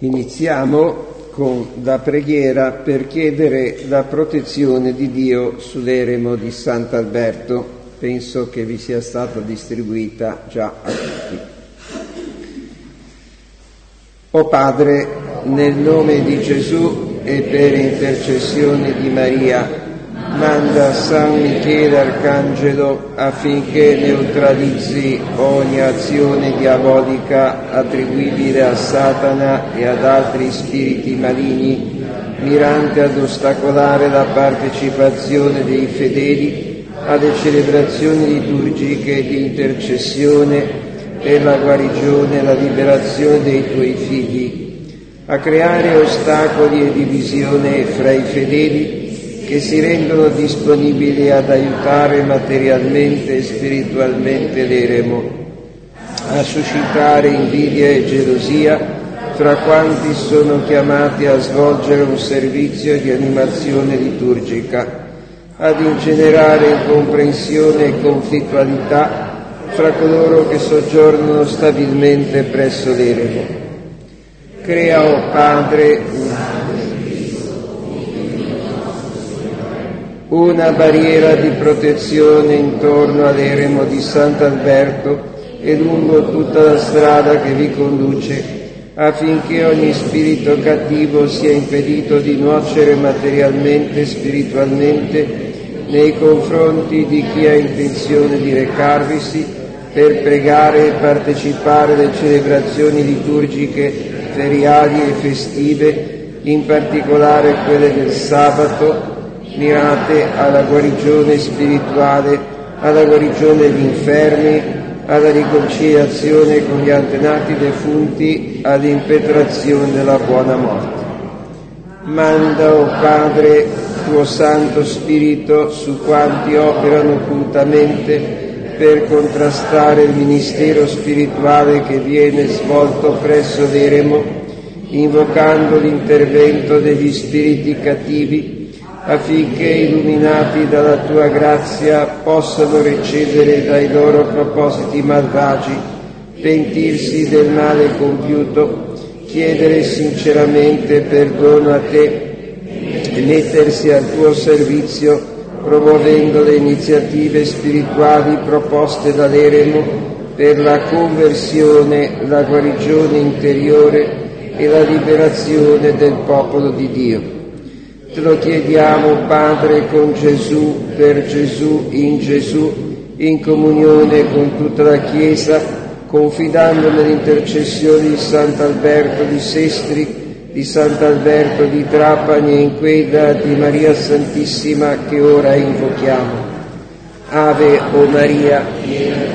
Iniziamo con la preghiera per chiedere la protezione di Dio sull'eremo di Sant'Alberto. Penso che vi sia stata distribuita già a tutti. O Padre, nel nome di Gesù e per intercessione di Maria, manda San Michele Arcangelo affinché neutralizzi ogni azione diabolica attribuibile a Satana e ad altri spiriti maligni, mirante ad ostacolare la partecipazione dei fedeli alle celebrazioni liturgiche di intercessione per la guarigione e la liberazione dei tuoi figli, a creare ostacoli e divisione fra i fedeli che si rendono disponibili ad aiutare materialmente e spiritualmente l'eremo, a suscitare invidia e gelosia fra quanti sono chiamati a svolgere un servizio di animazione liturgica, ad ingenerare incomprensione e conflittualità fra coloro che soggiornano stabilmente presso l'eremo. Crea, o Padre, una barriera di protezione intorno all'eremo di Sant'Alberto e lungo tutta la strada che vi conduce, affinché ogni spirito cattivo sia impedito di nuocere materialmente e spiritualmente nei confronti di chi ha intenzione di recarvisi per pregare e partecipare alle celebrazioni liturgiche feriali e festive, in particolare quelle del sabato, mirate alla guarigione spirituale, alla guarigione degli infermi, alla riconciliazione con gli antenati defunti, all'impetrazione della buona morte. Manda, o Padre, tuo Santo Spirito su quanti operano occultamente per contrastare il ministero spirituale che viene svolto presso l'eremo, invocando l'intervento degli spiriti cattivi, affinché, illuminati dalla tua grazia, possano recedere dai loro propositi malvagi, pentirsi del male compiuto, chiedere sinceramente perdono a te e mettersi al tuo servizio, promuovendo le iniziative spirituali proposte dall'eremo per la conversione, la guarigione interiore e la liberazione del popolo di Dio. Te lo chiediamo, Padre, con Gesù, per Gesù, in comunione con tutta la Chiesa, confidando nell'intercessione di Sant'Alberto di Sestri, di Sant'Alberto di Trapani e in quella di Maria Santissima che ora invochiamo. Ave, o Maria,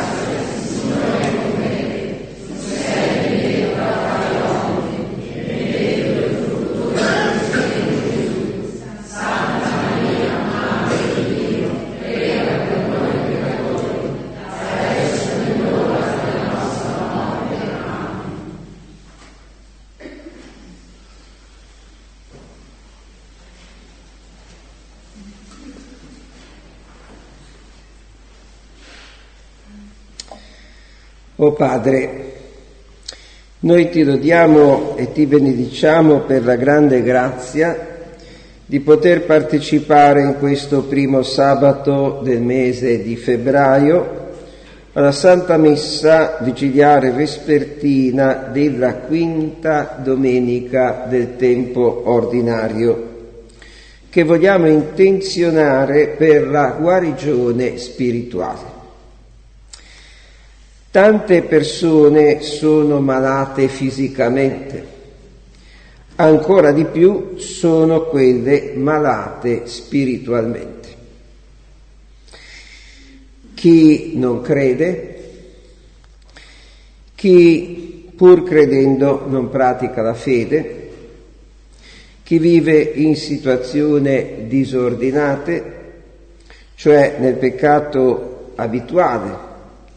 O Padre, noi ti lodiamo e ti benediciamo per la grande grazia di poter partecipare in questo primo sabato del mese di febbraio alla Santa Messa vigiliare vespertina della quinta domenica del tempo ordinario, che vogliamo intenzionare per la guarigione spirituale. Tante persone sono malate fisicamente, ancora di più sono quelle malate spiritualmente. Chi non crede, chi pur credendo non pratica la fede, chi vive in situazioni disordinate, cioè nel peccato abituale,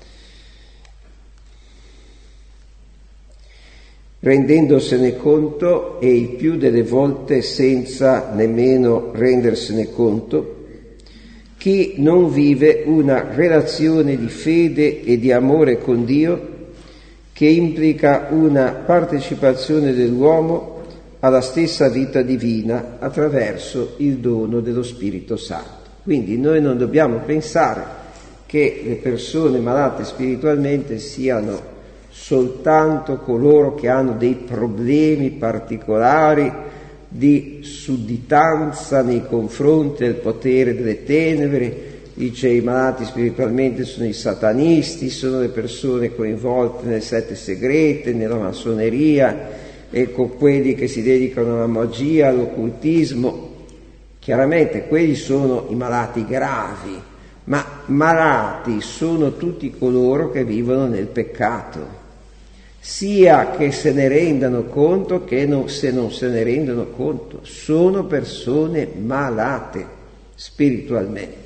rendendosene conto e il più delle volte senza nemmeno rendersene conto, chi non vive una relazione di fede e di amore con Dio, che implica una partecipazione dell'uomo alla stessa vita divina attraverso il dono dello Spirito Santo. Quindi noi non dobbiamo pensare che le persone malate spiritualmente siano soltanto coloro che hanno dei problemi particolari di sudditanza nei confronti del potere delle tenebre. Dice i malati spiritualmente sono i satanisti, sono le persone coinvolte nelle sette segrete, nella massoneria, e con quelli che si dedicano alla magia, all'occultismo. Chiaramente quelli sono i malati gravi, ma malati sono tutti coloro che vivono nel peccato, sia che se ne rendano conto che se non se ne rendono conto. Sono persone malate spiritualmente.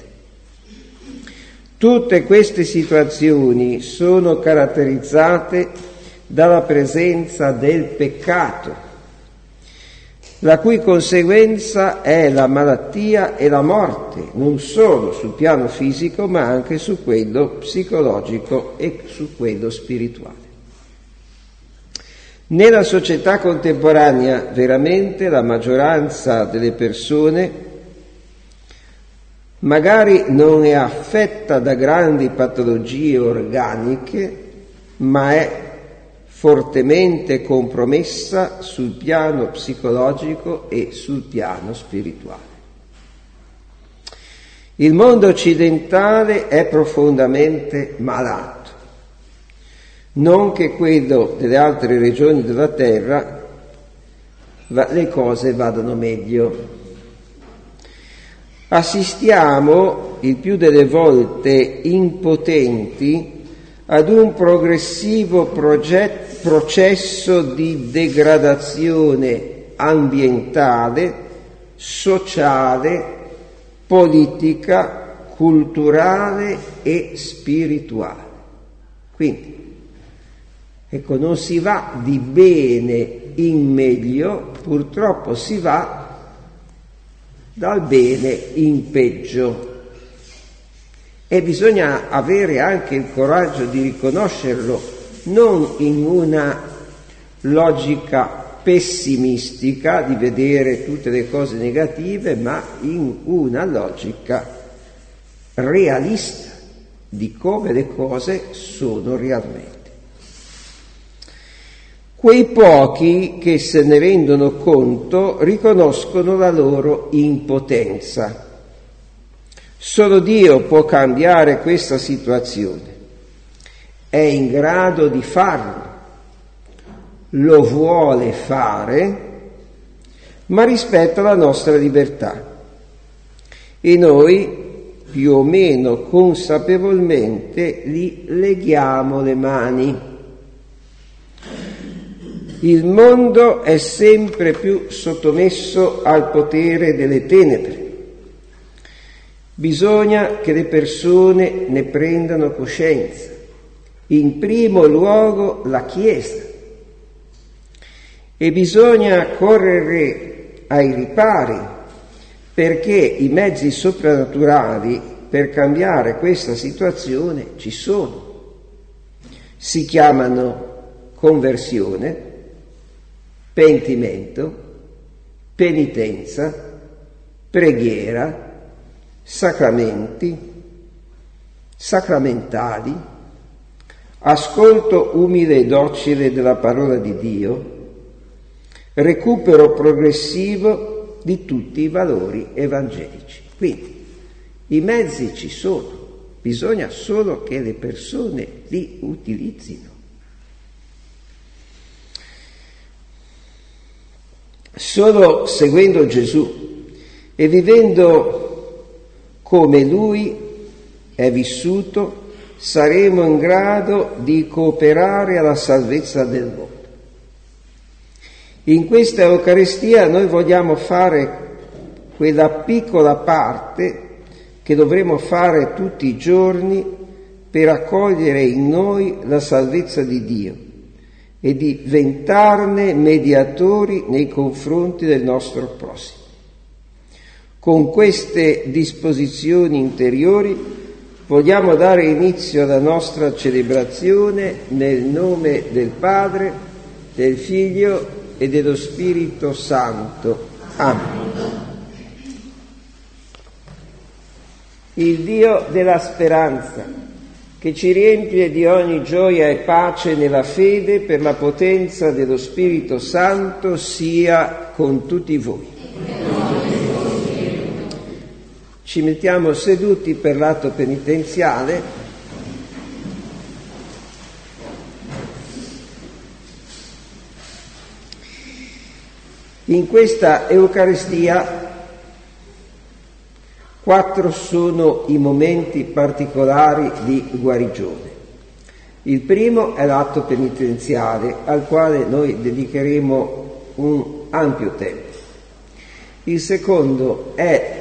Tutte queste situazioni sono caratterizzate dalla presenza del peccato, la cui conseguenza è la malattia e la morte, non solo sul piano fisico, ma anche su quello psicologico e su quello spirituale. Nella società contemporanea, veramente, la maggioranza delle persone magari non è affetta da grandi patologie organiche, ma è fortemente compromessa sul piano psicologico e sul piano spirituale. Il mondo occidentale è profondamente malato, non che quello delle altre regioni della terra le cose vadano meglio. Assistiamo il più delle volte impotenti ad un progressivo processo di degradazione ambientale, sociale, politica, culturale e spirituale. Quindi, ecco, non si va di bene in meglio, purtroppo si va dal bene in peggio. E bisogna avere anche il coraggio di riconoscerlo, non in una logica pessimistica di vedere tutte le cose negative, ma in una logica realista di come le cose sono realmente. Quei pochi che se ne rendono conto riconoscono la loro impotenza. Solo Dio può cambiare questa situazione. È in grado di farlo, lo vuole fare, ma rispetta la nostra libertà. E noi, più o meno consapevolmente, gli leghiamo le mani. Il mondo è sempre più sottomesso al potere delle tenebre. Bisogna che le persone ne prendano coscienza, in primo luogo la Chiesa, e bisogna correre ai ripari, perché i mezzi soprannaturali per cambiare questa situazione ci sono. Si chiamano conversione, pentimento, penitenza, preghiera, sacramenti, sacramentali, ascolto umile e docile della parola di Dio, recupero progressivo di tutti i valori evangelici. Quindi i mezzi ci sono, bisogna solo che le persone li utilizzino. Solo seguendo Gesù e vivendo come Lui è vissuto, saremo in grado di cooperare alla salvezza del mondo. In questa Eucaristia noi vogliamo fare quella piccola parte che dovremo fare tutti i giorni per accogliere in noi la salvezza di Dio e diventarne mediatori nei confronti del nostro prossimo. Con queste disposizioni interiori Vogliamo dare inizio alla nostra celebrazione nel nome del Padre, del Figlio e dello Spirito Santo. Amen. Il Dio della speranza, che ci riempie di ogni gioia e pace nella fede per la potenza dello Spirito Santo, sia con tutti voi. Ci mettiamo seduti per l'atto penitenziale. In questa Eucaristia 4 sono i momenti particolari di guarigione. Il primo è l'atto penitenziale, al quale noi dedicheremo un ampio tempo. Il secondo è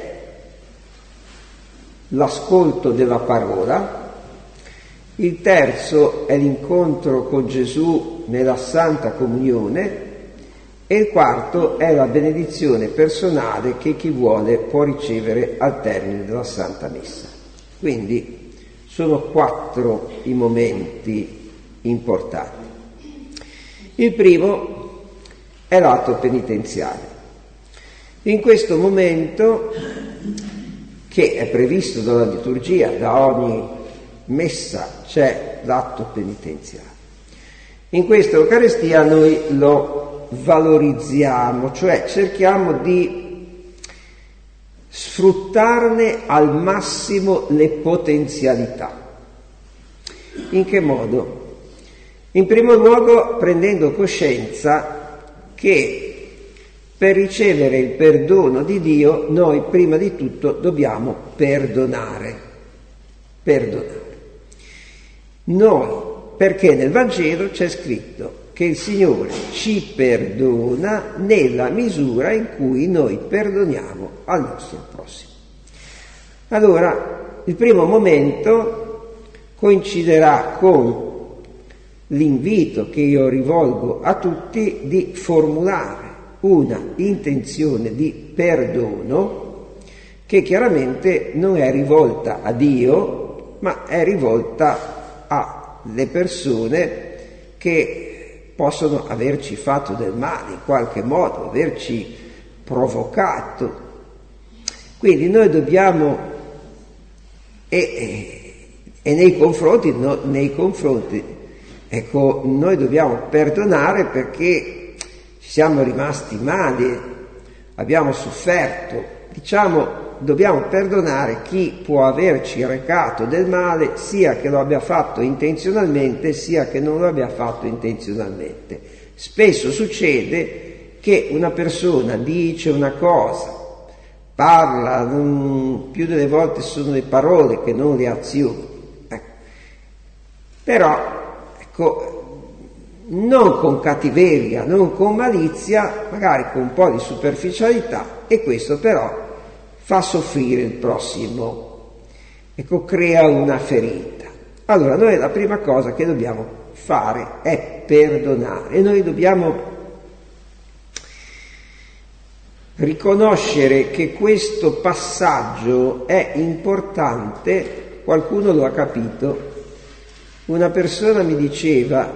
l'ascolto della parola. Il terzo è l'incontro con Gesù nella Santa Comunione. E il quarto è la benedizione personale che chi vuole può ricevere al termine della Santa Messa. Quindi sono 4 i momenti importanti. Il primo è l'atto penitenziale. In questo momento, che è previsto dalla liturgia, da ogni messa c'è l'atto penitenziale. In questa Eucaristia noi lo valorizziamo, cioè cerchiamo di sfruttarne al massimo le potenzialità. In che modo? In primo luogo prendendo coscienza che per ricevere il perdono di Dio noi prima di tutto dobbiamo perdonare. Noi, perché nel Vangelo c'è scritto che il Signore ci perdona nella misura in cui noi perdoniamo al nostro prossimo. Allora, il primo momento coinciderà con l'invito che io rivolgo a tutti di formulare una intenzione di perdono che chiaramente non è rivolta a Dio, ma è rivolta alle persone che possono averci fatto del male in qualche modo, averci provocato. Quindi noi dobbiamo, nei confronti, ecco, noi dobbiamo perdonare perché siamo rimasti male, abbiamo sofferto. Dobbiamo perdonare chi può averci recato del male, sia che lo abbia fatto intenzionalmente, sia che non lo abbia fatto intenzionalmente. Spesso succede che una persona dice una cosa, parla, più delle volte sono le parole che non le azioni. Però, non con cattiveria, non con malizia, magari con un po' di superficialità, e questo però fa soffrire il prossimo, crea una ferita. Allora noi la prima cosa che dobbiamo fare è perdonare, e noi dobbiamo riconoscere che questo passaggio è importante. Qualcuno lo ha capito. Una persona mi diceva,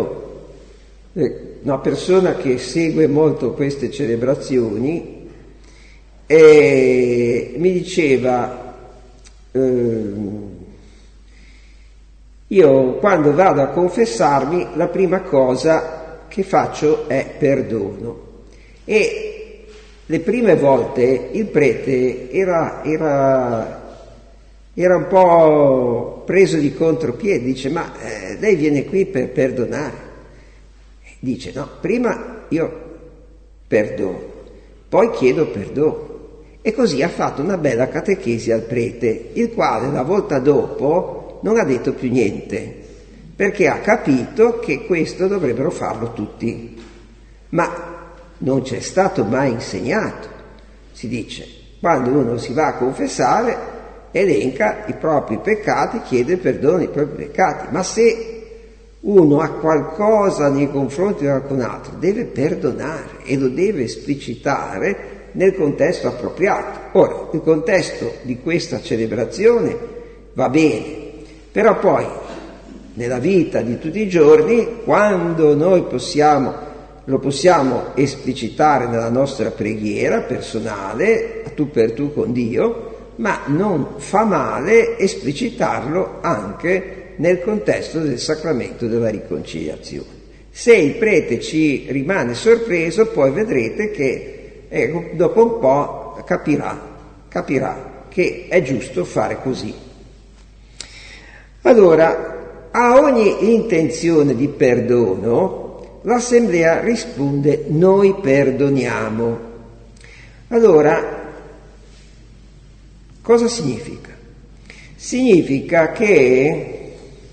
una persona che segue molto queste celebrazioni, e mi diceva, io quando vado a confessarmi la prima cosa che faccio è perdono. E le prime volte il prete era un po' preso di contropiede, dice: ma lei viene qui per perdonare? Dice: no, prima io perdono, poi chiedo perdono. E così ha fatto una bella catechesi al prete, il quale la volta dopo non ha detto più niente, perché ha capito che questo dovrebbero farlo tutti. Ma non c'è stato mai insegnato. Si dice, quando uno si va a confessare, elenca i propri peccati, chiede perdono ai propri peccati. Ma se uno ha qualcosa nei confronti di qualcun altro, deve perdonare e lo deve esplicitare nel contesto appropriato. Ora, il contesto di questa celebrazione va bene, però poi nella vita di tutti i giorni, quando noi lo possiamo esplicitare nella nostra preghiera personale, a tu per tu con Dio, ma non fa male esplicitarlo anche nel contesto del sacramento della riconciliazione. Se il prete ci rimane sorpreso, poi vedrete che dopo un po' capirà che è giusto fare così. Allora, a ogni intenzione di perdono, l'Assemblea risponde: noi perdoniamo. Allora, cosa significa? Significa che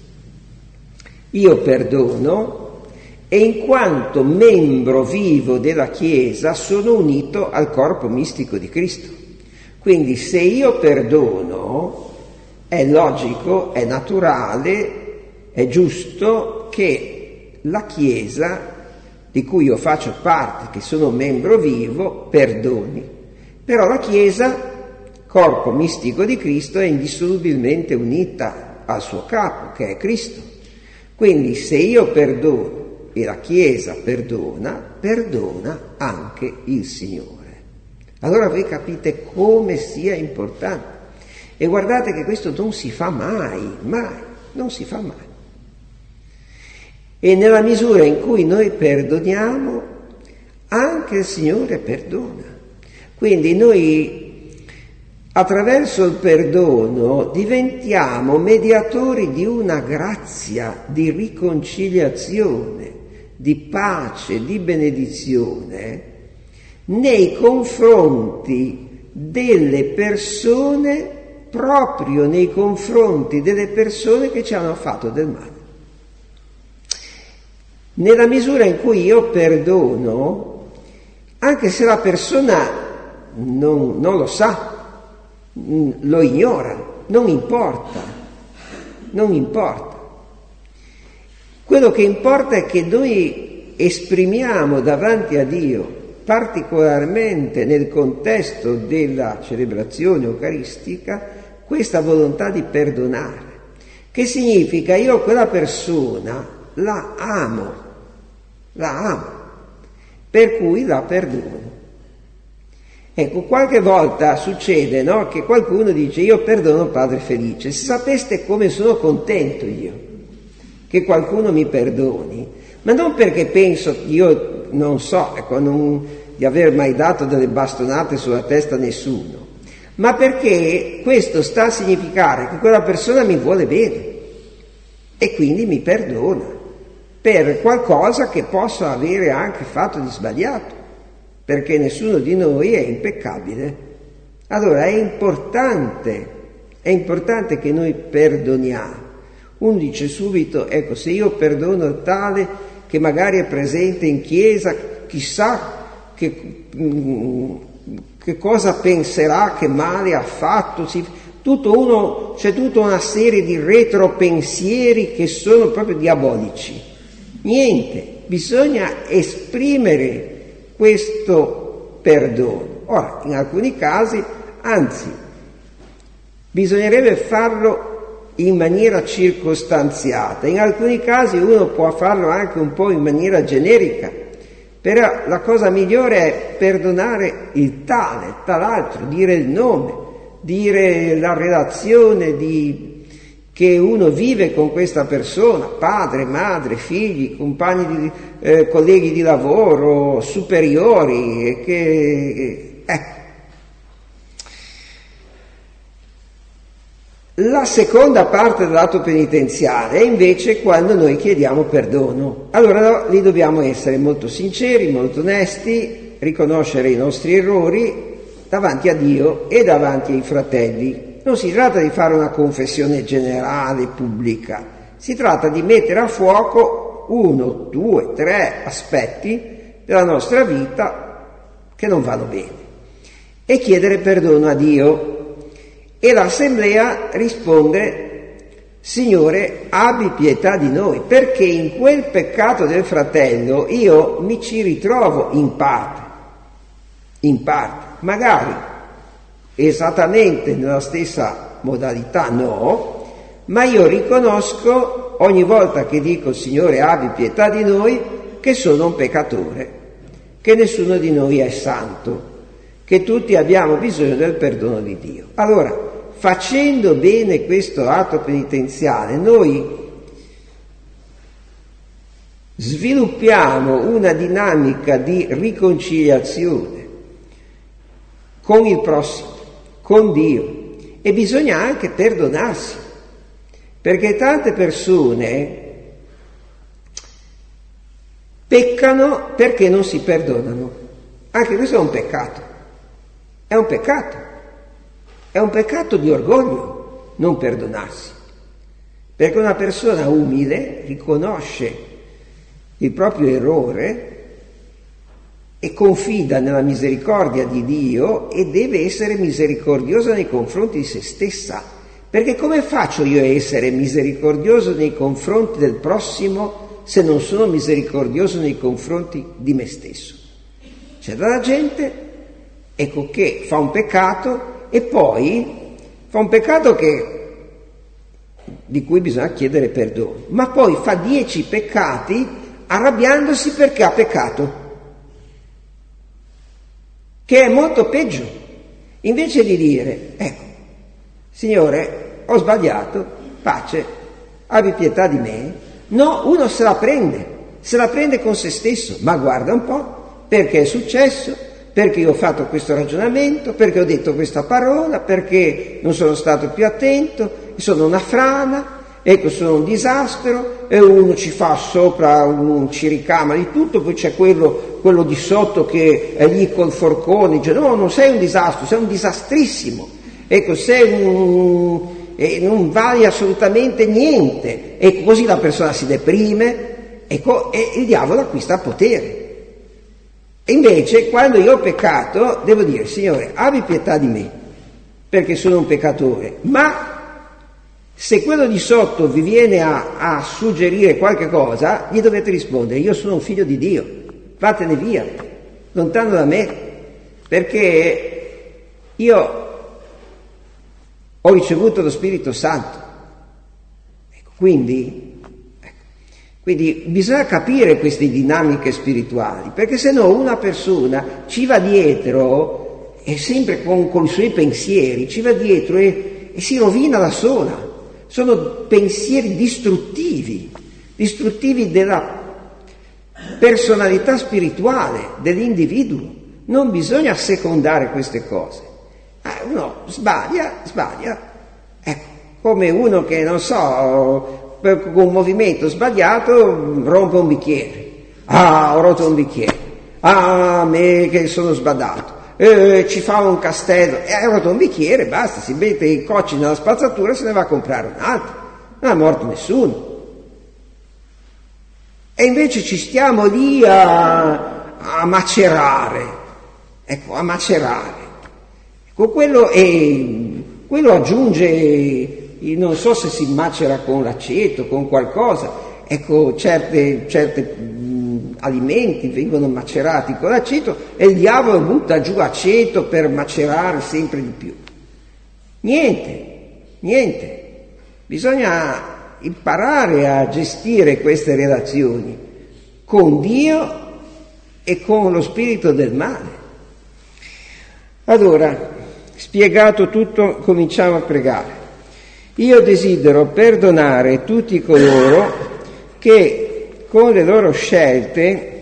io perdono e in quanto membro vivo della Chiesa sono unito al corpo mistico di Cristo. Quindi se io perdono, è logico, è naturale, è giusto che la Chiesa di cui io faccio parte, che sono membro vivo, perdoni. Però la Chiesa, corpo mistico di Cristo, è indissolubilmente unita al suo capo, che è Cristo. Quindi se io perdono e la Chiesa perdona anche il Signore. Allora voi capite come sia importante. E guardate che questo non si fa mai, non si fa mai. E nella misura in cui noi perdoniamo, anche il Signore perdona. Quindi noi, attraverso il perdono, diventiamo mediatori di una grazia di riconciliazione, di pace, di benedizione nei confronti delle persone, proprio nei confronti delle persone che ci hanno fatto del male. Nella misura in cui io perdono, anche se la persona non lo sa, lo ignora, non importa. Quello che importa è che noi esprimiamo davanti a Dio, particolarmente nel contesto della celebrazione eucaristica, questa volontà di perdonare, che significa io quella persona la amo, per cui la perdono. Ecco, qualche volta succede, no, che qualcuno dice: io perdono Padre Felice. Se sapeste come sono contento io che qualcuno mi perdoni, ma non perché penso, io non so, di aver mai dato delle bastonate sulla testa a nessuno, ma perché questo sta a significare che quella persona mi vuole bene e quindi mi perdona per qualcosa che posso avere anche fatto di sbagliato, perché nessuno di noi è impeccabile. Allora è importante che noi perdoniamo. Uno dice subito: ecco, se io perdono il tale che magari è presente in chiesa, chissà che cosa penserà, che male ha fatto. C'è tutta una serie di retropensieri che sono proprio diabolici. Niente, bisogna esprimere questo perdono. Ora, in alcuni casi, anzi, bisognerebbe farlo in maniera circostanziata, in alcuni casi uno può farlo anche un po' in maniera generica, però la cosa migliore è perdonare il tale, tal altro, dire il nome, dire la relazione che uno vive con questa persona, padre, madre, figli, compagni colleghi di lavoro, superiori, ecco. La seconda parte dell'atto penitenziale è invece quando noi chiediamo perdono. Allora lì dobbiamo essere molto sinceri, molto onesti, riconoscere i nostri errori davanti a Dio e davanti ai fratelli. Non si tratta di fare una confessione generale, pubblica, si tratta di mettere a fuoco 1, 2, 3 aspetti della nostra vita che non vanno bene e chiedere perdono a Dio. E l'Assemblea risponde: Signore, abbi pietà di noi, perché in quel peccato del fratello io mi ci ritrovo in parte, magari esattamente nella stessa modalità no, ma io riconosco ogni volta che dico Signore abbi pietà di noi, che sono un peccatore, che nessuno di noi è santo, che tutti abbiamo bisogno del perdono di Dio. Allora, facendo bene questo atto penitenziale, noi sviluppiamo una dinamica di riconciliazione con il prossimo, con Dio, e bisogna anche perdonarsi, perché tante persone peccano perché non si perdonano. Anche questo è un peccato, è un peccato di orgoglio non perdonarsi, perché una persona umile riconosce il proprio errore e confida nella misericordia di Dio e deve essere misericordiosa nei confronti di se stessa. Perché come faccio io a essere misericordioso nei confronti del prossimo se non sono misericordioso nei confronti di me stesso? C'è della gente, ecco, che fa un peccato e poi fa un peccato di cui bisogna chiedere perdono, ma poi fa 10 peccati arrabbiandosi perché ha peccato, che è molto peggio. Invece di dire, ecco, Signore, ho sbagliato, pace, abbi pietà di me. No, uno se la prende con se stesso, ma guarda un po', perché è successo, perché io ho fatto questo ragionamento, perché ho detto questa parola, perché non sono stato più attento, sono una frana, ecco, sono un disastro, e uno ci fa sopra, ci ricama di tutto, poi c'è quello di sotto che è lì col forcone, dice no, non sei un disastro, sei un disastrissimo, ecco, e non vale assolutamente niente, e così la persona si deprime, ecco, e il diavolo acquista potere. E invece quando io ho peccato devo dire Signore abbi pietà di me perché sono un peccatore, ma se quello di sotto vi viene a suggerire qualche cosa, gli dovete rispondere io sono un figlio di Dio, vattene via, lontano da me, perché io ho ricevuto lo Spirito Santo. Ecco, quindi bisogna capire queste dinamiche spirituali, perché se no una persona ci va dietro, e sempre con i suoi pensieri, ci va dietro e si rovina da sola. Sono pensieri distruttivi della personalità spirituale dell'individuo. Non bisogna assecondare queste cose. Uno sbaglia, ecco, come uno che, non so, con un movimento sbagliato rompe un bicchiere. Ho rotto un bicchiere. Me che sono sbadato. Ci fa un castello. Ha rotto un bicchiere, basta, si mette i cocci nella spazzatura e se ne va a comprare un altro. Non è morto nessuno. E invece ci stiamo lì a macerare. Ecco, a macerare. Ecco, quello aggiunge, non so se si macera con l'aceto, con qualcosa, ecco, certi alimenti vengono macerati con l'aceto e il diavolo butta giù aceto per macerare sempre di più. Niente, bisogna imparare a gestire queste relazioni con Dio e con lo spirito del male. Allora, spiegato tutto, cominciamo a pregare. Io desidero perdonare tutti coloro che con le loro scelte,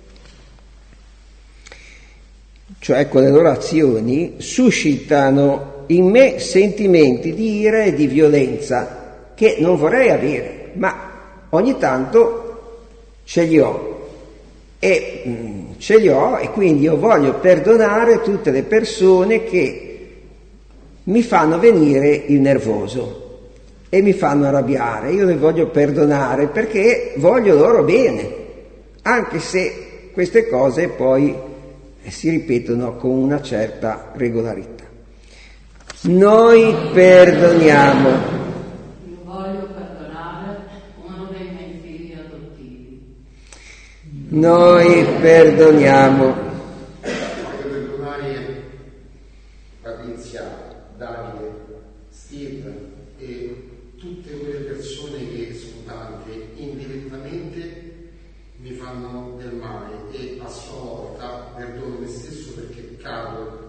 cioè con le loro azioni, suscitano in me sentimenti di ira e di violenza che non vorrei avere, ma ogni tanto ce li ho. E quindi io voglio perdonare tutte le persone che mi fanno venire il nervoso e mi fanno arrabbiare. Io le voglio perdonare perché voglio loro bene, anche se queste cose poi si ripetono con una certa regolarità. Noi perdoniamo. Io voglio perdonare uno dei miei figli adottivi. Noi perdoniamo. Voglio perdonare Patrizia, Davide, Steve e tutte quelle persone che sono tante, indirettamente mi fanno del male e a sua volta perdono me stesso perché cado.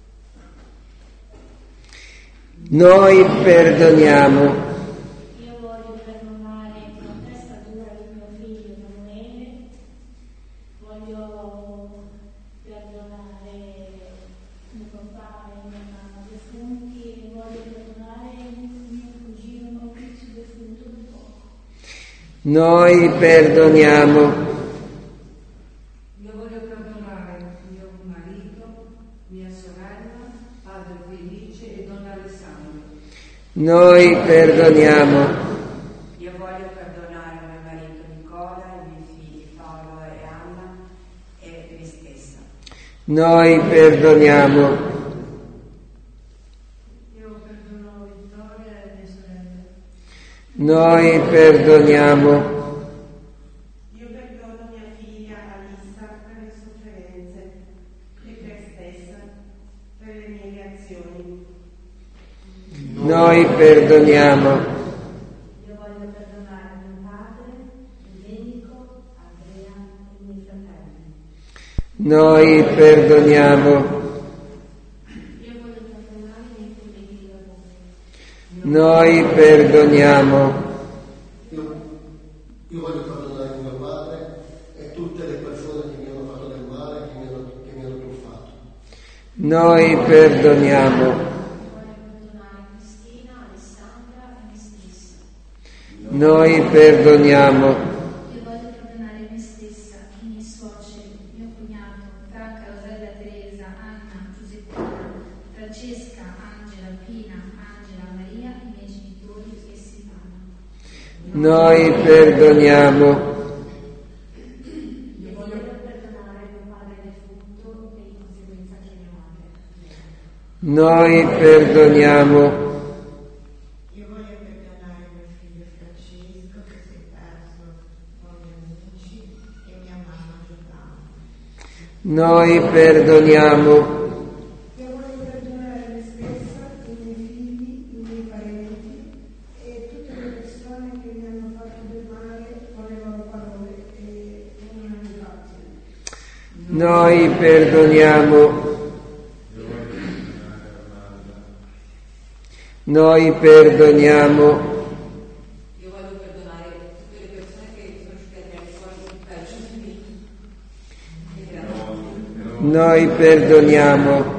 Noi perdoniamo. Io voglio perdonare la testa dura di mio figlio Emanuele, voglio perdonare mio papà e mia mamma defunti e voglio perdonare mio cugino Maurizio defunto da poco. Noi perdoniamo. Io voglio perdonare mio marito, mia sorella, padre Felice e donna Alessandro. Noi perdoniamo. Io voglio perdonare mio marito Nicola, i miei figli Paolo e Anna e me stessa. Noi perdoniamo. Io perdono Vittoria e mie sorelle. Noi perdoniamo. Io perdono mia figlia Alissa per le sofferenze e per stessa per le mie reazioni. Noi perdoniamo. Io voglio perdonare mio padre, Domenico, Andrea e i miei fratelli. Noi perdoniamo. Io voglio perdonare i miei colleghi di lavoro. Noi perdoniamo. Io voglio perdonare mio padre e tutte le persone che mi hanno fatto del male, che mi hanno truffato. Noi perdoniamo. Voglio perdonare Cristina, Alessandra e me stessa. Noi perdoniamo. Io voglio perdonare me stessa, i miei suoceri, mio cognato, Franca, Rosella, Teresa, Anna, Giuseppina, Francesca, Angela, Pina, Angela, Maria, i miei genitori e Silvana. Noi perdoniamo. Io voglio perdonare mio padre defunto e di conseguenza anche mia madre. Noi perdoniamo. Io voglio perdonare mio figlio Francesco che si è perso con gli amici e mia mamma Giovanna. Noi perdoniamo. Io voglio perdonare me stessa, i miei figli, i miei parenti e tutte le persone che mi hanno fatto del male con le loro parole e con una mia azione. Noi perdoniamo. Noi perdoniamo. Io voglio perdonare tutte le persone che sono riuscite a tirare fuori peggio di me. E grazie. Noi perdoniamo.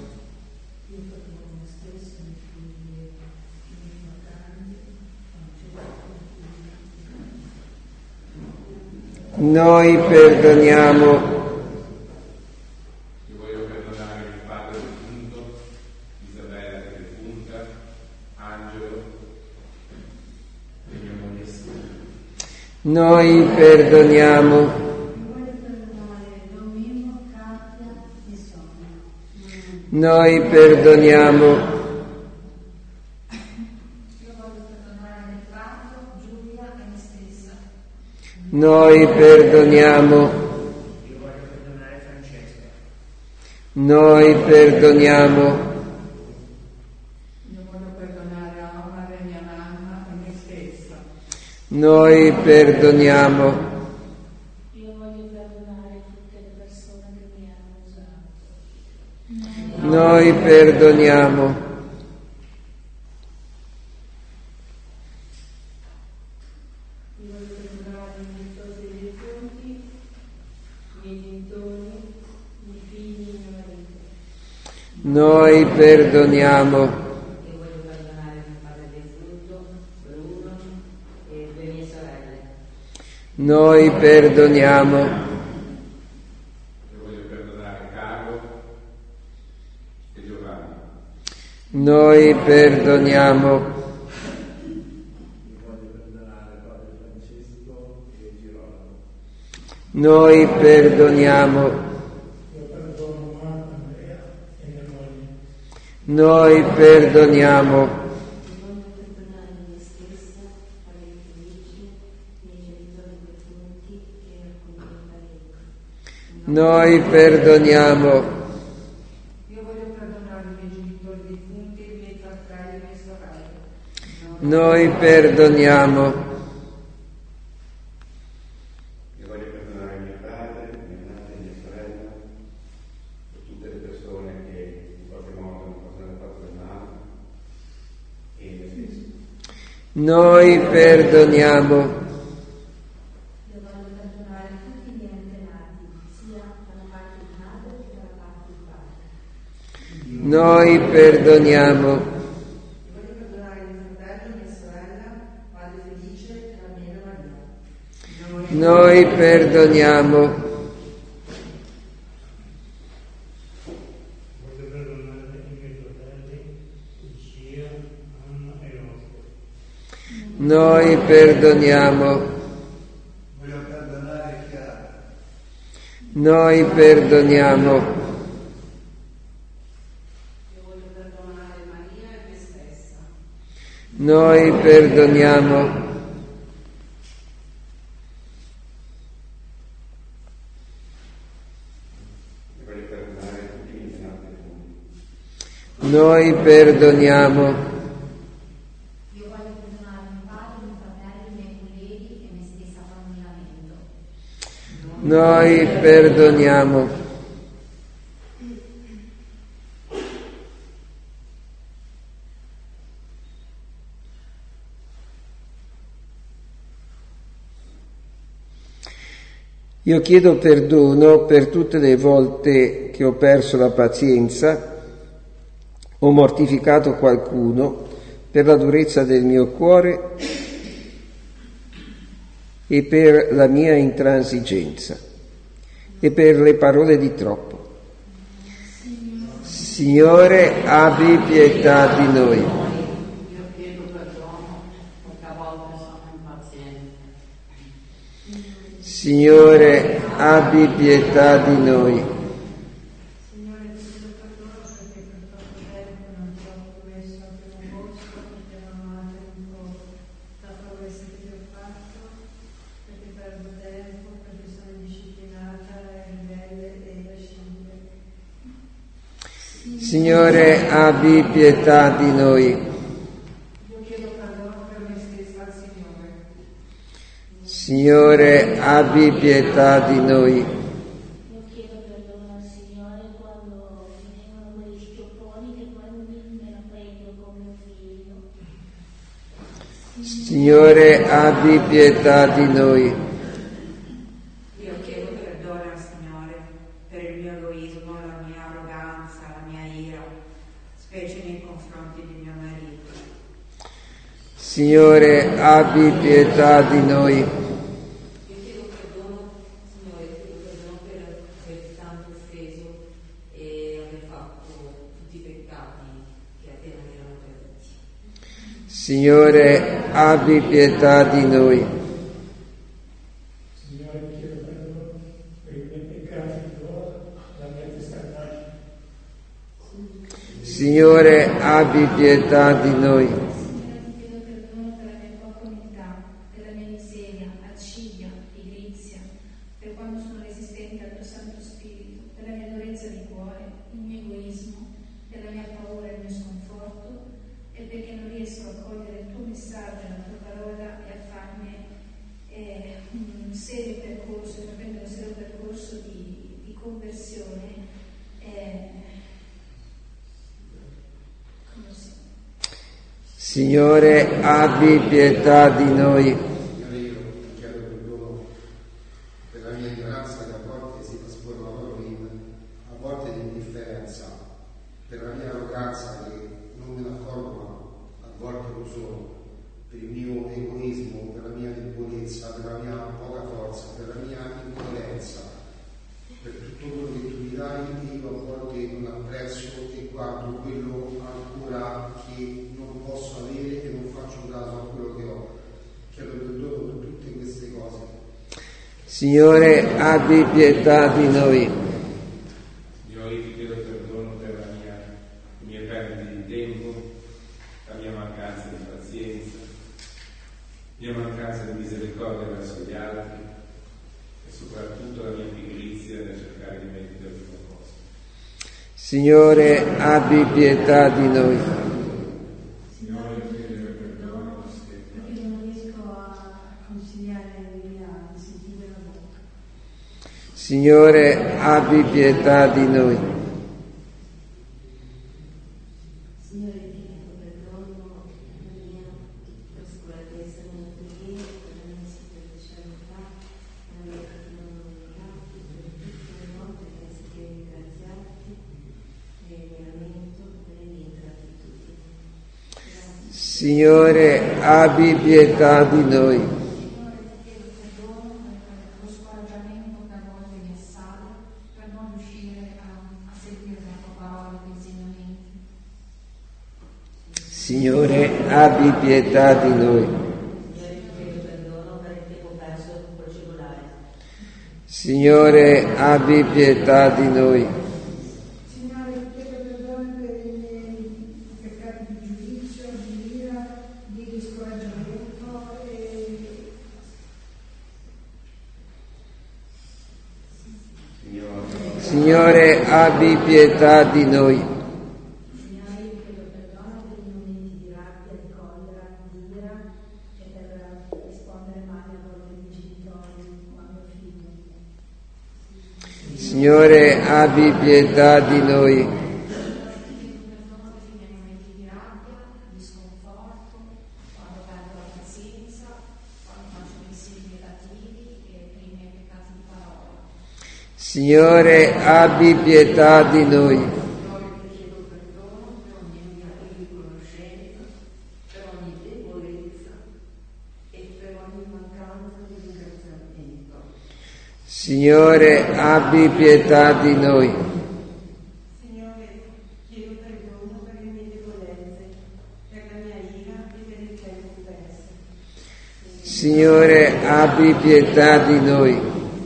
Noi perdoniamo. Io voglio perdonare il padre defunto, Isabella che è defunta, Angelo e mia moglie Silvia. Noi perdoniamo. Voglio perdonare Domenico, Katia e Sonia. Noi perdoniamo. Io voglio perdonare Frato, Giulia e me stessa. Noi perdoniamo. Io voglio perdonare Francesca. Noi perdoniamo. Io voglio perdonare Omar e mia mamma e me stessa. Noi perdoniamo. Io voglio perdonare tutte le persone che mi hanno usato. Noi perdoniamo. Io voglio perdonare i miei sposi e i defunti, i miei genitori, i miei figli e mio marito. Noi perdoniamo. Io voglio perdonare mio padre defunto, Bruno e le mie sorelle. Noi perdoniamo. Io voglio perdonare Carlo e Giovanni. Noi perdoniamo. Io voglio perdonare padre Francesco e Girolamo. Noi perdoniamo. Io perdono Marta, Andrea e mia moglie. Noi perdoniamo. Io voglio perdonare me stessa, parenti amici, i miei genitori defunti e alcuni parenti. Noi perdoniamo. Io voglio perdonare i miei genitori defunti e i miei fratelli e le mie sorelle. Noi perdoniamo. Io voglio perdonare mio padre, mia madre, mia sorella, e tutte le persone che in qualche modo mi possono aver fatto del male, e me stesso. Noi perdoniamo. Io voglio perdonare tutti i miei antenati, sia dalla parte di madre che dalla parte di padre. Noi perdoniamo. Voglio perdonare mio fratello, mia sorella, Padre Felice e la mia Maria. Noi perdoniamo. Voglio perdonare i miei fratelli, Lucia, Anna e Oscar. Noi perdoniamo. Voglio perdonare Chiara. Noi perdoniamo. Io voglio perdonare Maria e me stessa. Noi perdoniamo. Io voglio perdonare tutti i miei santi figli. Noi perdoniamo. Io voglio perdonare mio padre, mio fratello, i miei colleghi e me stessa quando mi lamento. Noi perdoniamo. Io chiedo perdono per tutte le volte che ho perso la pazienza, ho mortificato qualcuno, per la durezza del mio cuore e per la mia intransigenza e per le parole di troppo. Signore, abbi pietà di noi. Io chiedo perdono perché a volte sono impaziente. Signore, abbi pietà di noi. Signore, ti chiedo perdono perché per troppo tempo non ti ho messo al primo posto, perché non ho tenuto la promessa che ti ho fatto, perché perdo tempo, perché sono indisciplinata, ribelle e irascibile. Signore, abbi pietà di noi. Io chiedo perdono per me stessa al Signore. Signore, abbi pietà di noi. Io chiedo perdono al Signore quando mi vengono quegli sciopponi che poi me la prendo come un figlio. Signore, abbi pietà di noi. Io chiedo perdono al Signore per il mio egoismo, la mia arroganza, la mia ira, specie nei confronti di mio marito. Signore, abbi pietà di noi. Io chiedo perdono, Signore, chiedo perdono per aver tanto offeso e aver fatto tutti i peccati che a te non erano graditi. Signore, abbi pietà di noi. Signore, ti chiedo perdono per i miei peccati di droga, la mia testardaggine. Signore, abbi pietà di noi. Signore, ti chiedo perdono per la mia poca umiltà, per la mia miseria, accidia, pigrizia, per quando sono resistente al tuo Santo Spirito, per la mia durezza di cuore, il mio egoismo, per la mia paura e il mio sconforto, e perché non riesco a cogliere il tuo messaggio, la tua parola e a farmi un serio percorso, intraprendere un serio percorso di conversione. Signore, abbi pietà di noi. Signore, io ti chiedo perdono per la mia ignoranza che a volte si trasforma proprio a volte di indifferenza, per la mia arroganza che non me ne accorgo ma a volte lo sono, per il mio egoismo, per la mia debolezza, per la mia poca forza, per la mia incoerenza, per tutto quello che tu mi dai, io a volte non apprezzo e guardo quello ancora che non posso avere e non faccio caso a quello che ho. Chiedo perdono per tutte queste cose. Signore, abbi pietà di noi. Signore, ti chiedo perdono per le mie perdite di tempo, la mia mancanza di pazienza, la mia mancanza di misericordia verso gli altri e soprattutto la mia pigrizia nel cercare di mettere al primo posto. Signore, abbi pietà di noi. Signore, ti chiedo perdono Signore, abbi pietà di noi. Signore, ti chiedo perdono per la mia trascuratezza nella preghiera, per la mia superficialità, per la mia cattiva volontà, per tutte le volte che anziché ringraziarti mi lamento per le mie ingratitudini. Signore, abbi pietà di noi. Signore, abbi pietà di noi. Signore, abbi pietà di noi. Signore, chiedo perdono per i miei peccati di giudizio, di ira, di scoraggiamento Signore, abbi pietà di noi. Signore, abbi pietà di noi. Signore, abbi pietà di noi. Signore, abbi pietà di noi. Signore, chiedo perdono per le mie debolezze, per la mia ira e per il tempo perso. Signore, abbi pietà di noi.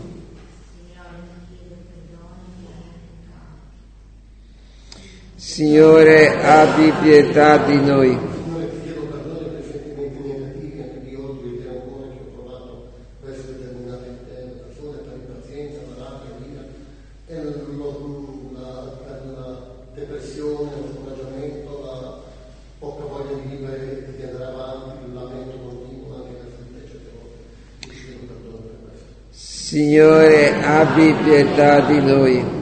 Signore, abbi pietà di noi. Signore, ti chiedo perdono per i sentimenti negativi, anche di odio e di rancore che ho provato verso determinate persone, per impazienza, la rabbia, l'ira, e per la depressione, lo scoraggiamento, la poca voglia di vivere e di andare avanti, il lamento continuo anche verso di te certe volte. Ti chiedo perdono per questo. Signore, abbi pietà di noi.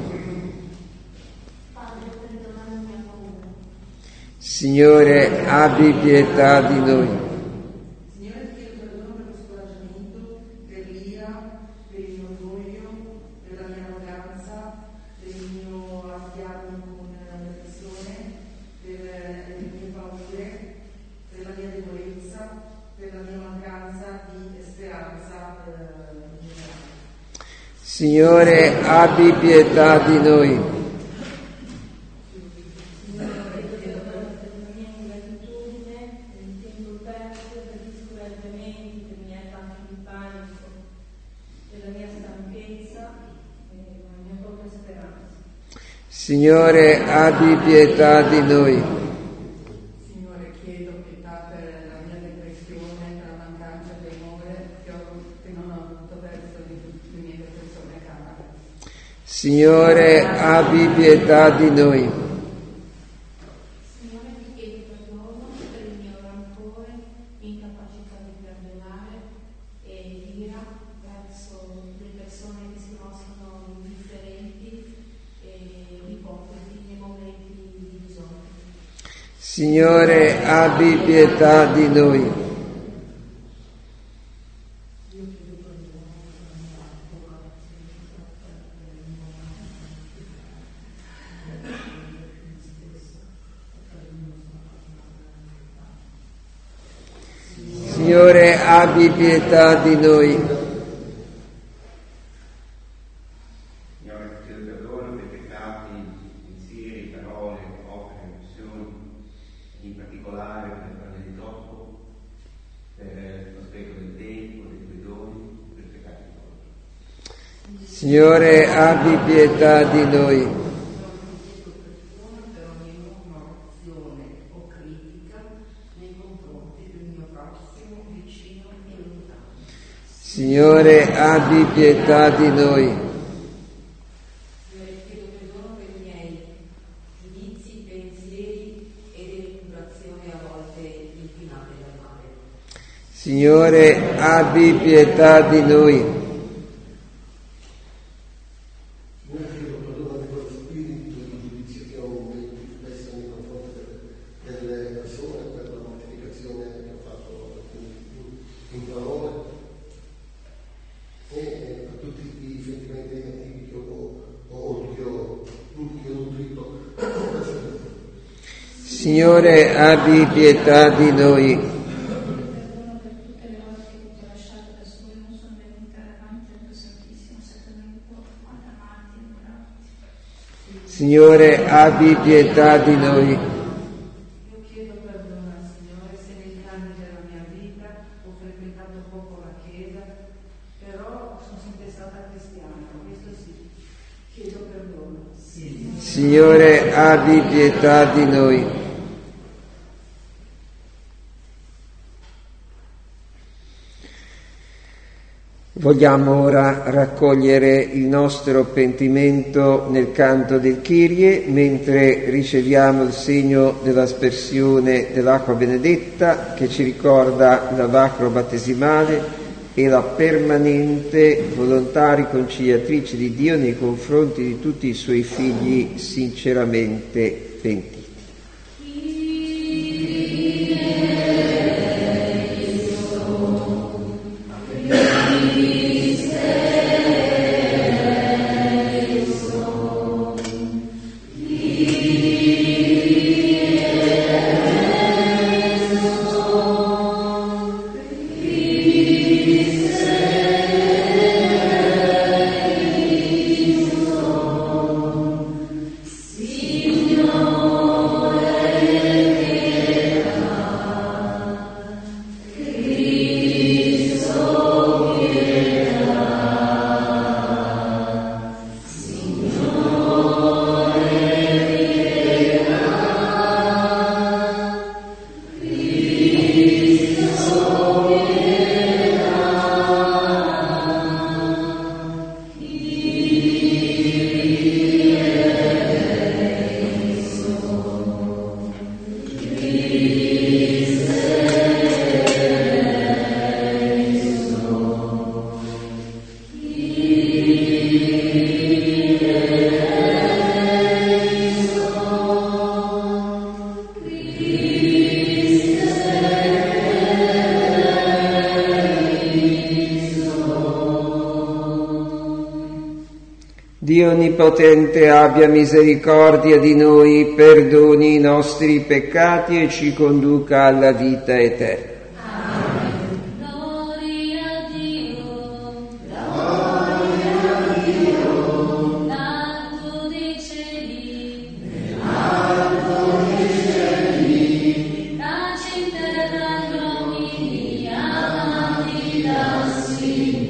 Signore, abbi pietà di noi. Signore, ti chiedo perdono per lo scoraggiamento, per l'ira, per il mio orgoglio, per la mia arroganza, per il mio arrabbiarmi con le persone, per le mie paure, per la mia debolezza, per la mia mancanza di speranza in generale. Signore, abbi pietà di noi. Signore, abbi pietà di noi. Signore, chiedo pietà per la mia depressione, per la mancanza di amore che non ho avuto verso le mie persone care. Signore, abbi pietà di noi. Signore, ti chiedo perdono per il mio rancore, incapacità di perdonare e ira verso le persone che si mostrano indifferenti e ipocriti nei momenti di bisogno. Signore, abbi pietà di noi. Signore, abbi pietà di noi. Signore, ti chiedo perdono per i peccati, pensieri, parole, opere, emozioni, in particolare per le parole di troppo, per lo spreco del tempo, dei tuoi doni, per i peccati di oggi. Signore, abbi pietà di noi. Signore, abbi pietà di noi. Signore, chiedo perdono per i miei giudizi, pensieri ed elucubrazioni a volte inquinate dal male. Signore, abbi pietà di noi. Signore, abbi pietà di noi. Perdono per tutte le volte che ti ho lasciato da solo, non sono venuta davanti al tuo Santissimo Sacramento ad amarti e adorarti. Signore, abbi pietà di noi. Io chiedo perdono al Signore se negli anni della mia vita ho frequentato poco la Chiesa, però sono sempre stata cristiana, questo sì, chiedo perdono. Signore, abbi pietà di noi. Vogliamo ora raccogliere il nostro pentimento nel canto del Kyrie, mentre riceviamo il segno dell'aspersione dell'acqua benedetta che ci ricorda la bacro battesimale e la permanente volontà riconciliatrice di Dio nei confronti di tutti i suoi figli sinceramente pentiti. Dio Onnipotente abbia misericordia di noi, perdoni i nostri peccati e ci conduca alla vita eterna. Gloria a Dio. Gloria a Dio. L'alto dei cieli. Nell'alto dei cieli. Pace in terra agli uomini amati dal Signore.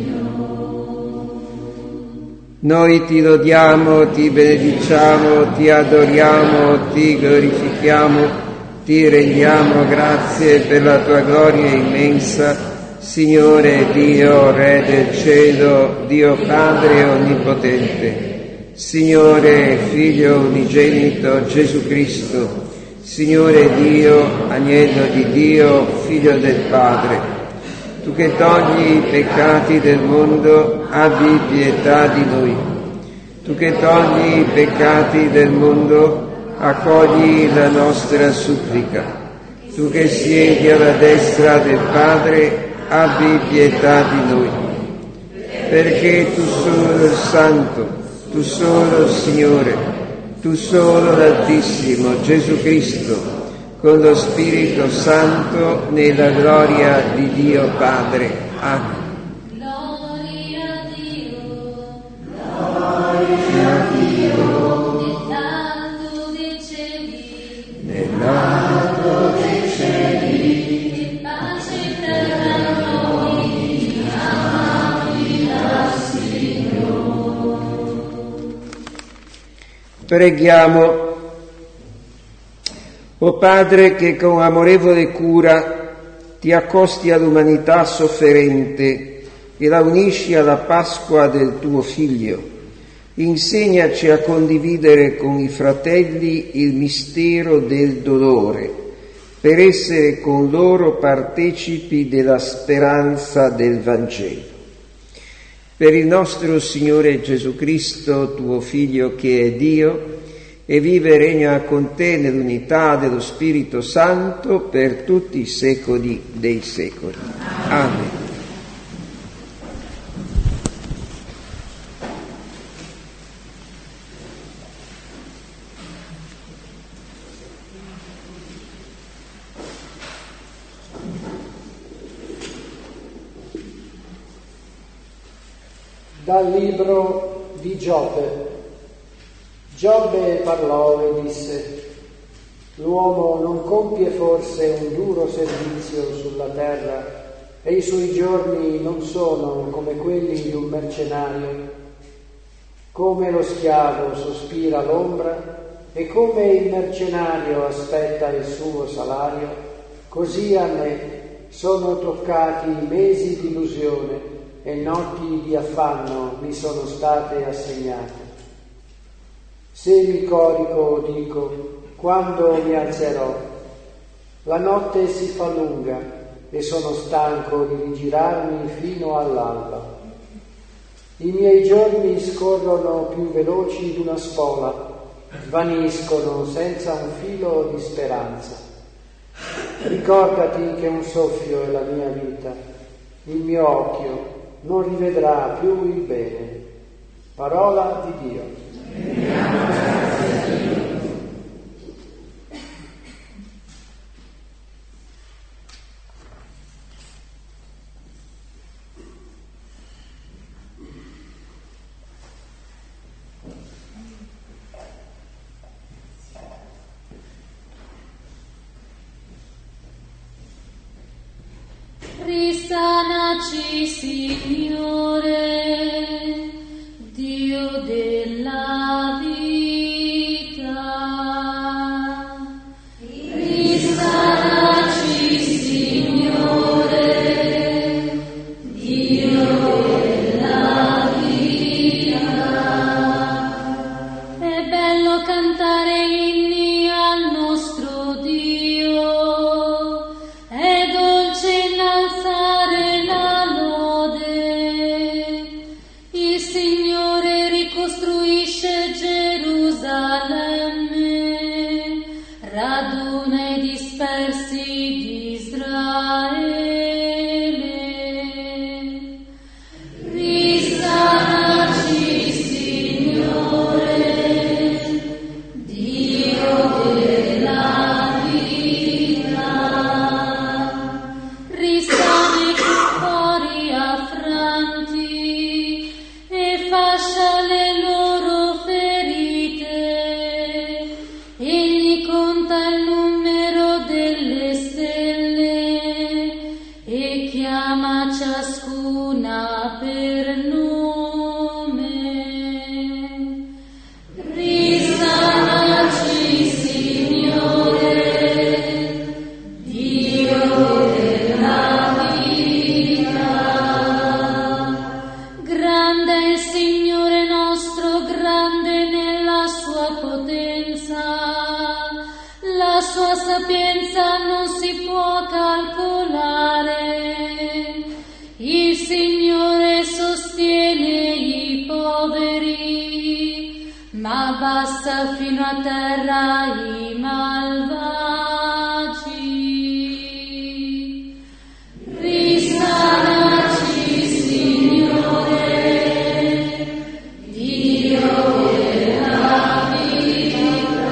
Noi ti lodiamo, ti benediciamo, ti adoriamo, ti glorifichiamo, ti rendiamo grazie per la tua gloria immensa, Signore Dio, Re del cielo, Dio Padre Onnipotente, Signore Figlio unigenito Gesù Cristo, Signore Dio, Agnello di Dio, Figlio del Padre. Tu che togli i peccati del mondo, abbi pietà di noi. Tu che togli i peccati del mondo, accogli la nostra supplica. Tu che siedi alla destra del Padre, abbi pietà di noi. Perché tu solo il Santo, tu solo il Signore, tu solo l'Altissimo, Gesù Cristo, con lo Spirito Santo, nella gloria di Dio Padre. Amen. Gloria a Dio. Gloria a Dio. Nell'alto dei cieli. Nell'alto dei cieli. E pace in terra agli uomini amati dal Signore. Preghiamo. O Padre, che con amorevole cura ti accosti all'umanità sofferente e la unisci alla Pasqua del tuo Figlio, insegnaci a condividere con i fratelli il mistero del dolore, per essere con loro partecipi della speranza del Vangelo. Per il nostro Signore Gesù Cristo, tuo Figlio che è Dio, e vive e regna con te nell'unità dello Spirito Santo per tutti i secoli dei secoli. Amen. Dal libro di Giobbe. Giobbe parlò e disse: l'uomo non compie forse un duro servizio sulla terra e i suoi giorni non sono come quelli di un mercenario? Come lo schiavo sospira l'ombra e come il mercenario aspetta il suo salario, così a me sono toccati mesi di illusione e notti di affanno mi sono state assegnate. Se mi corico, dico, quando mi alzerò? La notte si fa lunga e sono stanco di rigirarmi fino all'alba. I miei giorni scorrono più veloci di una spola, svaniscono senza un filo di speranza. Ricordati che un soffio è la mia vita, il mio occhio non rivedrà più il bene. Parola di Dio. Risanaci, Signore, Dio della vita. Risanaci, Signore, Dio della vita. È bello cantare inni al nostro Dio. È dolce innalzare la lode. Il Signore ricostruisce Gerusalemme, raduna i dispersi di Israele. Risanaci, Signore, Dio della vita. Risana i cuori affranti e fascia le loro ferite. Egli conta il numero delle stelle e chiama ciascuna per nome. Risanaci, Signore, Dio della vita. Grande è il Signore nostro, grande nella sua potenza. La sua sapienza non si può calcolare. Il Signore sostiene i poveri, ma abbassa fino a terra i malvagi. Risanaci, Signore, Dio della vita.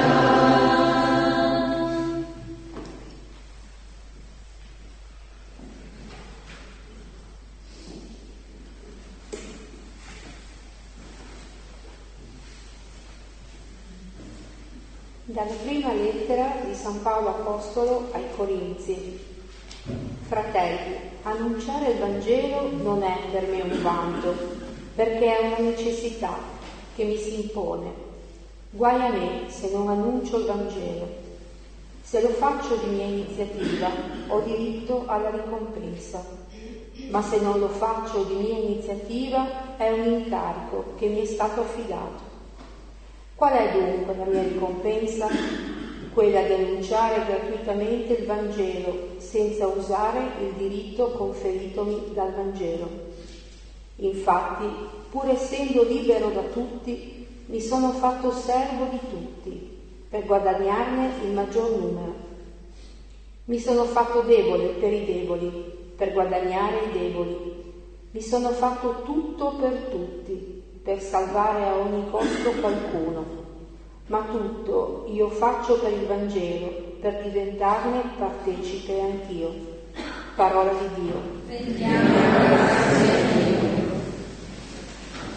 Dalla prima lettera di San Paolo Apostolo ai Corinzi. Fratelli, annunciare il Vangelo non è per me un vanto, perché è una necessità che mi si impone. Guai a me se non annuncio il Vangelo. Se lo faccio di mia iniziativa, ho diritto alla ricompensa, ma se non lo faccio di mia iniziativa, è un incarico che mi è stato affidato. Qual è dunque la mia ricompensa? Quella di annunciare gratuitamente il Vangelo senza usare il diritto conferitomi dal Vangelo. Infatti, pur essendo libero da tutti, mi sono fatto servo di tutti per guadagnarne il maggior numero. Mi sono fatto debole per i deboli per guadagnare i deboli. Mi sono fatto tutto per tutti per salvare a ogni costo qualcuno, ma tutto io faccio per il Vangelo, per diventarne partecipe anch'io. Parola di Dio.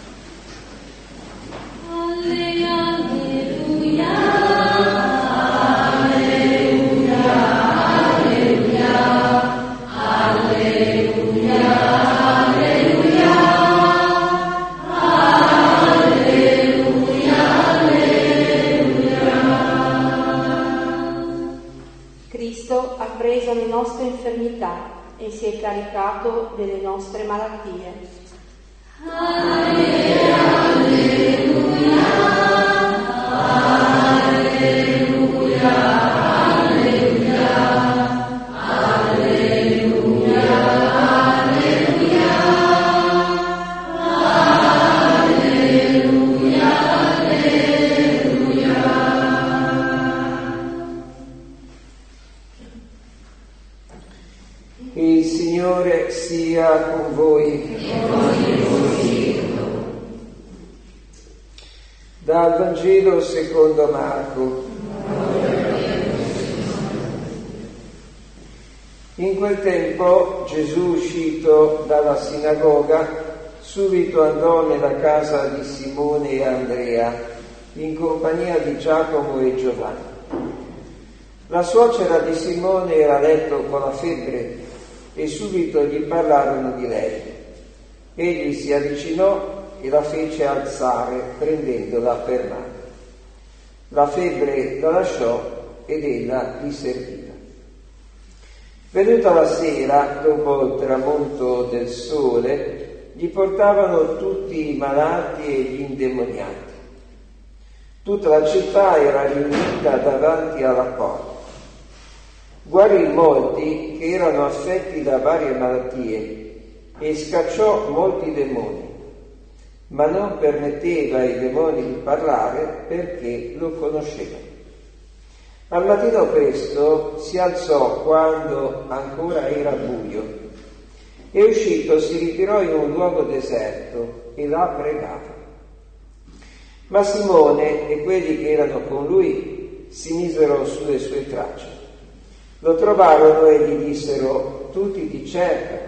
Cristo ha preso le nostre infermità e si è caricato delle nostre malattie. Alleluia, alleluia, alleluia, alleluia, alleluia, alleluia. Il Signore sia con voi. Dal Vangelo secondo Marco. In quel tempo Gesù, uscito dalla sinagoga, subito andò nella casa di Simone e Andrea, in compagnia di Giacomo e Giovanni. La suocera di Simone era a letto con la febbre e subito gli parlarono di lei. Egli si avvicinò e la fece alzare, prendendola per mano. La febbre la lasciò ed ella gli serviva. Venuta la sera, dopo il tramonto del sole, gli portavano tutti i malati e gli indemoniati. Tutta la città era riunita davanti alla porta. Guarì molti che erano affetti da varie malattie e scacciò molti demoni, ma non permetteva ai demoni di parlare perché lo conoscevano. Al mattino presto si alzò quando ancora era buio e uscito si ritirò in un luogo deserto e là pregava. Ma Simone e quelli che erano con lui si misero sulle sue tracce. Lo trovarono e gli dissero: tutti ti cercano.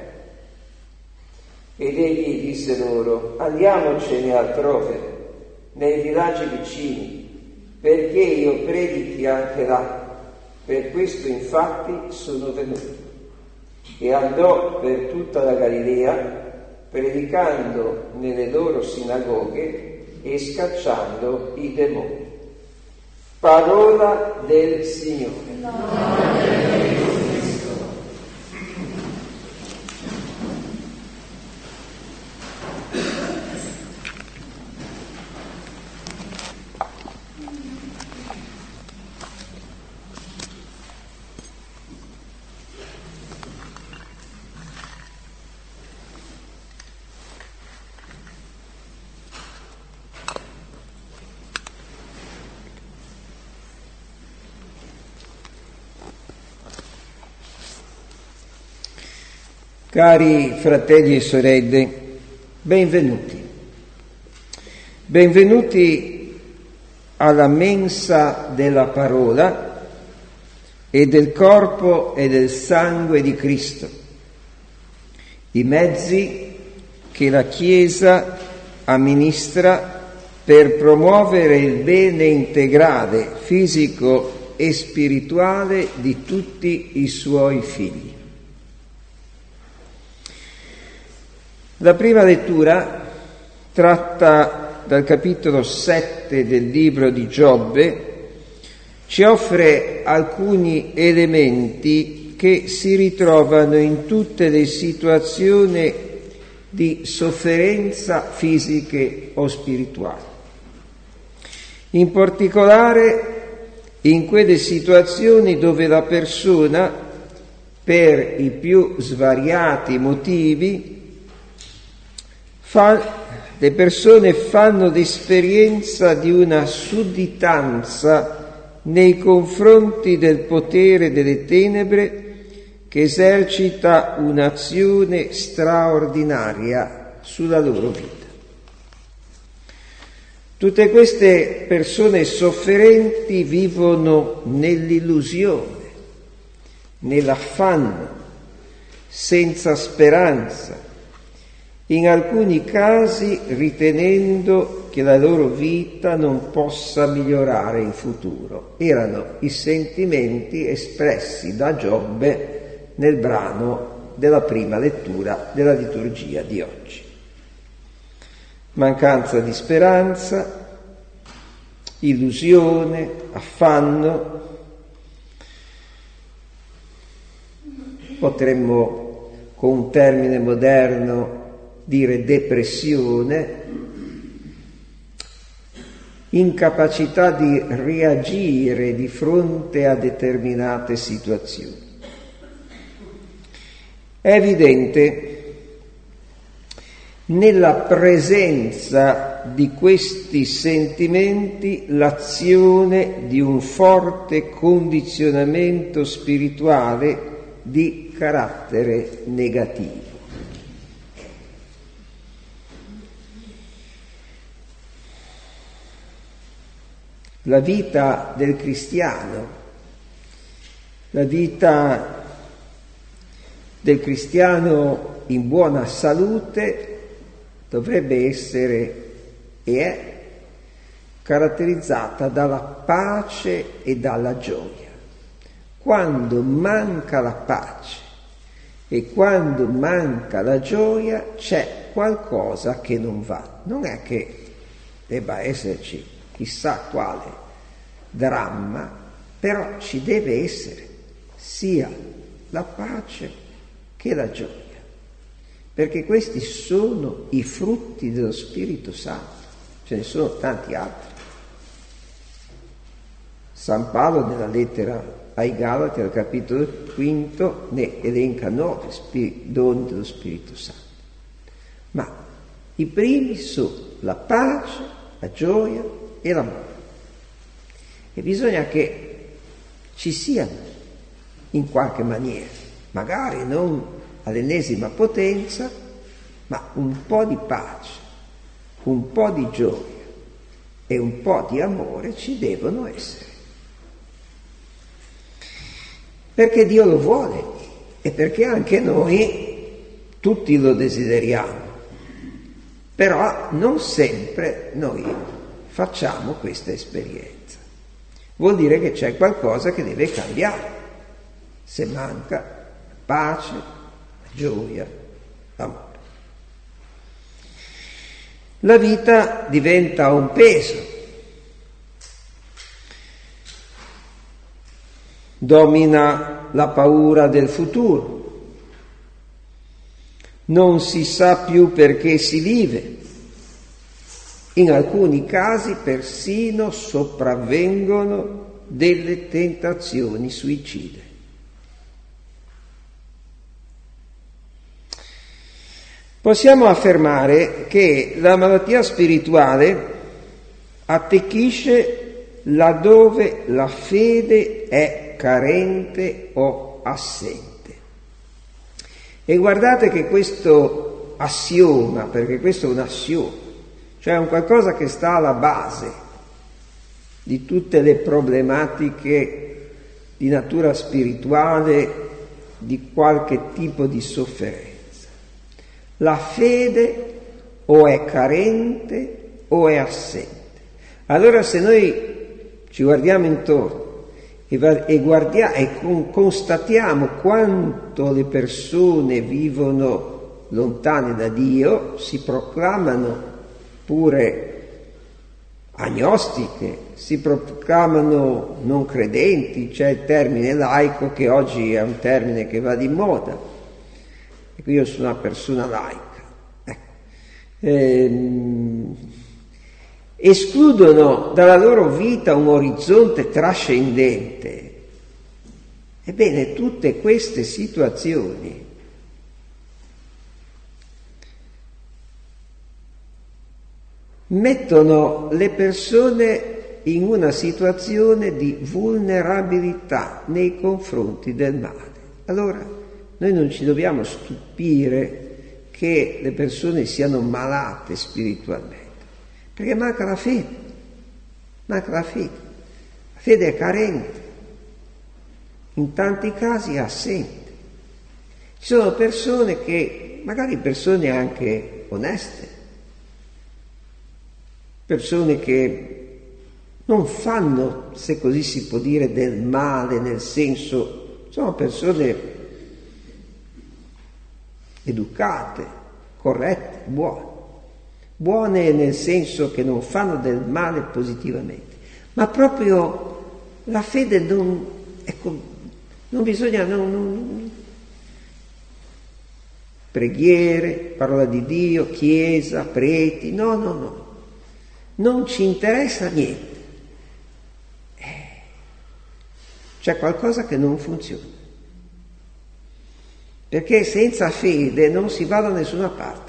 Ed egli disse loro: andiamocene altrove, nei villaggi vicini, perché io predichi anche là. Per questo infatti sono venuto. E andò per tutta la Galilea, predicando nelle loro sinagoghe e scacciando i demoni. Parola del Signore. Cari fratelli e sorelle, benvenuti. Benvenuti alla mensa della parola e del corpo e del sangue di Cristo, i mezzi che la Chiesa amministra per promuovere il bene integrale, fisico e spirituale di tutti i suoi figli. La prima lettura, tratta dal capitolo 7 del libro di Giobbe, ci offre alcuni elementi che si ritrovano in tutte le situazioni di sofferenza fisiche o spirituali. In particolare in quelle situazioni dove la persona, per i più svariati motivi, le persone fanno l'esperienza di una sudditanza nei confronti del potere delle tenebre che esercita un'azione straordinaria sulla loro vita. Tutte queste persone sofferenti vivono nell'illusione, nell'affanno, senza speranza, in alcuni casi ritenendo che la loro vita non possa migliorare in futuro. Erano i sentimenti espressi da Giobbe nel brano della prima lettura della liturgia di oggi. Mancanza di speranza, illusione, affanno. potremmo con un termine moderno dire depressione, incapacità di reagire di fronte a determinate situazioni. È evidente nella presenza di questi sentimenti l'azione di un forte condizionamento spirituale di carattere negativo. La vita del cristiano, la vita del cristiano in buona salute dovrebbe essere e è caratterizzata dalla pace e dalla gioia. Quando manca la pace e quando manca la gioia c'è qualcosa che non va. Non è che debba esserci chissà quale dramma, però ci deve essere sia la pace che la gioia, perché questi sono i frutti dello Spirito Santo, ce ne sono tanti altri. San Paolo nella lettera ai Galati al capitolo 5 ne elenca 9 doni dello Spirito Santo, ma i primi sono la pace, la gioia e l'amore, e bisogna che ci siano in qualche maniera, magari non all'ennesima potenza, ma un po' di pace, un po' di gioia e un po' di amore ci devono essere, perché Dio lo vuole e perché anche noi tutti lo desideriamo, però non sempre noi facciamo questa esperienza. Vuol dire che c'è qualcosa che deve cambiare, se manca pace, gioia, amore. La vita diventa un peso, domina la paura del futuro, non si sa più perché si vive, in alcuni casi persino sopravvengono delle tentazioni suicide. Possiamo affermare che la malattia spirituale attecchisce laddove la fede è carente o assente. E guardate che questo assioma, perché questo è un assioma, cioè un qualcosa che sta alla base di tutte le problematiche di natura spirituale, di qualche tipo di sofferenza. La fede o è carente o è assente. Allora se noi ci guardiamo intorno e constatiamo quanto le persone vivono lontane da Dio, si proclamano pure agnostiche, si proclamano non credenti, c'è il termine laico che oggi è un termine che va di moda. Ecco, io sono una persona laica. Escludono dalla loro vita un orizzonte trascendente. Ebbene, tutte queste situazioni mettono le persone in una situazione di vulnerabilità nei confronti del male. Allora, noi non ci dobbiamo stupire che le persone siano malate spiritualmente, perché manca la fede, la fede è carente, in tanti casi è assente. Ci sono persone che, magari persone anche oneste, persone che non fanno, se così si può dire, del male, nel senso, sono persone educate, corrette, buone nel senso che non fanno del male positivamente, ma proprio la fede non bisogna, preghiere, parola di Dio, chiesa, preti, no. Non ci interessa niente. C'è qualcosa che non funziona. Perché senza fede non si va da nessuna parte.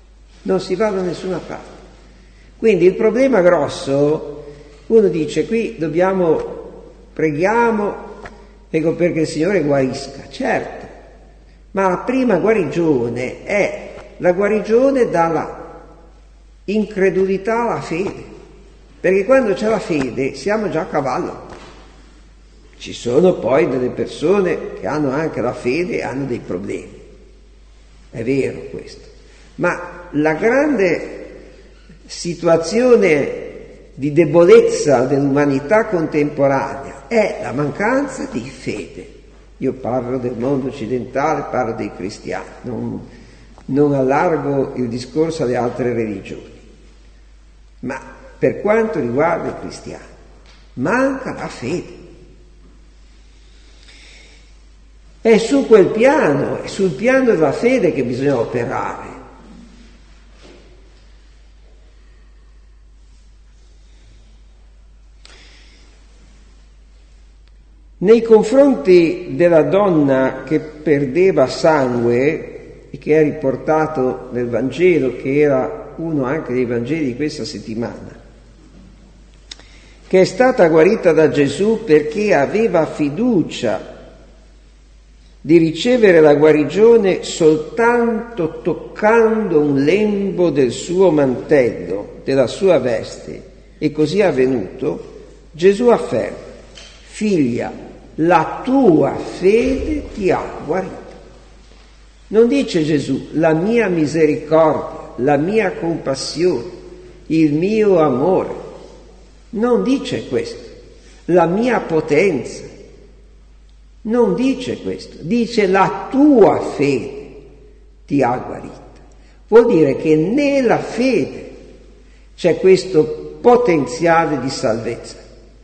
Quindi il problema grosso, uno dice qui preghiamo, ecco, perché il Signore guarisca. Certo, ma la prima guarigione è la guarigione dalla incredulità alla fede. Perché quando c'è la fede siamo già a cavallo. Ci sono poi delle persone che hanno anche la fede e hanno dei problemi. È vero questo. Ma la grande situazione di debolezza dell'umanità contemporanea è la mancanza di fede. Io parlo del mondo occidentale, parlo dei cristiani, non allargo il discorso alle altre religioni. Ma per quanto riguarda i cristiani, manca la fede. È su quel piano, è sul piano della fede che bisogna operare. Nei confronti della donna che perdeva sangue, e che è riportato nel Vangelo, che era uno anche dei Vangeli di questa settimana, che è stata guarita da Gesù perché aveva fiducia di ricevere la guarigione soltanto toccando un lembo del suo mantello, della sua veste, e così è avvenuto, Gesù afferma: figlia, la tua fede ti ha guarita. Non dice Gesù la mia misericordia, la mia compassione, il mio amore. Non dice questo. La mia potenza. Non dice questo. Dice la tua fede ti ha guarita. Vuol dire che nella fede c'è questo potenziale di salvezza.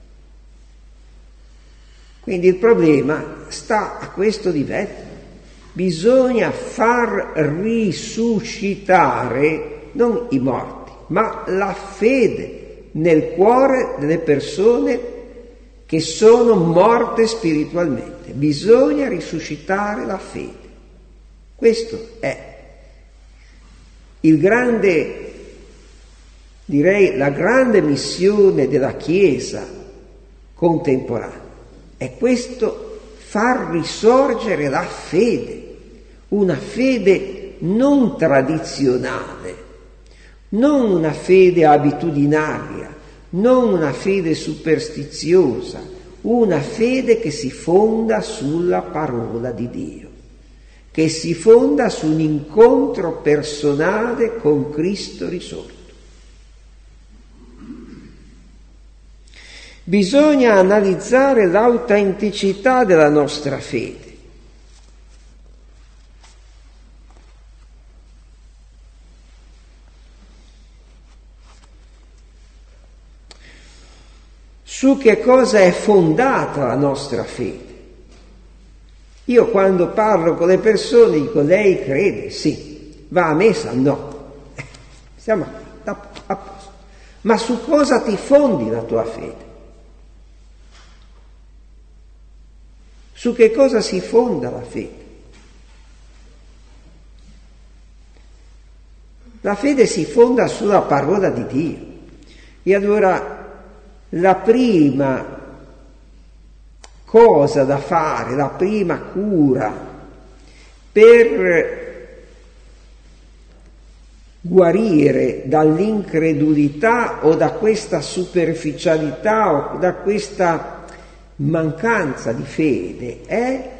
Quindi il problema sta a questo livello. Bisogna far risuscitare non i morti, ma la fede nel cuore delle persone che sono morte spiritualmente. Bisogna risuscitare la fede. Questo è la grande missione della Chiesa contemporanea. È questo, far risorgere la fede, una fede non tradizionale, non una fede abitudinaria, non una fede superstiziosa, una fede che si fonda sulla parola di Dio, che si fonda su un incontro personale con Cristo risorto. Bisogna analizzare l'autenticità della nostra fede. Su che cosa è fondata la nostra fede? Io quando parlo con le persone dico: lei crede? Sì. Va a messa? No. Siamo a posto. Ma su cosa ti fondi la tua fede? Su che cosa si fonda la fede? La fede si fonda sulla parola di Dio. E allora la prima cosa da fare, la prima cura per guarire dall'incredulità o da questa superficialità o da questa mancanza di fede è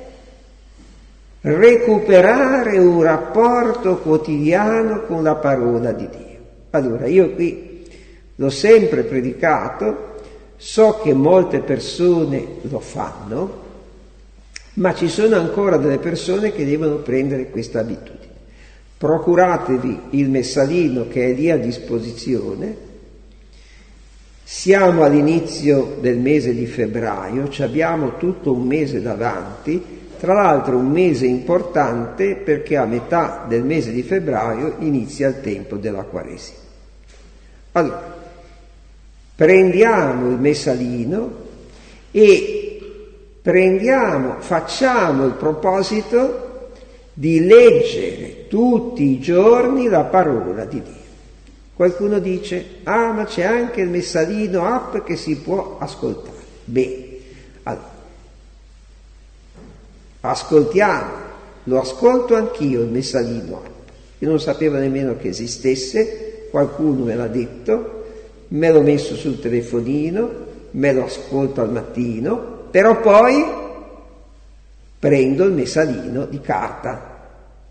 recuperare un rapporto quotidiano con la parola di Dio. Allora, io qui l'ho sempre predicato, so che molte persone lo fanno, ma ci sono ancora delle persone che devono prendere questa abitudine. Procuratevi il messalino che è lì a disposizione. Siamo all'inizio del mese di febbraio, ci abbiamo tutto un mese davanti Tra l'altro un mese importante perché a metà del mese di febbraio inizia il tempo della Quaresima. Allora, prendiamo il messalino e facciamo il proposito di leggere tutti i giorni la parola di Dio. Qualcuno dice, ma c'è anche il messalino app che si può ascoltare. Bene, allora, ascoltiamo, lo ascolto anch'io il messalino app. Io non sapevo nemmeno che esistesse, qualcuno me l'ha detto, me l'ho messo sul telefonino, me lo ascolto al mattino, però poi prendo il messalino di carta,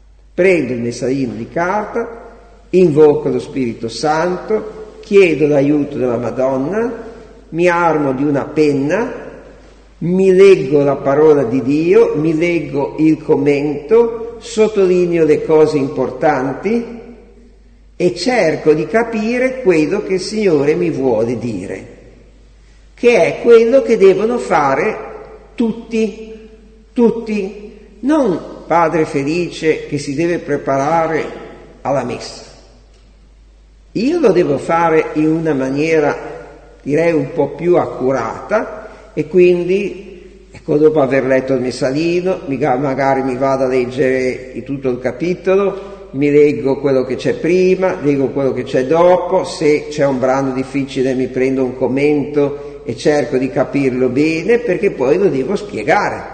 invoco lo Spirito Santo, chiedo l'aiuto della Madonna, mi armo di una penna, mi leggo la parola di Dio, mi leggo il commento, sottolineo le cose importanti e cerco di capire quello che il Signore mi vuole dire, che è quello che devono fare tutti, non padre felice che si deve preparare alla messa. Io lo devo fare in una maniera, direi, un po' più accurata e quindi, dopo aver letto il messalino, magari mi vado a leggere tutto il capitolo, mi leggo quello che c'è prima, leggo quello che c'è dopo, se c'è un brano difficile mi prendo un commento e cerco di capirlo bene, perché poi lo devo spiegare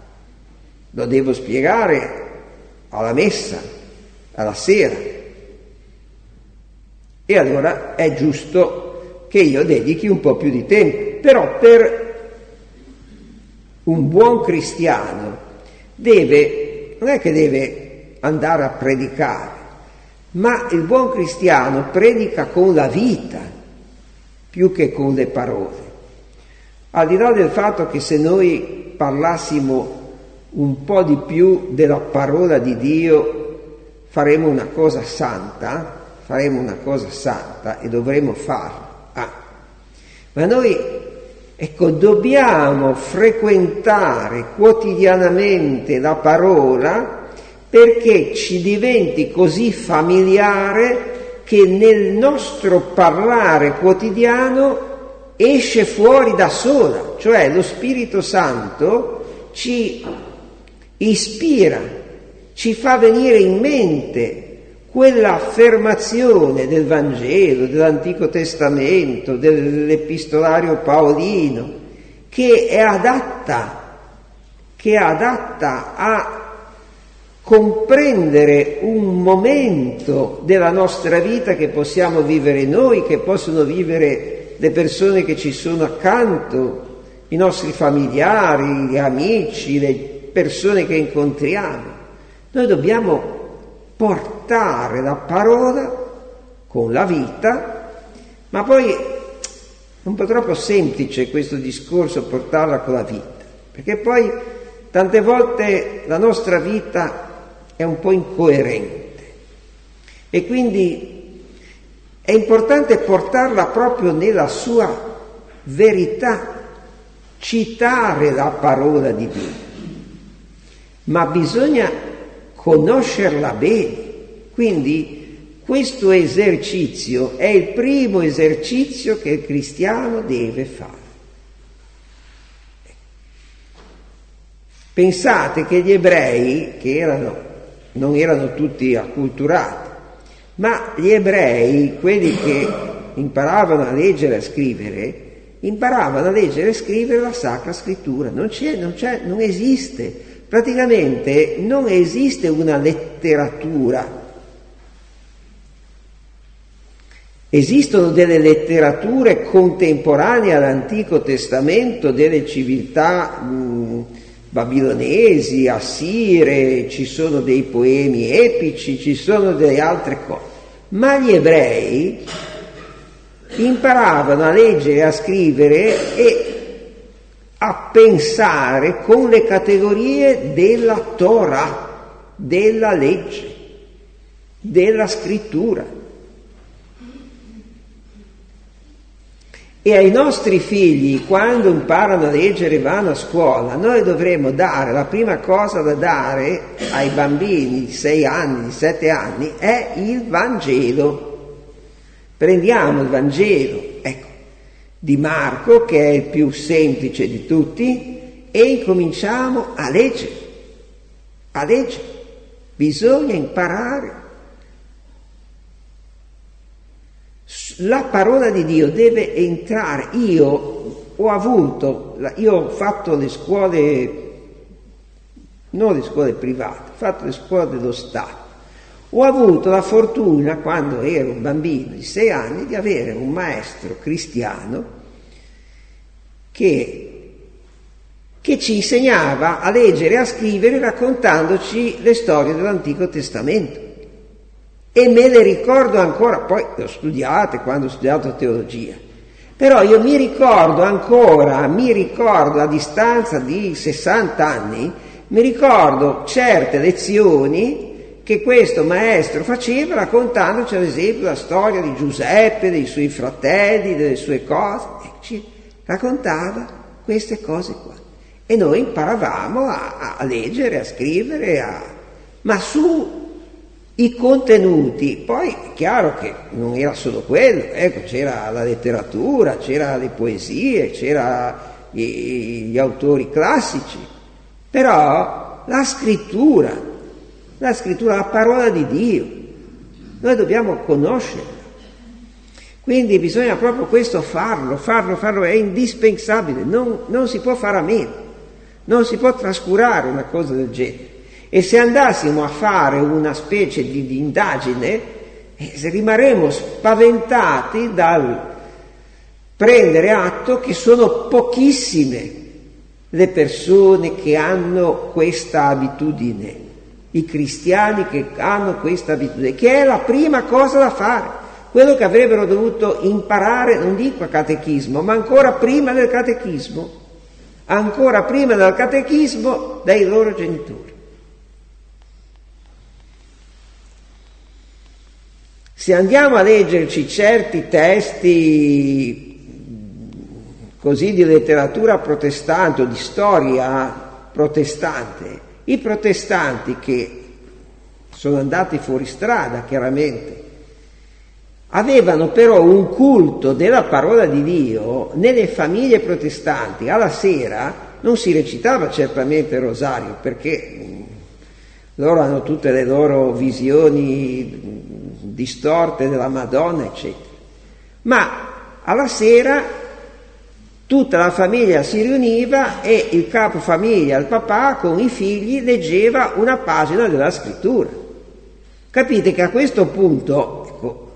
alla messa, alla sera. E allora è giusto che io dedichi un po' più di tempo, però per un buon cristiano non è che deve andare a predicare, ma il buon cristiano predica con la vita più che con le parole. Al di là del fatto che se noi parlassimo un po' di più della parola di Dio faremo una cosa santa e dovremo farlo. Ma noi, dobbiamo frequentare quotidianamente la parola perché ci diventi così familiare che nel nostro parlare quotidiano esce fuori da sola, cioè lo Spirito Santo ci ispira, ci fa venire in mente quell'affermazione del Vangelo, dell'Antico Testamento, dell'Epistolario Paolino, che è adatta a comprendere un momento della nostra vita che possiamo vivere noi, che possono vivere le persone che ci sono accanto, i nostri familiari, gli amici, le persone che incontriamo. Noi dobbiamo portare la parola con la vita, ma poi è un po' troppo semplice questo discorso, portarla con la vita, perché poi tante volte la nostra vita è un po' incoerente e quindi è importante portarla proprio nella sua verità, citare la parola di Dio, ma bisogna conoscerla bene. Quindi questo esercizio è il primo esercizio che il cristiano deve fare. Pensate che gli ebrei, non erano tutti acculturati, ma gli ebrei, quelli che imparavano a leggere e a scrivere la Sacra Scrittura. Non esiste. Praticamente non esiste una letteratura. Esistono delle letterature contemporanee all'Antico Testamento, delle civiltà babilonesi, assire, ci sono dei poemi epici, ci sono delle altre cose. Ma gli ebrei imparavano a leggere, a scrivere e a pensare con le categorie della Torah, della legge, della scrittura. E ai nostri figli, quando imparano a leggere e vanno a scuola, noi dovremmo dare, la prima cosa da dare ai bambini di 6 anni, di 7 anni, è il Vangelo. Prendiamo il Vangelo, ecco, di Marco, che è il più semplice di tutti, e incominciamo a leggere. A leggere. Bisogna imparare. La parola di Dio deve entrare. Io ho fatto le scuole, non le scuole private, ho fatto le scuole dello Stato. Ho avuto la fortuna, quando ero un bambino di 6 anni, di avere un maestro cristiano che ci insegnava a leggere e a scrivere raccontandoci le storie dell'Antico Testamento. E me le ricordo ancora, poi le ho studiate quando ho studiato teologia, però io mi ricordo a distanza di 60 anni, mi ricordo certe lezioni che questo maestro faceva raccontandoci ad esempio la storia di Giuseppe, dei suoi fratelli, delle sue cose, e ci raccontava queste cose qua. E noi imparavamo a leggere, a scrivere, ma su i contenuti. Poi è chiaro che non era solo quello, ecco, c'era la letteratura, c'era le poesie, c'era gli autori classici, però la scrittura, la parola di Dio, noi dobbiamo conoscerla. Quindi bisogna proprio questo farlo, è indispensabile, non si può fare a meno, non si può trascurare una cosa del genere. E se andassimo a fare una specie di indagine, rimarremo spaventati dal prendere atto che sono pochissime le persone che hanno questa abitudine, i cristiani che hanno questa abitudine, che è la prima cosa da fare, quello che avrebbero dovuto imparare, non dico a catechismo, ma ancora prima del catechismo dai loro genitori. Se andiamo a leggerci certi testi così di letteratura protestante o di storia protestante, i protestanti che sono andati fuori strada, chiaramente, avevano però un culto della parola di Dio. Nelle famiglie protestanti alla sera non si recitava certamente il rosario, perché loro hanno tutte le loro visioni distorte della Madonna, eccetera. Ma alla sera tutta la famiglia si riuniva e il capofamiglia, il papà, con i figli leggeva una pagina della scrittura. Capite che a questo punto, ecco,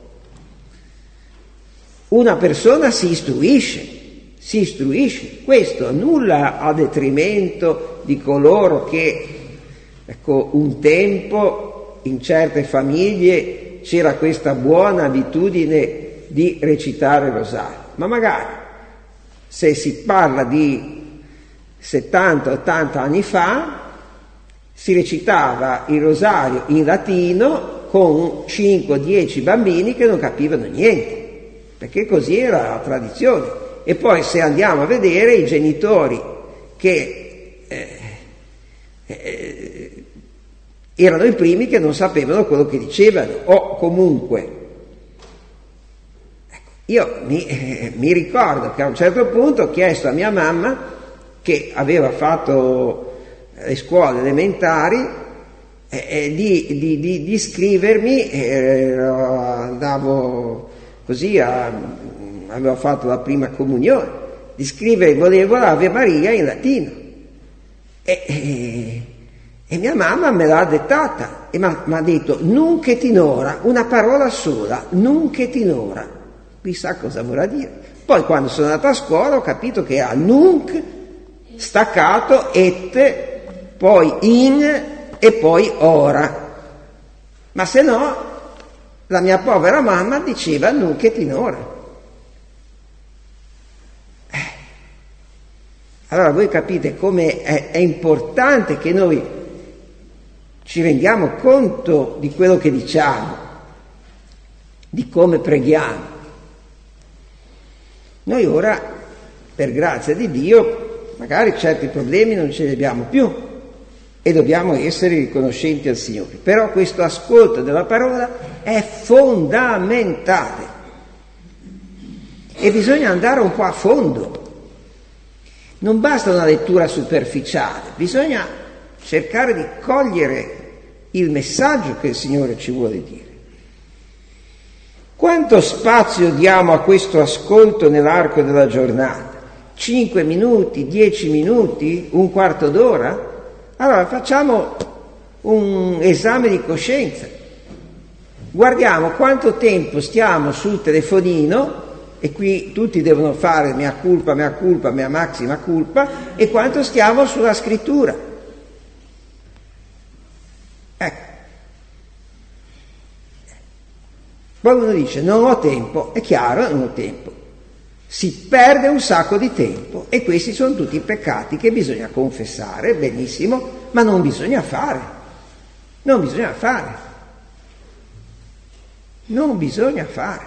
una persona si istruisce. Questo nulla a detrimento di coloro che, ecco, un tempo in certe famiglie c'era questa buona abitudine di recitare il rosario, ma magari se si parla di 70-80 anni fa si recitava il rosario in latino con 5-10 bambini che non capivano niente, perché così era la tradizione. E poi se andiamo a vedere i genitori che erano i primi che non sapevano quello che dicevano, o comunque. Ecco, io mi ricordo che a un certo punto ho chiesto a mia mamma, che aveva fatto le scuole elementari, di iscrivermi, andavo così, avevo fatto la prima comunione, di scrivere, volevo l'Ave Maria in latino. E mia mamma me l'ha dettata e mi ha detto nunc et in hora, una parola sola, nunc et in hora. Chissà cosa vorrà dire. Poi quando sono andata a scuola ho capito che era nunc, staccato, et, poi in e poi ora. Ma se no, la mia povera mamma diceva nunc et in hora. Allora voi capite come è importante che noi ci rendiamo conto di quello che diciamo, di come preghiamo. Noi ora, per grazia di Dio, magari certi problemi non ce li abbiamo più e dobbiamo essere riconoscenti al Signore. Però questo ascolto della parola è fondamentale e bisogna andare un po' a fondo. Non basta una lettura superficiale, bisogna cercare di cogliere il messaggio che il Signore ci vuole dire. Quanto spazio diamo a questo ascolto nell'arco della giornata? 5 minuti, 10 minuti, un quarto d'ora? Allora facciamo un esame di coscienza. Guardiamo quanto tempo stiamo sul telefonino, e qui tutti devono fare mea culpa, mea maxima culpa, e quanto stiamo sulla scrittura. Ecco. Poi uno dice non ho tempo, è chiaro, non ho tempo. Si perde un sacco di tempo e questi sono tutti i peccati che bisogna confessare, benissimo, ma non bisogna fare. Non bisogna fare. Non bisogna fare.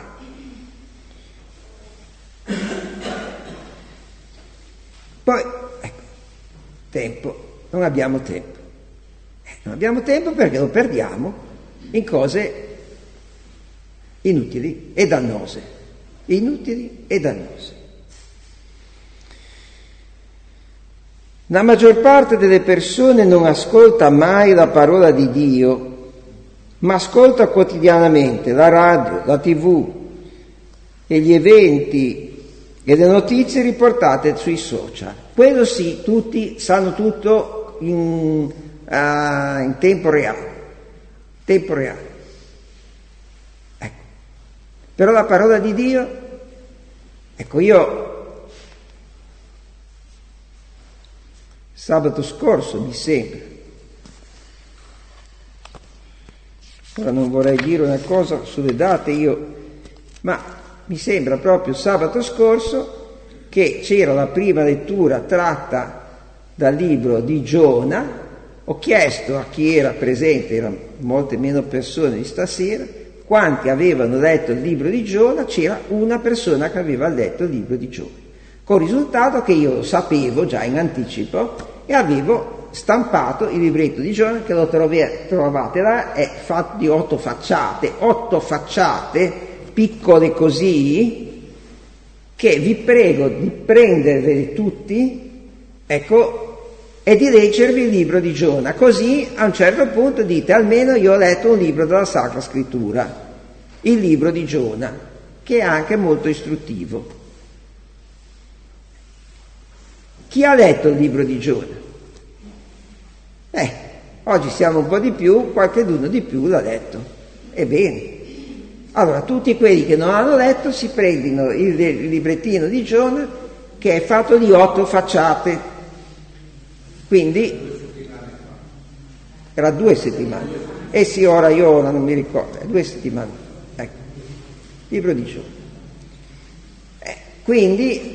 Poi, ecco, tempo, non abbiamo tempo. Non abbiamo tempo perché lo perdiamo in cose inutili e dannose. Inutili e dannose. La maggior parte delle persone non ascolta mai la parola di Dio, ma ascolta quotidianamente la radio, la TV e gli eventi e le notizie riportate sui social. Quello sì, tutti sanno tutto in tempo reale. Tempo reale. Ecco. Però la parola di Dio, ecco, io sabato scorso mi sembra, ora non vorrei dire una cosa sulle date ma mi sembra proprio sabato scorso che c'era la prima lettura tratta dal libro di Giona. Ho chiesto a chi era presente, erano molte meno persone di stasera, quanti avevano letto il libro di Giona. C'era una persona che aveva letto il libro di Giona, con il risultato che io lo sapevo già in anticipo e avevo stampato il libretto di Giona, che lo trovate là, è fatto di 8 facciate, piccole così, che vi prego di prendervele tutti, ecco, e di leggervi il libro di Giona, così a un certo punto dite almeno io ho letto un libro della Sacra Scrittura, il libro di Giona, che è anche molto istruttivo. Chi ha letto il libro di Giona? Oggi siamo un po' di più, qualcheduno di più l'ha letto. Ebbene, allora tutti quelli che non hanno letto si prendono il librettino di Giona, che è fatto di 8 facciate. Quindi era 2 settimane. Sì, ora non mi ricordo, è 2 settimane. Ecco, libro di Giona. Quindi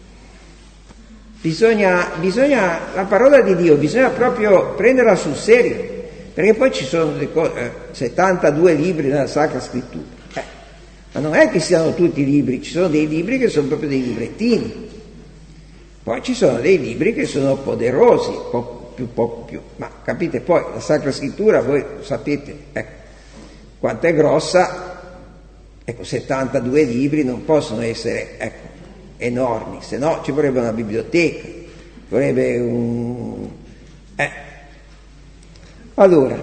bisogna la parola di Dio bisogna proprio prenderla sul serio, perché poi ci sono 72 libri nella Sacra Scrittura. Ma non è che siano tutti libri, ci sono dei libri che sono proprio dei librettini. Poi ci sono dei libri che sono poderosi, poco più. Ma capite, poi la Sacra Scrittura, voi sapete, quanto è grossa, 72 libri non possono essere, enormi, se no ci vorrebbe una biblioteca, vorrebbe un... Allora,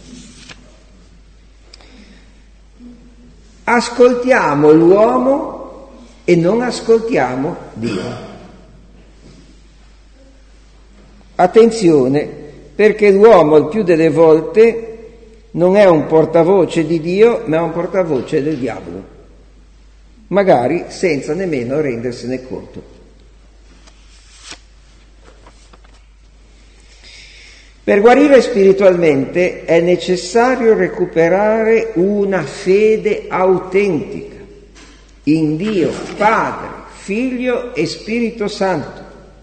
ascoltiamo l'uomo e non ascoltiamo Dio. Attenzione, perché l'uomo il più delle volte non è un portavoce di Dio, ma è un portavoce del diavolo, magari senza nemmeno rendersene conto. Per guarire spiritualmente è necessario recuperare una fede autentica in Dio, Padre, Figlio e Spirito Santo.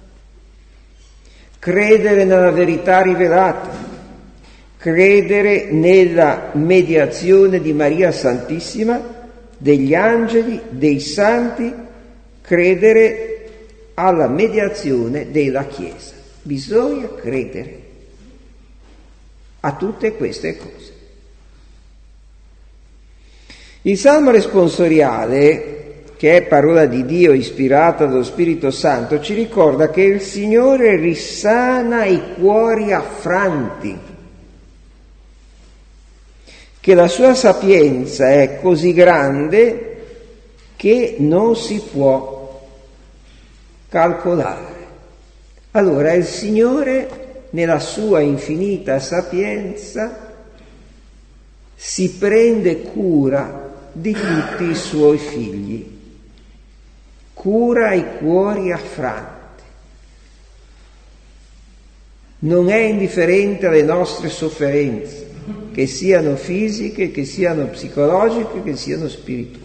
Credere nella verità rivelata, credere nella mediazione di Maria Santissima, degli angeli, dei santi, credere alla mediazione della Chiesa. Bisogna credere a tutte queste cose. Il Salmo responsoriale, che è parola di Dio ispirata dallo Spirito Santo, ci ricorda che il Signore risana i cuori affranti, che la sua sapienza è così grande che non si può calcolare. Allora il Signore, nella sua infinita sapienza, si prende cura di tutti i suoi figli, cura i cuori affranti, non è indifferente alle nostre sofferenze, che siano fisiche, che siano psicologiche, che siano spirituali.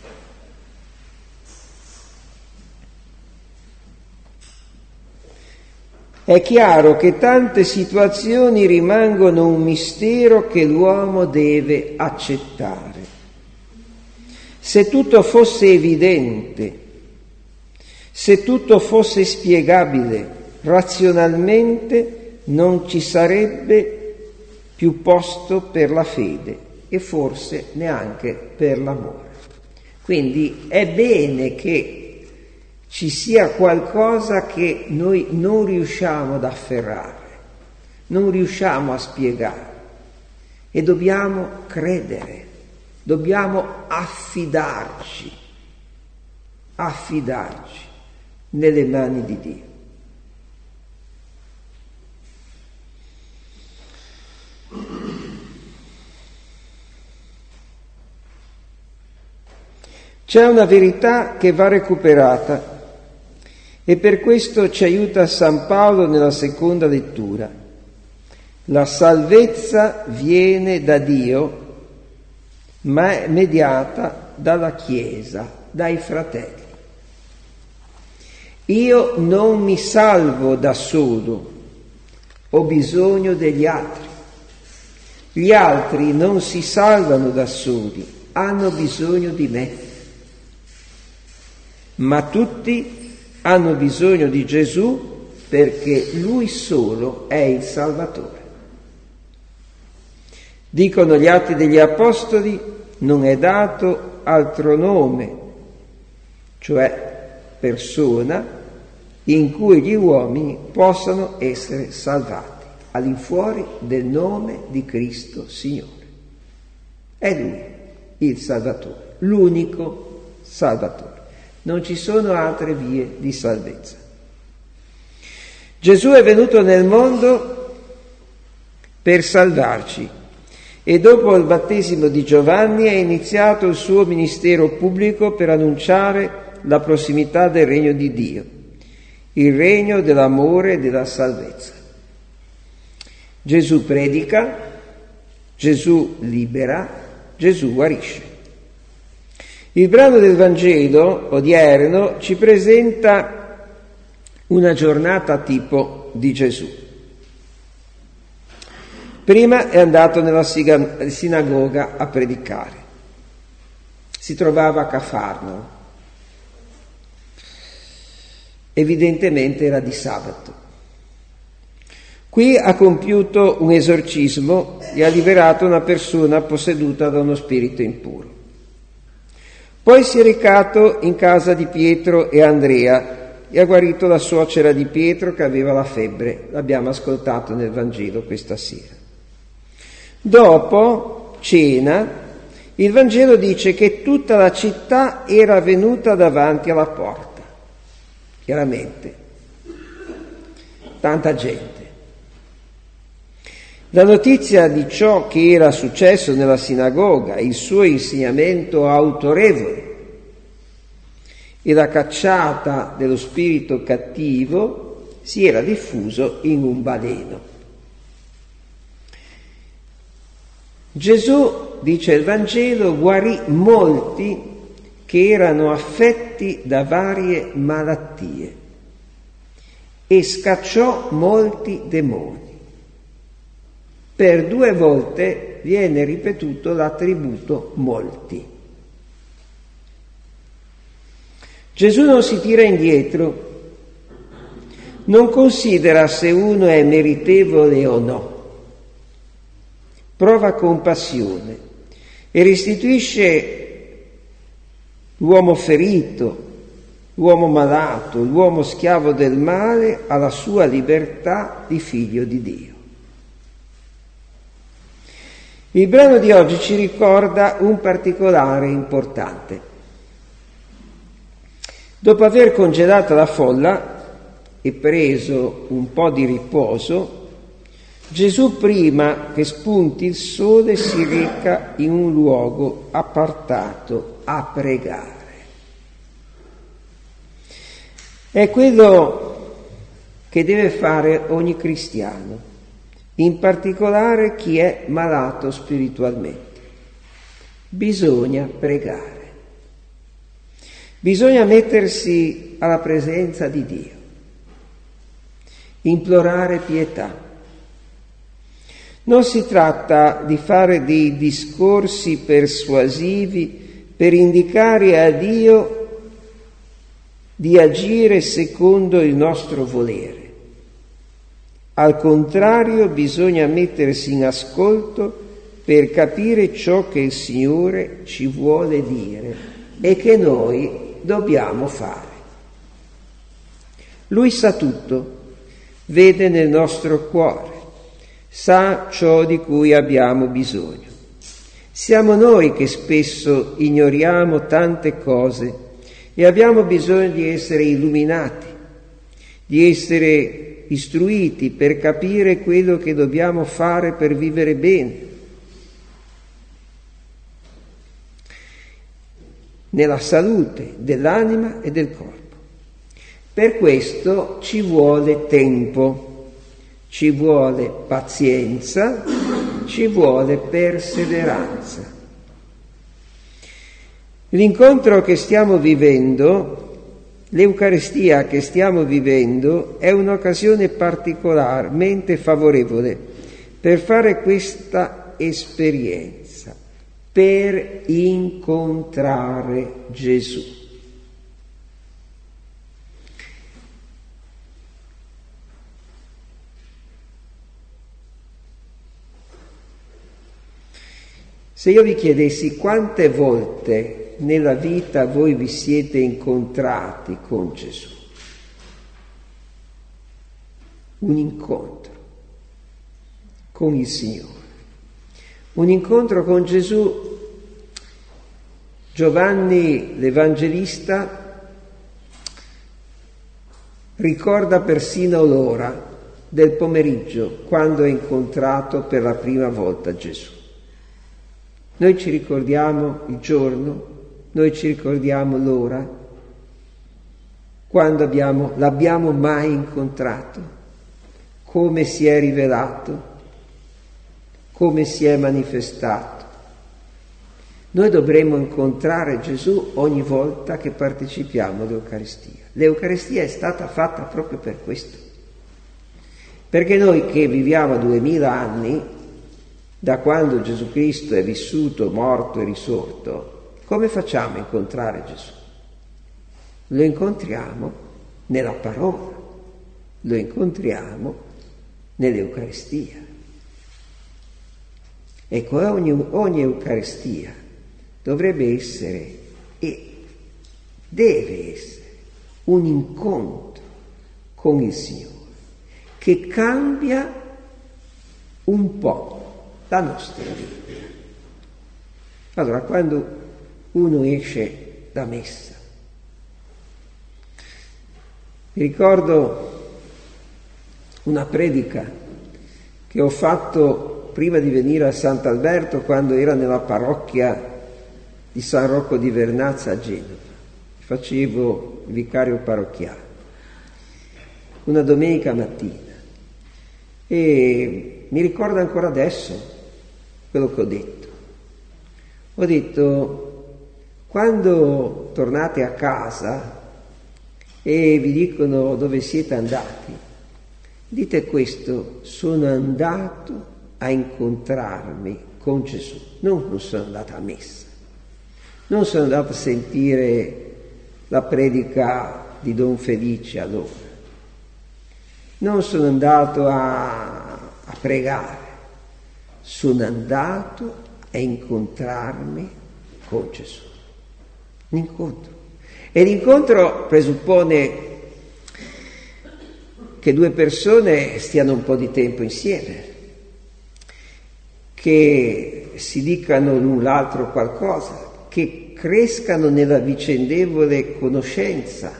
È chiaro che tante situazioni rimangono un mistero che l'uomo deve accettare. Se tutto fosse evidente, se tutto fosse spiegabile razionalmente, non ci sarebbe più posto per la fede e forse neanche per l'amore. Quindi è bene che ci sia qualcosa che noi non riusciamo ad afferrare, non riusciamo a spiegare e dobbiamo credere, dobbiamo affidarci nelle mani di Dio. C'è una verità che va recuperata e per questo ci aiuta San Paolo nella seconda lettura. La salvezza viene da Dio, ma è mediata dalla Chiesa, dai fratelli. Io non mi salvo da solo, ho bisogno degli altri. Gli altri non si salvano da soli, hanno bisogno di me. Ma tutti hanno bisogno di Gesù perché Lui solo è il Salvatore. Dicono gli Atti degli Apostoli, non è dato altro nome, cioè persona, in cui gli uomini possano essere salvati, all'infuori del nome di Cristo Signore. È Lui il Salvatore, l'unico Salvatore. Non ci sono altre vie di salvezza. Gesù è venuto nel mondo per salvarci e dopo il battesimo di Giovanni è iniziato il suo ministero pubblico per annunciare la prossimità del regno di Dio, il regno dell'amore e della salvezza. Gesù predica, Gesù libera, Gesù guarisce. Il brano del Vangelo odierno ci presenta una giornata tipo di Gesù. Prima è andato nella sinagoga a predicare. Si trovava a Cafarnao. Evidentemente era di sabato. Qui ha compiuto un esorcismo e ha liberato una persona posseduta da uno spirito impuro. Poi si è recato in casa di Pietro e Andrea e ha guarito la suocera di Pietro che aveva la febbre. L'abbiamo ascoltato nel Vangelo questa sera. Dopo cena, il Vangelo dice che tutta la città era venuta davanti alla porta. Chiaramente, tanta gente. La notizia di ciò che era successo nella sinagoga, il suo insegnamento autorevole e la cacciata dello spirito cattivo si era diffuso in un baleno. Gesù, dice il Vangelo, guarì molti che erano affetti da varie malattie e scacciò molti demoni. Per 2 volte viene ripetuto l'attributo molti. Gesù non si tira indietro, non considera se uno è meritevole o no, prova compassione e restituisce l'uomo ferito, l'uomo malato, l'uomo schiavo del male alla sua libertà di figlio di Dio. Il brano di oggi ci ricorda un particolare importante. Dopo aver congedato la folla e preso un po' di riposo, Gesù, prima che spunti il sole, si reca in un luogo appartato a pregare. È quello che deve fare ogni cristiano, in particolare chi è malato spiritualmente. Bisogna pregare. Bisogna mettersi alla presenza di Dio, implorare pietà. Non si tratta di fare dei discorsi persuasivi per indicare a Dio di agire secondo il nostro volere. Al contrario, bisogna mettersi in ascolto per capire ciò che il Signore ci vuole dire e che noi dobbiamo fare. Lui sa tutto, vede nel nostro cuore, sa ciò di cui abbiamo bisogno. Siamo noi che spesso ignoriamo tante cose e abbiamo bisogno di essere illuminati, di essere istruiti per capire quello che dobbiamo fare per vivere bene, nella salute dell'anima e del corpo. Per questo ci vuole tempo, ci vuole pazienza, ci vuole perseveranza. L'incontro che stiamo vivendo, l'Eucaristia che stiamo vivendo, è un'occasione particolarmente favorevole per fare questa esperienza, per incontrare Gesù. Se io vi chiedessi quante volte nella vita voi vi siete incontrati con Gesù, un incontro con il Signore, un incontro con Gesù. Giovanni l'Evangelista ricorda persino l'ora del pomeriggio quando ha incontrato per la prima volta Gesù. Noi ci ricordiamo il giorno, noi ci ricordiamo l'ora, quando l'abbiamo mai incontrato, come si è rivelato, come si è manifestato. Noi dovremmo incontrare Gesù ogni volta che partecipiamo all'Eucaristia. L'Eucaristia è stata fatta proprio per questo, perché noi che viviamo 2000 anni, da quando Gesù Cristo è vissuto, morto e risorto, come facciamo a incontrare Gesù? Lo incontriamo nella parola, lo incontriamo nell'Eucaristia. Ecco, ogni Eucaristia dovrebbe essere e deve essere un incontro con il Signore che cambia un po' la nostra vita. Allora, quando uno esce da messa, mi ricordo una predica che ho fatto prima di venire a Sant'Alberto, quando era nella parrocchia di San Rocco di Vernazza a Genova. Facevo il vicario parrocchiale, una domenica mattina, e mi ricordo ancora adesso quello che ho detto. Ho detto: quando tornate a casa e vi dicono dove siete andati, dite questo: sono andato a incontrarmi con Gesù, non sono andato a messa, non sono andato a sentire la predica di Don Felice allora. Non sono andato a pregare, sono andato a incontrarmi con Gesù. Un incontro. E l'incontro presuppone che due persone stiano un po' di tempo insieme, che si dicano l'un l'altro qualcosa, che crescano nella vicendevole conoscenza.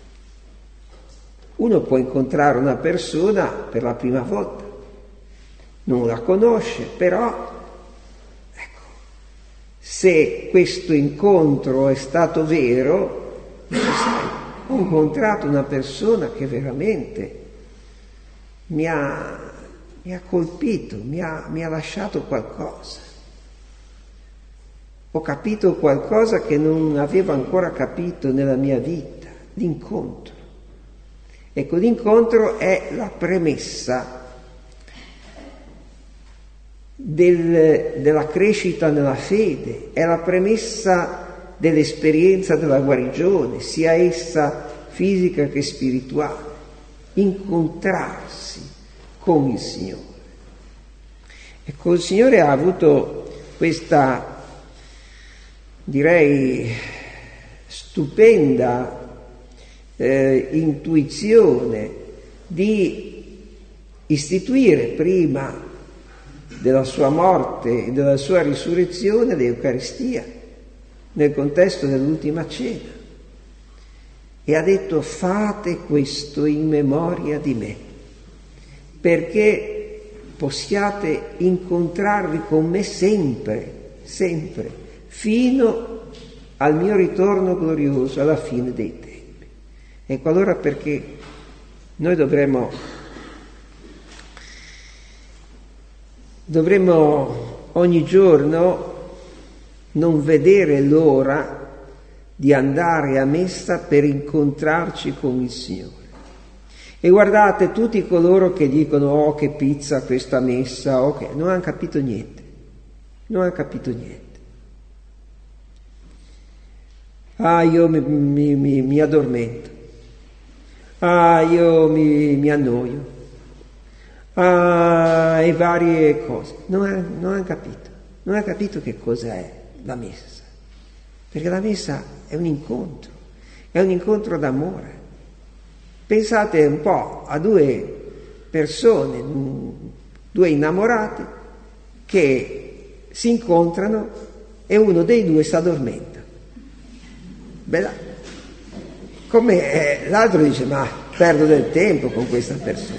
Uno può incontrare una persona per la prima volta, non la conosce, però ecco, se questo incontro è stato vero, dice, sai, ho incontrato una persona che veramente mi ha colpito, mi ha lasciato qualcosa. Ho capito qualcosa che non avevo ancora capito nella mia vita, l'incontro. Ecco, l'incontro è la premessa della crescita nella fede, è la premessa dell'esperienza della guarigione, sia essa fisica che spirituale. Incontrarsi con il Signore. Ecco, il Signore ha avuto questa, direi, stupenda intuizione di istituire prima della sua morte e della sua risurrezione l'Eucaristia nel contesto dell'ultima cena, e ha detto: fate questo in memoria di me, perché possiate incontrarvi con me sempre, sempre, fino al mio ritorno glorioso alla fine dei tempi. Ecco, allora perché noi dovremmo ogni giorno non vedere l'ora di andare a messa per incontrarci con il Signore. E guardate, tutti coloro che dicono: oh, che pizza questa messa, oh, che... non hanno capito niente, non hanno capito niente. Ah, io mi addormento, ah, io mi annoio, ah, e varie cose. Non hanno capito che cosa è la messa, perché la messa è un incontro d'amore. Pensate un po' a due persone, due innamorati che si incontrano e uno dei due si addormenta. Beh, come l'altro dice: ma perdo del tempo con questa persona,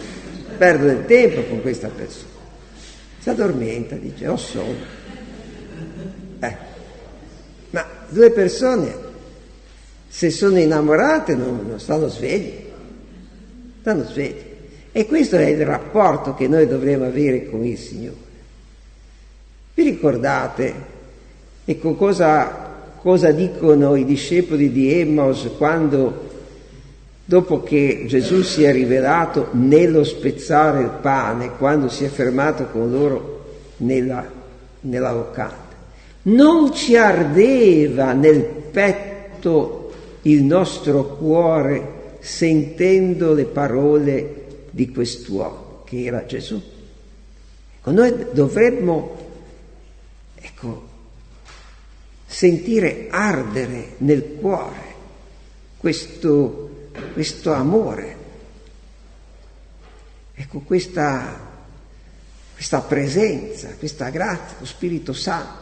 si addormenta, dice: ho sonno. Ma due persone, se sono innamorate, non stanno svegli. E questo è il rapporto che noi dovremo avere con il Signore. Vi ricordate, ecco, cosa dicono i discepoli di Emmaus quando, dopo che Gesù si è rivelato nello spezzare il pane, quando si è fermato con loro nella locanda? Non ci ardeva nel petto il nostro cuore sentendo le parole di quest'uomo che era Gesù? Ecco, noi dovremmo, sentire ardere nel cuore questo amore, ecco, questa presenza, questa grazia, lo Spirito Santo.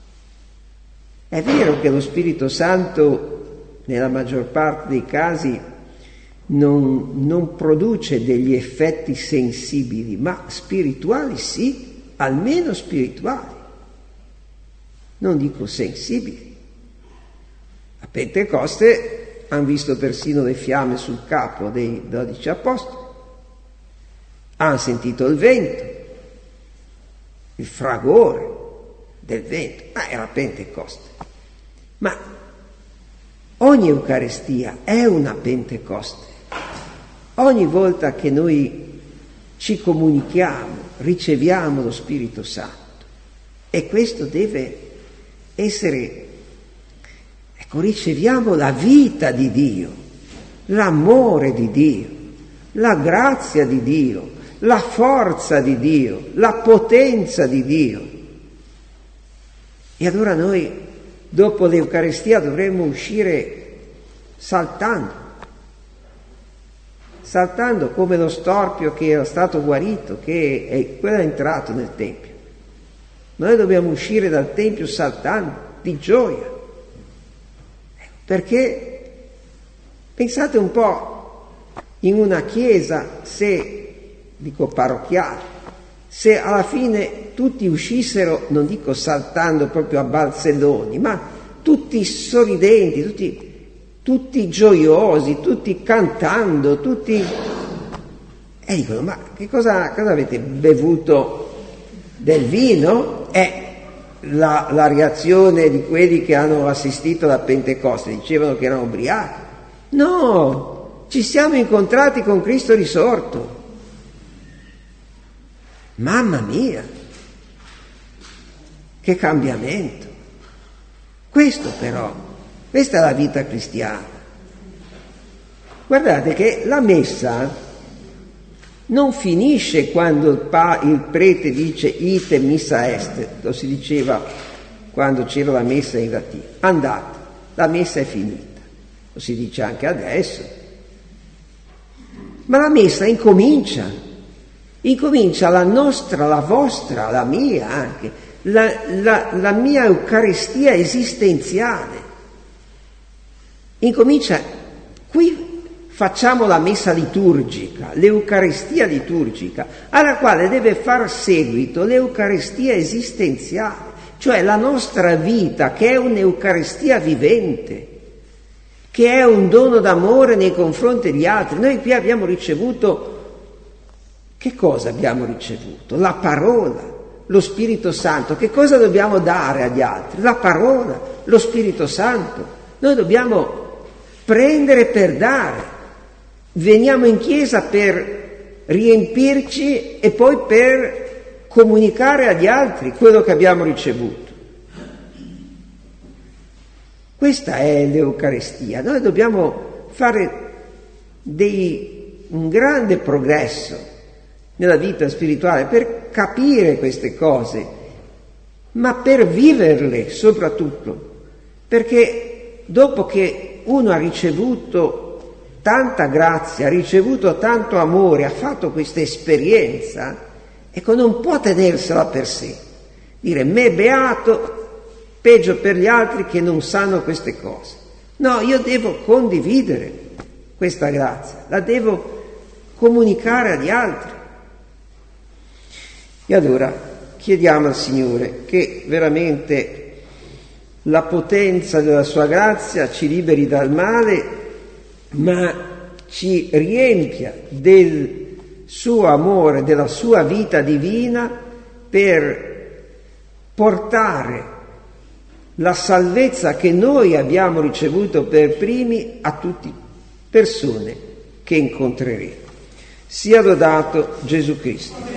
È vero che lo Spirito Santo nella maggior parte dei casi non produce degli effetti sensibili, ma spirituali sì, almeno spirituali. Non dico sensibili. A Pentecoste hanno visto persino le fiamme sul capo dei 12 apostoli, hanno sentito il vento, il fragore del vento, ma era Pentecoste. Ma ogni Eucaristia è una Pentecoste. Ogni volta che noi ci comunichiamo, riceviamo lo Spirito Santo, e questo deve essere riceviamo la vita di Dio, l'amore di Dio, la grazia di Dio, la forza di Dio, la potenza di Dio. E allora noi, dopo l'Eucaristia, dovremmo uscire saltando come lo storpio che era stato guarito, quello è entrato nel Tempio. Noi dobbiamo uscire dal Tempio saltando di gioia. Perché pensate un po' in una chiesa, parrocchiale, se alla fine tutti uscissero, non dico saltando proprio a balzelloni, ma tutti sorridenti, tutti gioiosi, tutti cantando, tutti... E dicono, ma che cosa avete bevuto del vino? La reazione di quelli che hanno assistito alla Pentecoste, dicevano che erano ubriachi. No, ci siamo incontrati con Cristo risorto. Mamma mia, che cambiamento! Questa è la vita cristiana. Guardate che la messa non finisce quando il prete dice ite missa est, lo si diceva quando c'era la messa in latino. Andate, la messa è finita, lo si dice anche adesso. Ma la messa incomincia la nostra, la vostra, la mia anche, la mia Eucaristia esistenziale. Incomincia qui. Facciamo la messa liturgica, l'Eucaristia liturgica, alla quale deve far seguito l'Eucaristia esistenziale, cioè la nostra vita, che è un'Eucaristia vivente, che è un dono d'amore nei confronti degli altri. Noi qui abbiamo ricevuto, che cosa abbiamo ricevuto? La parola, lo Spirito Santo. Che cosa dobbiamo dare agli altri? La parola, lo Spirito Santo. Noi dobbiamo prendere per dare. Veniamo in chiesa per riempirci e poi per comunicare agli altri quello che abbiamo ricevuto. Questa è l'Eucaristia. Noi dobbiamo fare un grande progresso nella vita spirituale per capire queste cose, ma per viverle soprattutto, perché dopo che uno ha ricevuto tanta grazia, ha ricevuto tanto amore, ha fatto questa esperienza, non può tenersela per sé. Dire me beato, peggio per gli altri che non sanno queste cose. No, io devo condividere questa grazia, la devo comunicare agli altri. E allora chiediamo al Signore che veramente la potenza della sua grazia ci liberi dal male, ma ci riempia del suo amore, della sua vita divina, per portare la salvezza che noi abbiamo ricevuto per primi a tutte persone che incontreremo. Sia lodato Gesù Cristo.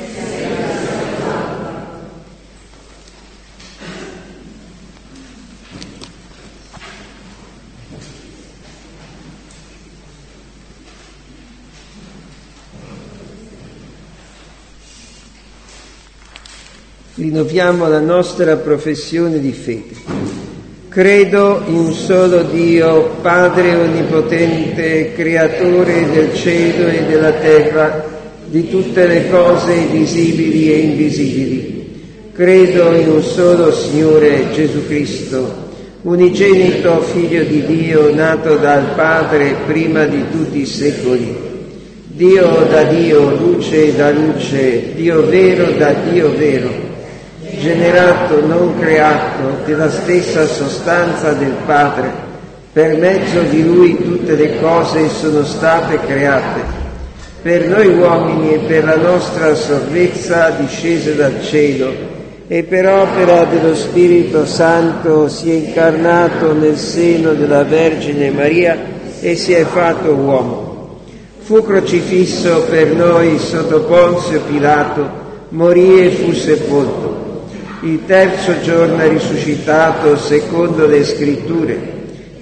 Rinnoviamo la nostra professione di fede. Credo in un solo Dio, Padre Onnipotente, Creatore del cielo e della terra, di tutte le cose visibili e invisibili. Credo in un solo Signore Gesù Cristo, unigenito Figlio di Dio, nato dal Padre prima di tutti i secoli. Dio da Dio, luce da luce, Dio vero da Dio vero, generato, non creato, della stessa sostanza del Padre, per mezzo di Lui tutte le cose sono state create, per noi uomini e per la nostra salvezza discese dal cielo, e per opera dello Spirito Santo si è incarnato nel seno della Vergine Maria e si è fatto uomo. Fu crocifisso per noi sotto Ponzio Pilato, morì e fu sepolto. Il terzo giorno è risuscitato secondo le Scritture,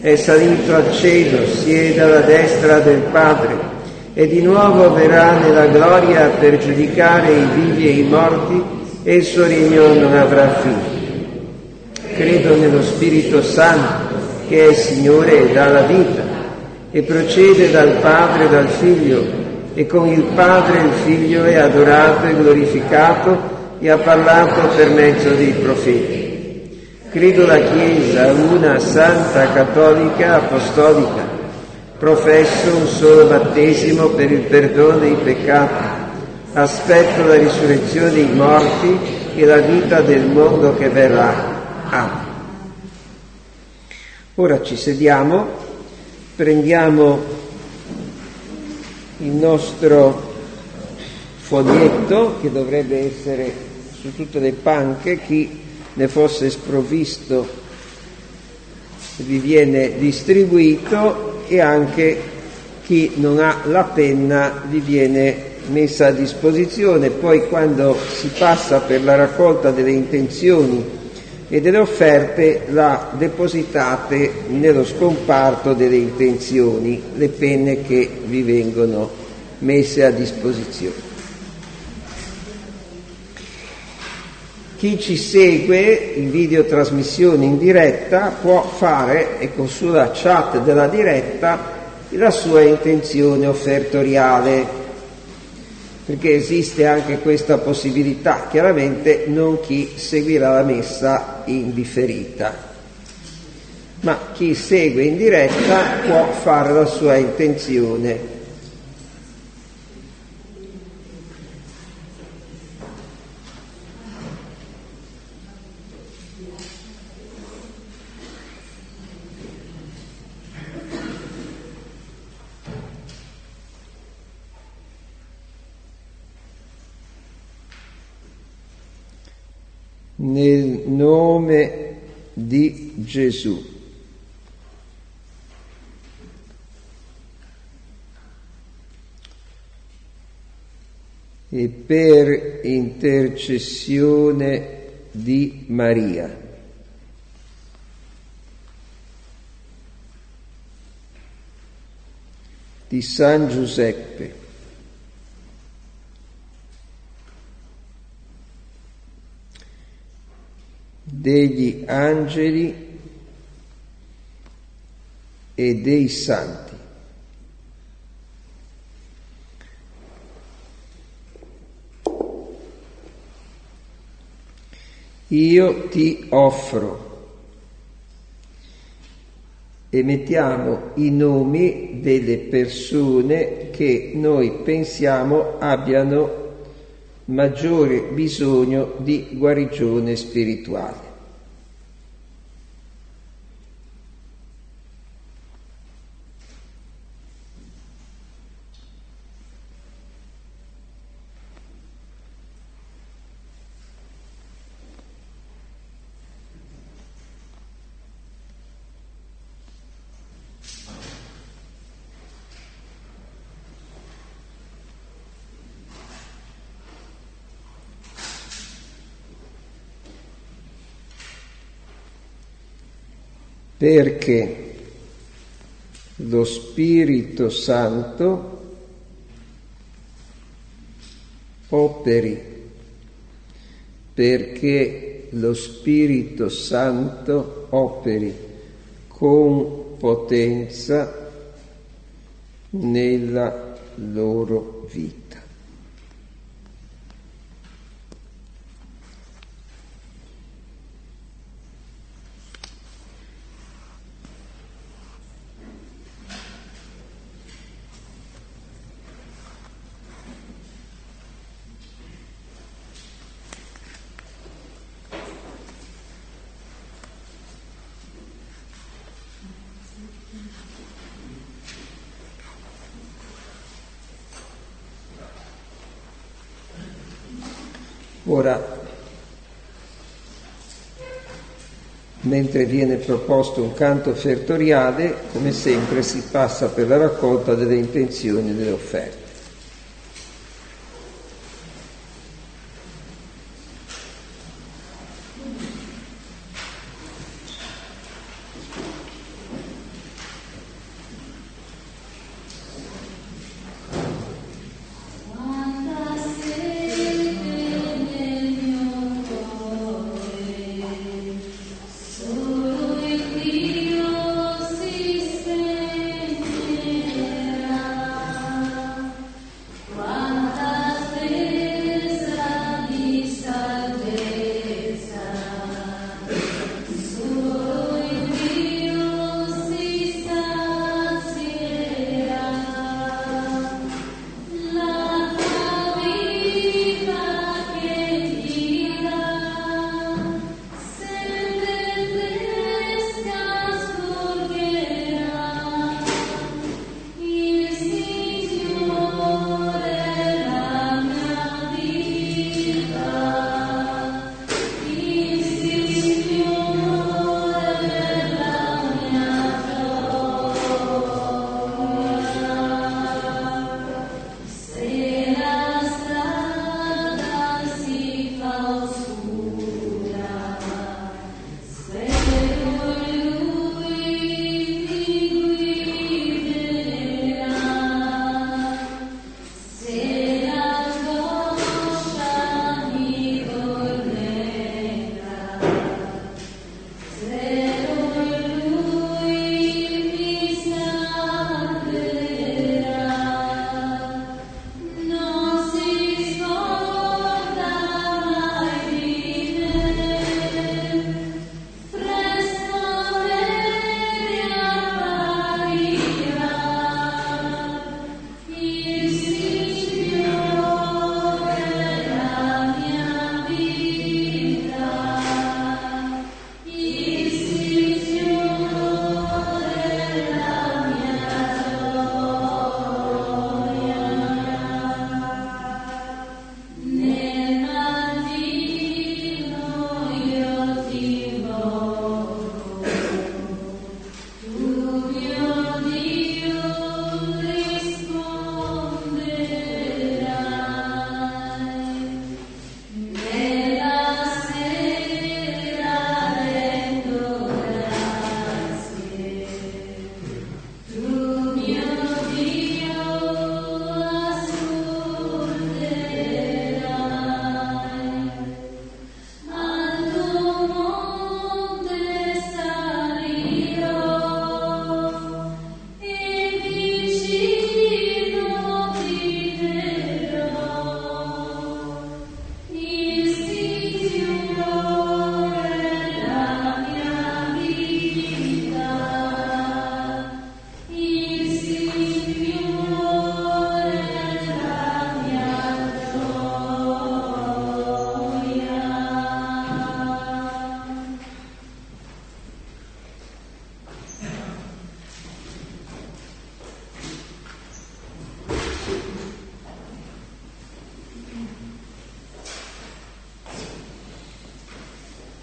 è salito al cielo, siede alla destra del Padre e di nuovo verrà nella gloria per giudicare i vivi e i morti, e il suo regno non avrà fine. Credo nello Spirito Santo, che è Signore e dà la vita, e procede dal Padre e dal Figlio, e con il Padre e il Figlio è adorato e glorificato e ha parlato per mezzo dei profeti. Credo la Chiesa, una, santa, cattolica, apostolica. Professo un solo battesimo per il perdono dei peccati. Aspetto la risurrezione dei morti e la vita del mondo che verrà. Amen. Ora ci sediamo, prendiamo il nostro foglietto che dovrebbe essere su tutte le panche. Chi ne fosse sprovvisto vi viene distribuito, e anche chi non ha la penna vi viene messa a disposizione. Poi quando si passa per la raccolta delle intenzioni e delle offerte la depositate nello scomparto delle intenzioni, le penne che vi vengono messe a disposizione. Chi ci segue in videotrasmissione in diretta può fare, ecco, sulla chat della diretta, la sua intenzione offertoriale, perché esiste anche questa possibilità, chiaramente non chi seguirà la messa in differita, ma chi segue in diretta può fare la sua intenzione. Nel nome di Gesù. E per intercessione di Maria, di San Giuseppe, degli angeli e dei santi, io ti offro, e mettiamo i nomi delle persone che noi pensiamo abbiano maggiore bisogno di guarigione spirituale. Perché lo Spirito Santo operi, perché lo Spirito Santo operi con potenza nella loro vita. Ora, mentre viene proposto un canto offertoriale, come sempre si passa per la raccolta delle intenzioni e delle offerte.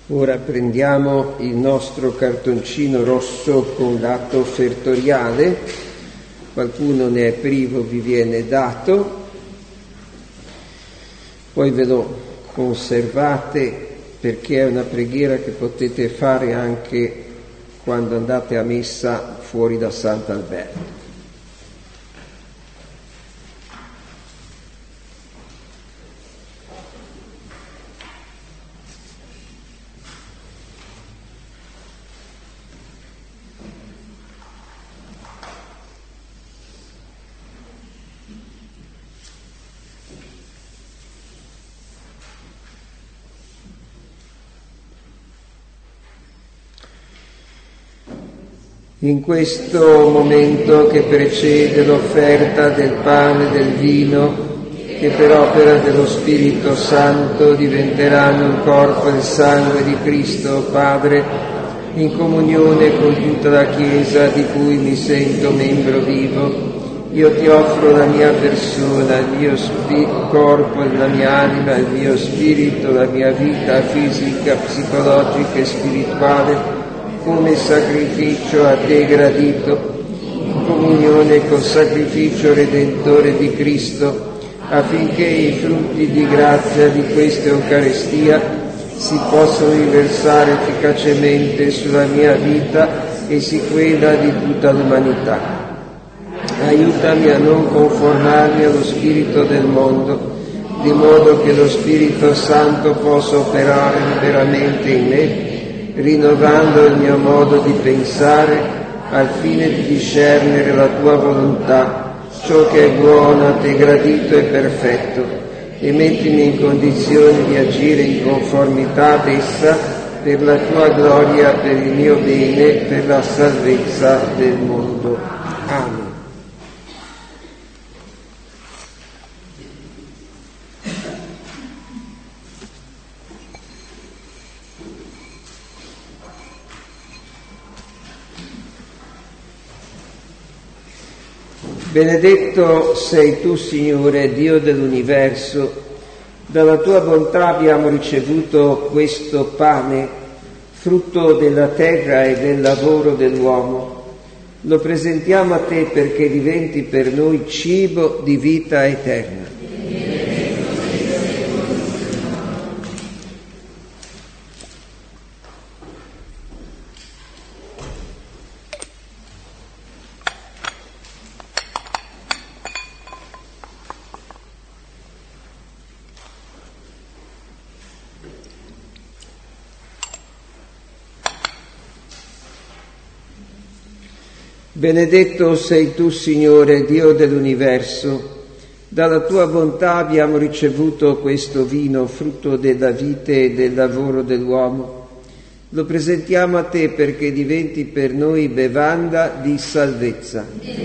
Ora prendiamo il nostro cartoncino rosso con l'atto offertoriale, qualcuno ne è privo, vi viene dato, poi ve lo conservate perché è una preghiera che potete fare anche quando andate a messa fuori da Sant'Alberto. In questo momento che precede l'offerta del pane e del vino, che per opera dello Spirito Santo diventeranno il corpo e il sangue di Cristo Padre, in comunione con tutta la Chiesa di cui mi sento membro vivo, io ti offro la mia persona, il mio corpo, la mia anima, il mio spirito, la mia vita fisica, psicologica e spirituale, come sacrificio a te gradito, in comunione col sacrificio redentore di Cristo, affinché i frutti di grazia di questa Eucaristia si possano riversare efficacemente sulla mia vita e su quella di tutta l'umanità. Aiutami a non conformarmi allo spirito del mondo, di modo che lo Spirito Santo possa operare liberamente in me, rinnovando il mio modo di pensare al fine di discernere la tua volontà, ciò che è buono, a te gradito e perfetto, e mettimi in condizione di agire in conformità ad essa per la tua gloria, per il mio bene, per la salvezza del mondo. Amen. Benedetto sei tu, Signore, Dio dell'universo. Dalla tua bontà abbiamo ricevuto questo pane, frutto della terra e del lavoro dell'uomo. Lo presentiamo a te perché diventi per noi cibo di vita eterna. Benedetto sei tu, Signore, Dio dell'universo. Dalla tua bontà abbiamo ricevuto questo vino, frutto della vite e del lavoro dell'uomo. Lo presentiamo a te perché diventi per noi bevanda di salvezza.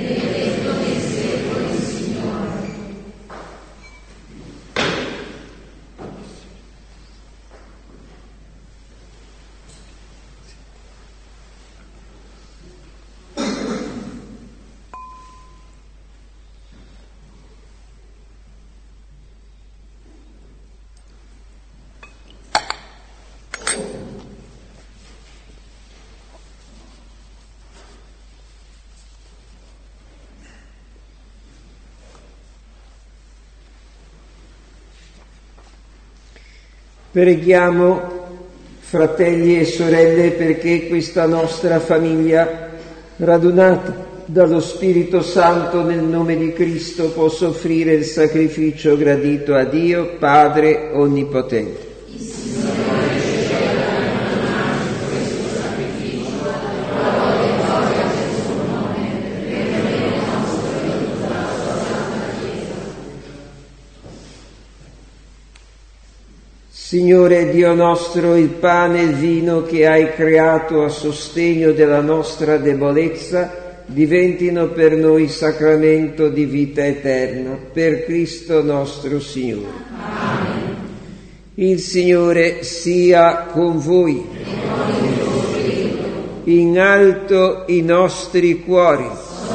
Preghiamo, fratelli e sorelle, perché questa nostra famiglia, radunata dallo Spirito Santo nel nome di Cristo, possa offrire il sacrificio gradito a Dio, Padre Onnipotente. Signore Dio nostro, il pane e il vino che hai creato a sostegno della nostra debolezza diventino per noi sacramento di vita eterna, per Cristo nostro Signore. Amen. Il Signore sia con voi. In alto i nostri cuori.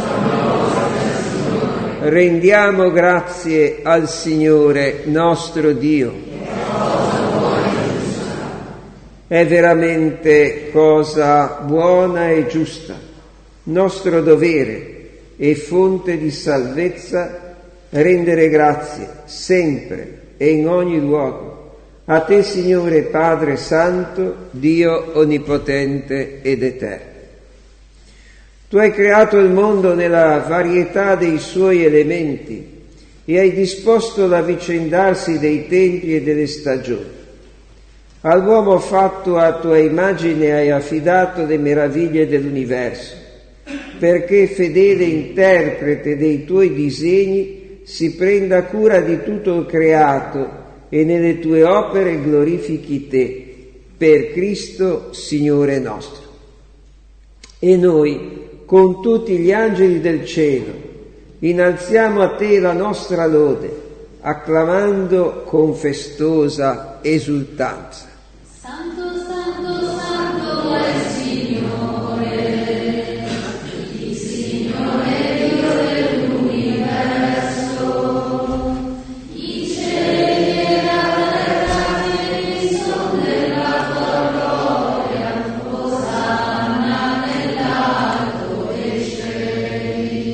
Rendiamo grazie al Signore nostro Dio. È veramente cosa buona e giusta, nostro dovere e fonte di salvezza, rendere grazie sempre e in ogni luogo a te, Signore Padre Santo, Dio Onnipotente ed Eterno. Tu hai creato il mondo nella varietà dei suoi elementi e hai disposto l'avvicendarsi dei tempi e delle stagioni. All'uomo fatto a tua immagine hai affidato le meraviglie dell'universo, perché fedele interprete dei tuoi disegni si prenda cura di tutto il creato e nelle tue opere glorifichi te, per Cristo Signore nostro. E noi, con tutti gli angeli del cielo, innalziamo a te la nostra lode, acclamando con festosa esultanza. Santo, santo, santo è il Signore, il Signore Dio dell'universo. I cieli e la terra sono della tua gloria, Osanna nell'alto dei cieli.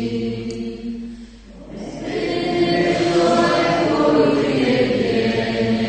Benedetto è colui che viene.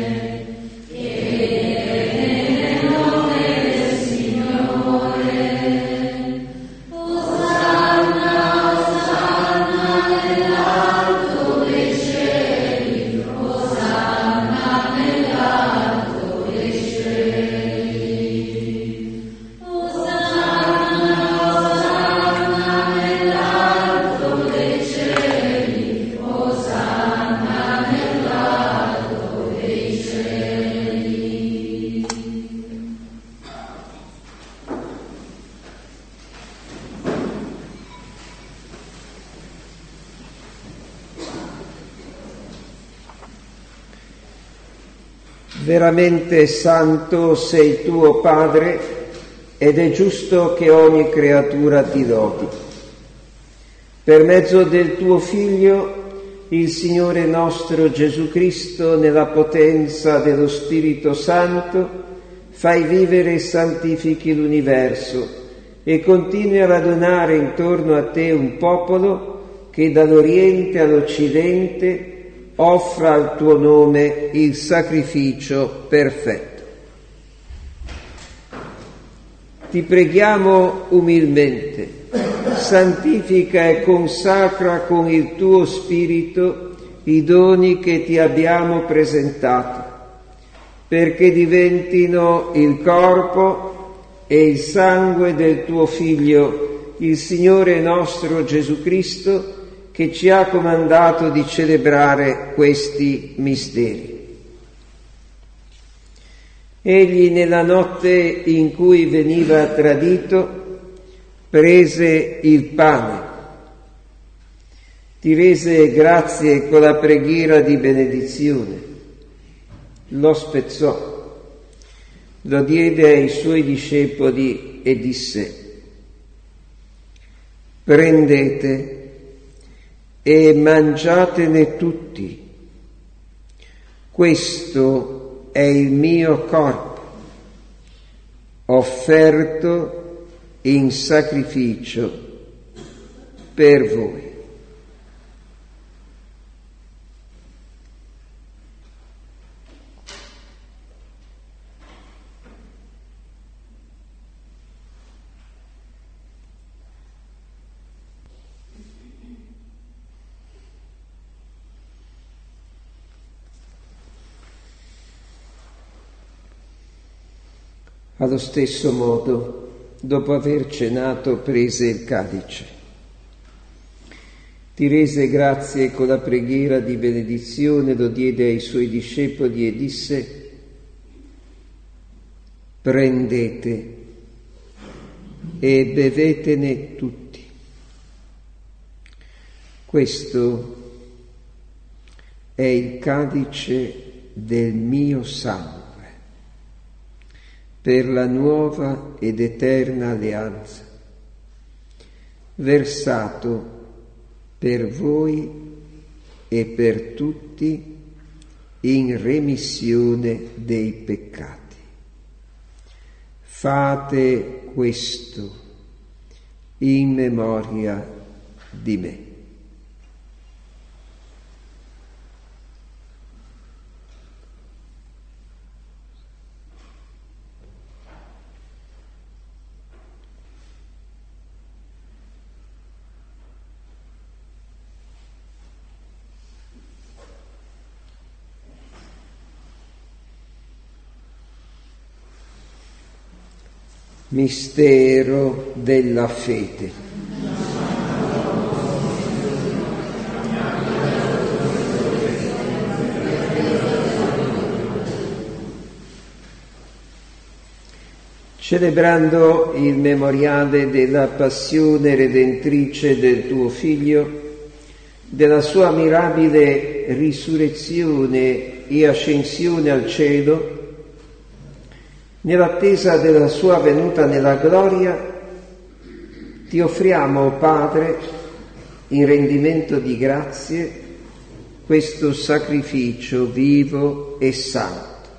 Veramente santo sei tuo Padre, ed è giusto che ogni creatura ti lodi. Per mezzo del tuo Figlio, il Signore nostro Gesù Cristo, nella potenza dello Spirito Santo, fai vivere e santifichi l'universo e continui a radunare intorno a te un popolo che dall'Oriente all'Occidente offra al tuo nome il sacrificio perfetto. Ti preghiamo umilmente, santifica e consacra con il tuo Spirito i doni che ti abbiamo presentato, perché diventino il corpo e il sangue del tuo Figlio, il Signore nostro Gesù Cristo, che ci ha comandato di celebrare questi misteri. Egli, nella notte in cui veniva tradito, prese il pane, ti rese grazie con la preghiera di benedizione, lo spezzò, lo diede ai suoi discepoli e disse: prendete e mangiatene tutti. Questo è il mio corpo, offerto in sacrificio per voi. Allo stesso modo, dopo aver cenato, prese il calice. Ti rese grazie con la preghiera di benedizione, lo diede ai suoi discepoli e disse: prendete e bevetene tutti. Questo è il calice del mio sangue, per la nuova ed eterna alleanza, versato per voi e per tutti in remissione dei peccati. Fate questo in memoria di me. Mistero della fede. Celebrando il memoriale della passione redentrice del tuo Figlio, della sua mirabile risurrezione e ascensione al cielo, nell'attesa della sua venuta nella gloria, ti offriamo, Padre, in rendimento di grazie, questo sacrificio vivo e santo.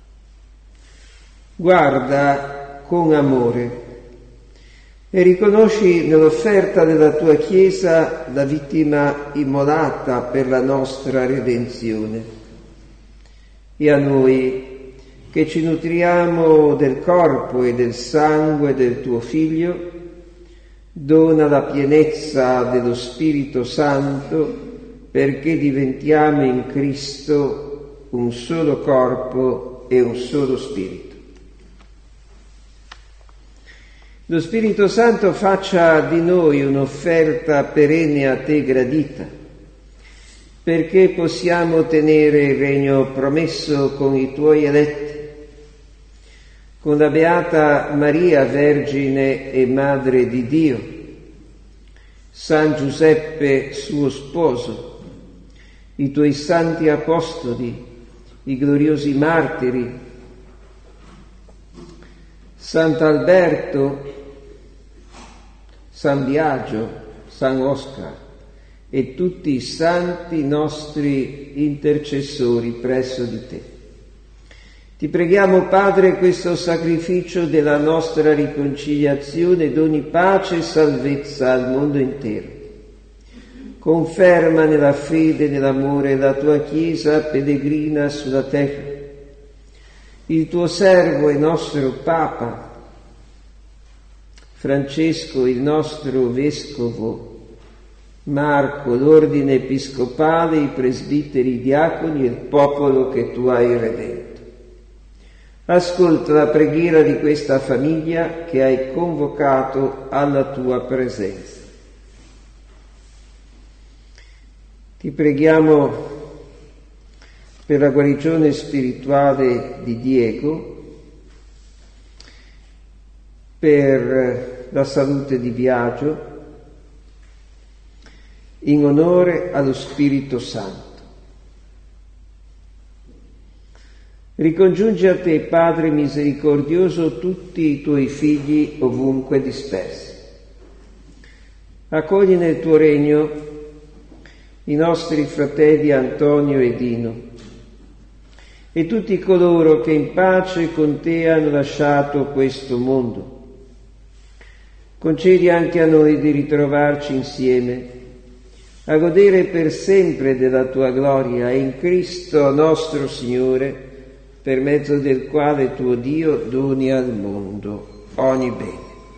Guarda con amore e riconosci nell'offerta della tua Chiesa la vittima immolata per la nostra redenzione. E a noi, che ci nutriamo del corpo e del sangue del tuo Figlio, dona la pienezza dello Spirito Santo perché diventiamo in Cristo un solo corpo e un solo Spirito. Lo Spirito Santo faccia di noi un'offerta perenne a te gradita, perché possiamo ottenere il regno promesso con i tuoi eletti, con la Beata Maria, Vergine e Madre di Dio, San Giuseppe, suo sposo, i tuoi santi apostoli, i gloriosi martiri, Sant'Alberto, San Biagio, San Oscar e tutti i santi nostri intercessori presso di te. Ti preghiamo, Padre, questo sacrificio della nostra riconciliazione doni pace e salvezza al mondo intero. Conferma nella fede e nell'amore la tua Chiesa pellegrina sulla terra, il tuo servo e nostro Papa, Francesco, il nostro Vescovo, Marco, l'ordine episcopale, i presbiteri, i diaconi e il popolo che tu hai redento. Ascolta la preghiera di questa famiglia che hai convocato alla tua presenza. Ti preghiamo per la guarigione spirituale di Diego, per la salute di Biagio, in onore allo Spirito Santo. Ricongiungi a te, Padre misericordioso, tutti i tuoi figli ovunque dispersi. Accogli nel tuo regno i nostri fratelli Antonio e Dino e tutti coloro che in pace con te hanno lasciato questo mondo. Concedi anche a noi di ritrovarci insieme, a godere per sempre della tua gloria e in Cristo nostro Signore, per mezzo del quale tuo Dio doni al mondo ogni bene.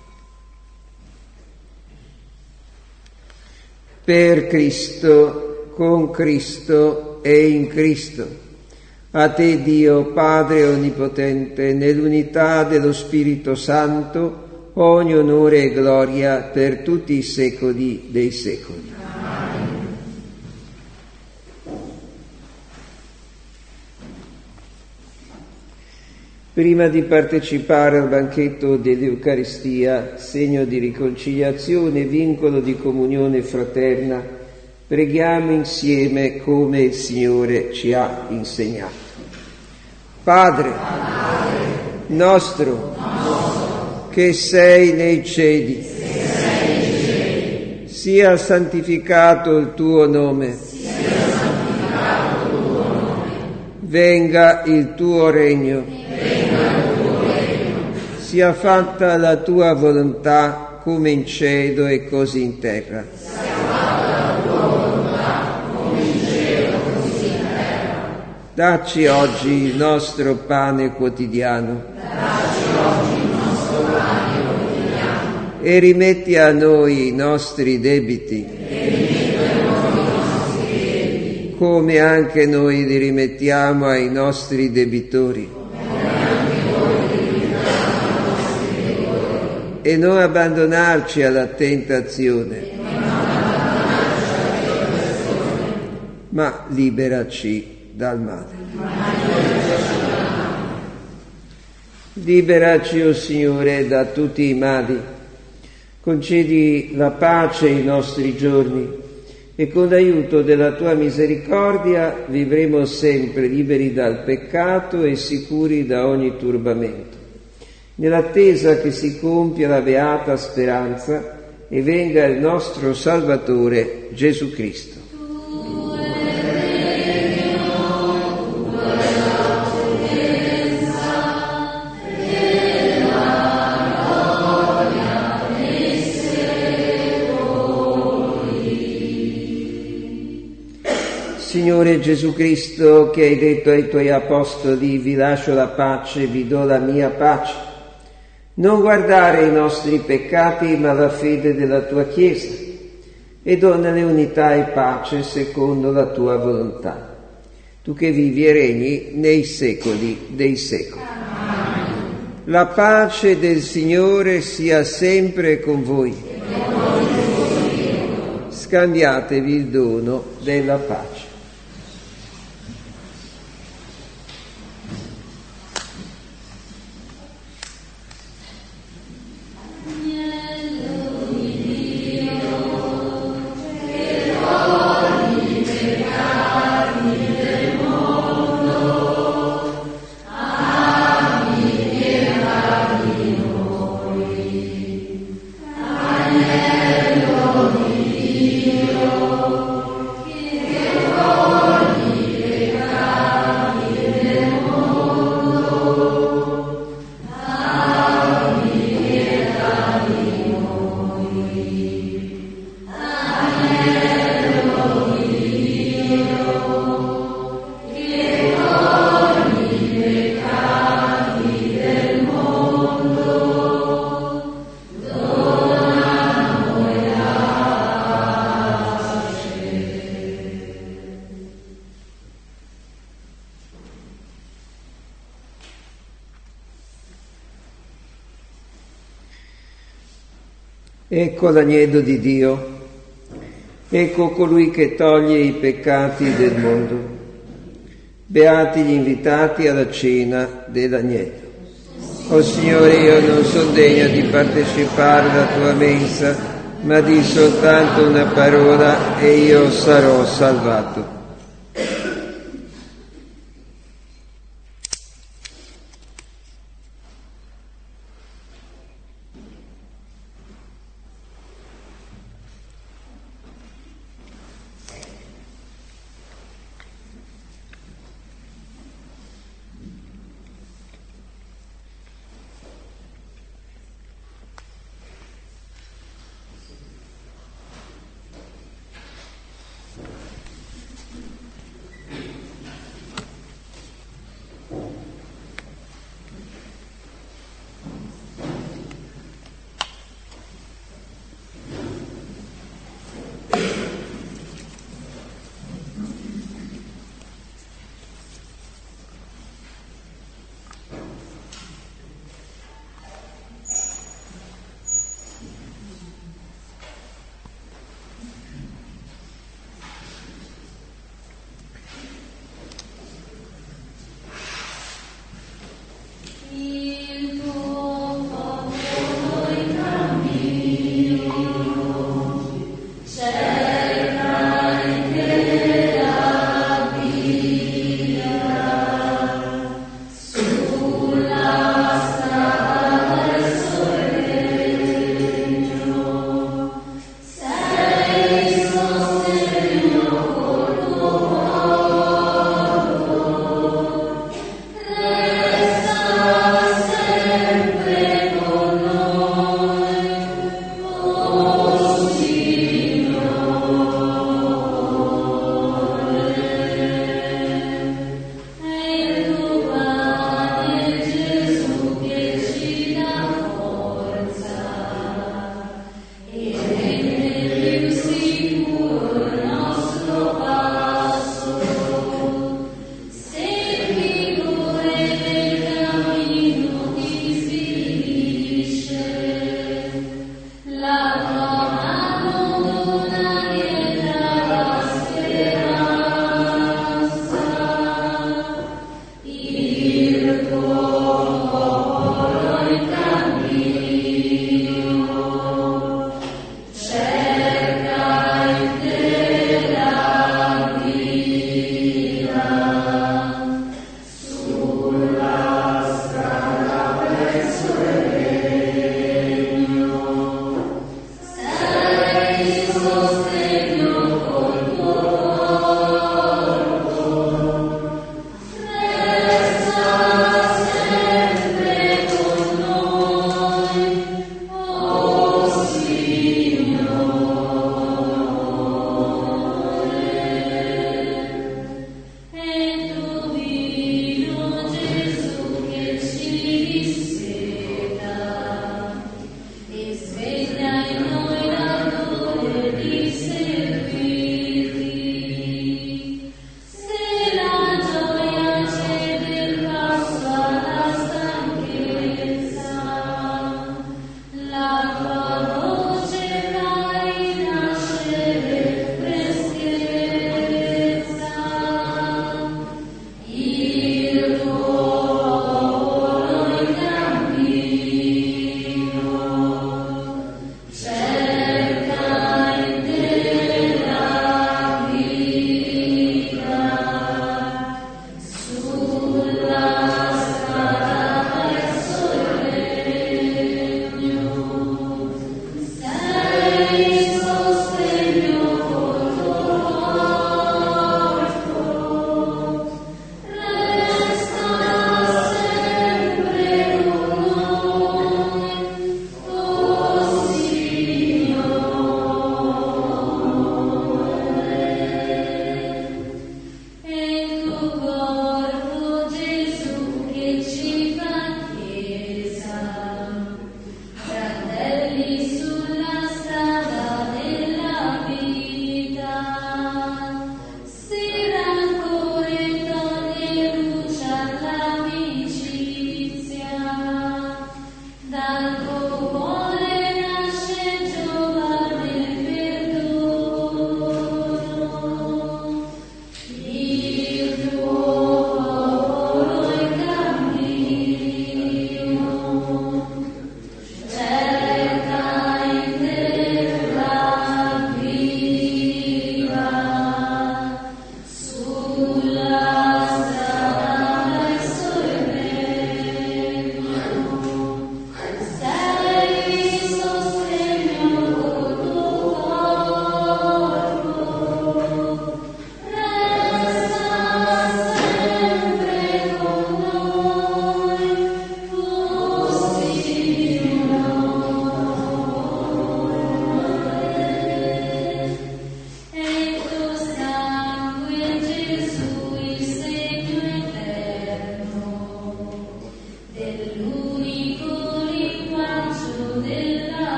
Per Cristo, con Cristo e in Cristo, a te Dio Padre Onnipotente, nell'unità dello Spirito Santo, ogni onore e gloria per tutti i secoli dei secoli. Prima di partecipare al banchetto dell'Eucaristia, segno di riconciliazione e vincolo di comunione fraterna, preghiamo insieme come il Signore ci ha insegnato. Padre nostro, che sei nei cieli, sia santificato il tuo nome, venga il tuo regno, Sia fatta la tua volontà come in cielo e così in terra. Sia fatta la tua volontà come in cielo e così in terra. Dacci oggi il nostro pane quotidiano. Dacci oggi il nostro pane quotidiano. E rimetti a noi i nostri debiti. E rimetti a noi i nostri debiti. Come anche noi li rimettiamo ai nostri debitori. E non abbandonarci alla tentazione, ma liberaci dal male. Liberaci, o Signore, da tutti i mali. Concedi la pace ai nostri giorni e con l'aiuto della tua misericordia vivremo sempre liberi dal peccato e sicuri da ogni turbamento, nell'attesa che si compia la beata speranza e venga il nostro Salvatore Gesù Cristo. Signore Gesù Cristo, che hai detto ai tuoi apostoli: vi lascio la pace, vi do la mia pace, non guardare i nostri peccati ma la fede della tua Chiesa, e donnale unità e pace secondo la tua volontà, tu che vivi e regni nei secoli dei secoli. Amen. La pace del Signore sia sempre con voi. Scambiatevi il dono della pace. Ecco l'agnello di Dio, ecco colui che toglie i peccati del mondo. Beati gli invitati alla cena dell'agnello. O Signore, io non sono degno di partecipare alla tua mensa, ma di soltanto una parola e io sarò salvato.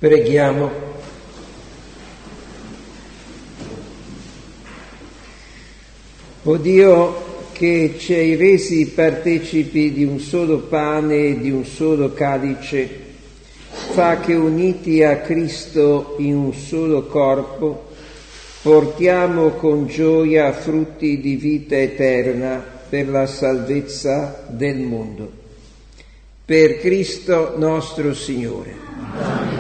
Preghiamo. O Dio, che ci hai resi partecipi di un solo pane e di un solo calice, fa che uniti a Cristo in un solo corpo, portiamo con gioia frutti di vita eterna per la salvezza del mondo. Per Cristo nostro Signore. Amen.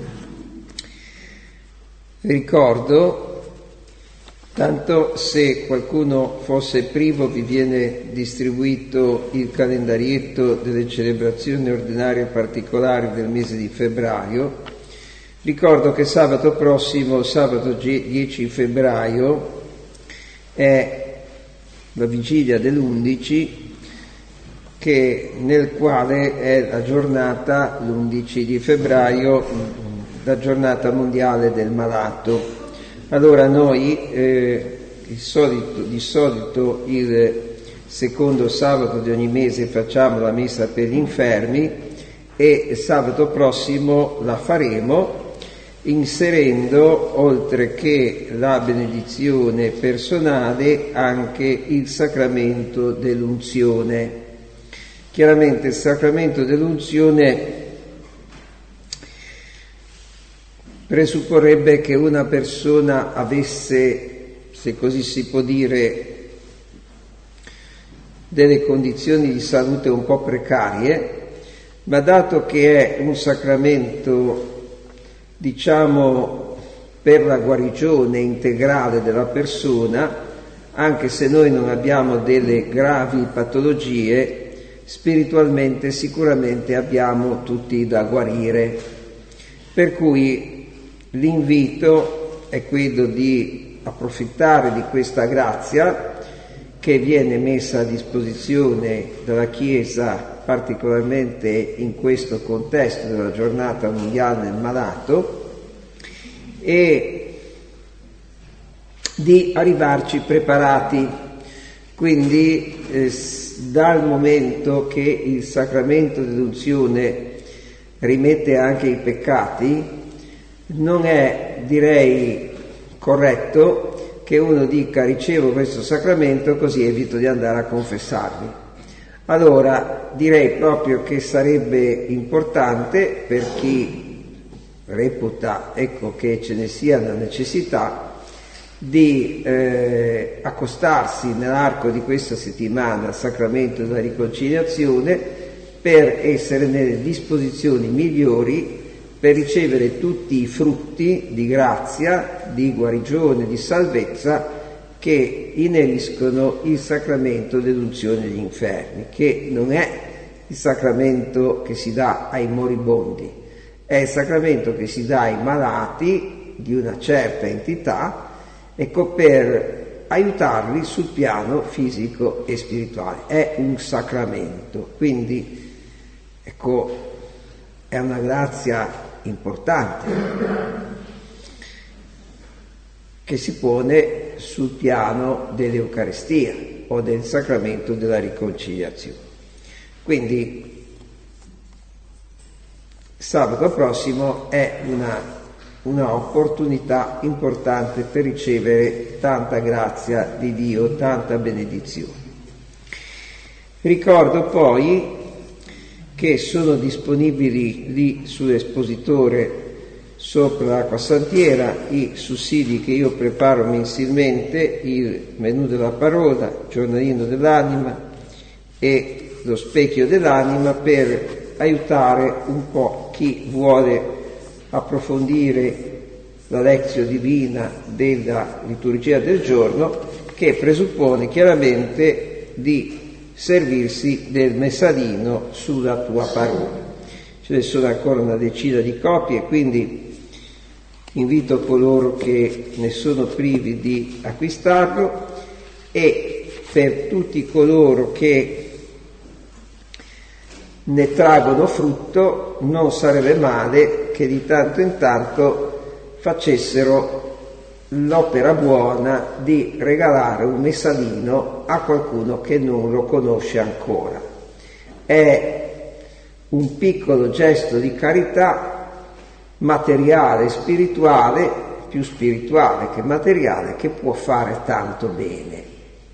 Ricordo, tanto se qualcuno fosse privo vi viene distribuito il calendarietto delle celebrazioni ordinarie particolari del mese di febbraio. Ricordo che sabato prossimo, sabato 10 febbraio, è la vigilia dell'11, nel quale è la giornata, l'11 di febbraio, la giornata mondiale del malato. Allora noi di solito il secondo sabato di ogni mese facciamo la messa per gli infermi e sabato prossimo la faremo inserendo, oltre che la benedizione personale, anche il sacramento dell'unzione. Chiaramente il sacramento dell'unzione presupporrebbe che una persona avesse, se così si può dire, delle condizioni di salute un po' precarie, ma dato che è un sacramento, diciamo, per la guarigione integrale della persona, anche se noi non abbiamo delle gravi patologie, spiritualmente sicuramente abbiamo tutti da guarire. Per cui l'invito è quello di approfittare di questa grazia che viene messa a disposizione dalla Chiesa, particolarmente in questo contesto della giornata mondiale del malato, e di arrivarci preparati. Quindi dal momento che il sacramento dell'unzione rimette anche i peccati, non è, direi, corretto che uno dica ricevo questo sacramento così evito di andare a confessarmi. Allora direi proprio che sarebbe importante, per chi reputa che ce ne sia la necessità, di accostarsi nell'arco di questa settimana al sacramento della riconciliazione per essere nelle disposizioni migliori per ricevere tutti i frutti di grazia, di guarigione, di salvezza che ineriscono il sacramento dell'unzione degli infermi, che non è il sacramento che si dà ai moribondi, è il sacramento che si dà ai malati di una certa entità, per aiutarli sul piano fisico e spirituale. È un sacramento, quindi è una grazia importante che si pone sul piano dell'Eucaristia o del sacramento della riconciliazione. Quindi sabato prossimo è una opportunità importante per ricevere tanta grazia di Dio, tanta benedizione. Ricordo poi che sono disponibili lì sull'espositore sopra l'acqua santiera i sussidi che io preparo mensilmente, il menù della parola, il giornalino dell'anima e lo specchio dell'anima, per aiutare un po' chi vuole approfondire la lezione divina della liturgia del giorno, che presuppone chiaramente di servirsi del messalino sulla tua parola. Ce ne sono ancora una decina di copie, quindi invito coloro che ne sono privi di acquistarlo, e per tutti coloro che ne traggono frutto non sarebbe male che di tanto in tanto facessero l'opera buona di regalare un messalino a qualcuno che non lo conosce ancora. È un piccolo gesto di carità, materiale, spirituale, più spirituale che materiale, che può fare tanto bene.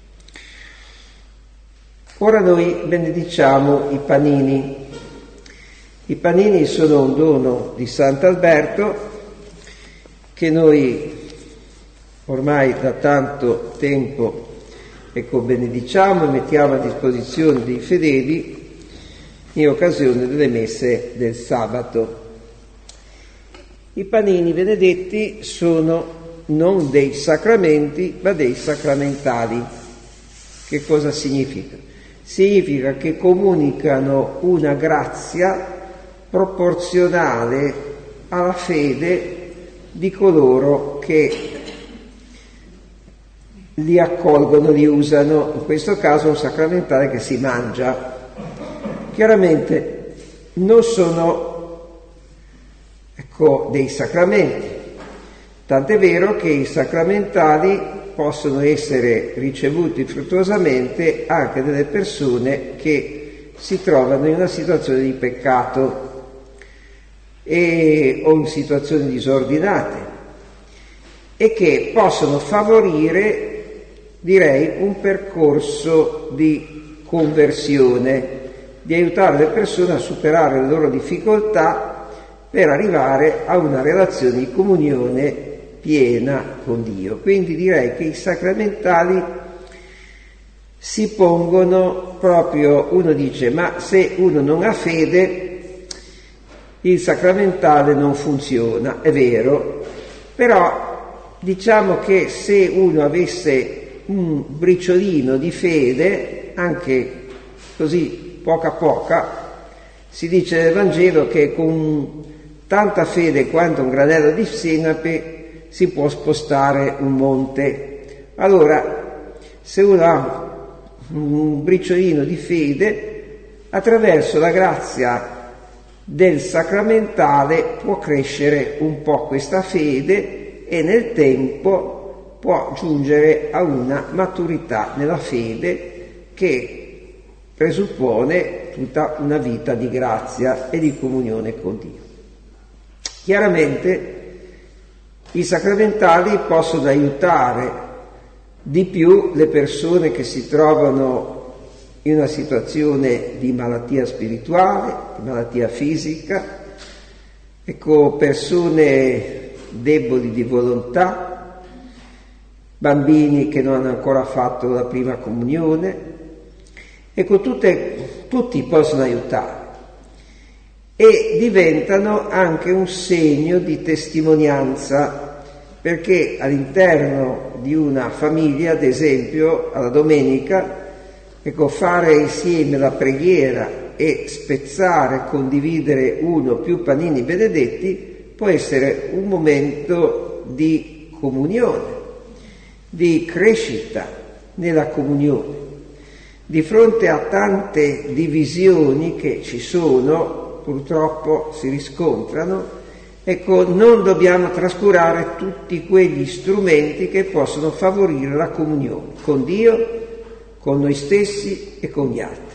Ora noi benediciamo i panini. I panini sono un dono di Sant'Alberto che noi ormai da tanto tempo benediciamo e mettiamo a disposizione dei fedeli in occasione delle messe del sabato. I panini benedetti sono non dei sacramenti, ma dei sacramentali. Che cosa significa? Significa che comunicano una grazia proporzionale alla fede di coloro che li accolgono, li usano. In questo caso un sacramentale che si mangia. Chiaramente non sono dei sacramenti, tant'è vero che i sacramentali possono essere ricevuti fruttuosamente anche dalle persone che si trovano in una situazione di peccato o in situazioni disordinate e che possono favorire, direi, un percorso di conversione, di aiutare le persone a superare le loro difficoltà per arrivare a una relazione di comunione piena con Dio. Quindi direi che i sacramentali si pongono proprio, uno dice, ma se uno non ha fede, il sacramentale non funziona, è vero, però diciamo che se uno avesse un briciolino di fede, anche così poca poca, si dice nel Vangelo che con tanta fede quanto un granello di senape si può spostare un monte. Allora, se uno ha un briciolino di fede, attraverso la grazia del sacramentale può crescere un po' questa fede e nel tempo può giungere a una maturità nella fede che presuppone tutta una vita di grazia e di comunione con Dio. Chiaramente i sacramentali possono aiutare di più le persone che si trovano in una situazione di malattia spirituale, di malattia fisica, persone deboli di volontà, bambini che non hanno ancora fatto la prima comunione. Tutti possono aiutare e diventano anche un segno di testimonianza, perché all'interno di una famiglia, ad esempio, alla domenica, fare insieme la preghiera e spezzare, condividere uno o più panini benedetti può essere un momento di comunione, di crescita nella comunione. Di fronte a tante divisioni che ci sono, purtroppo si riscontrano, non dobbiamo trascurare tutti quegli strumenti che possono favorire la comunione con Dio, con noi stessi e con gli altri.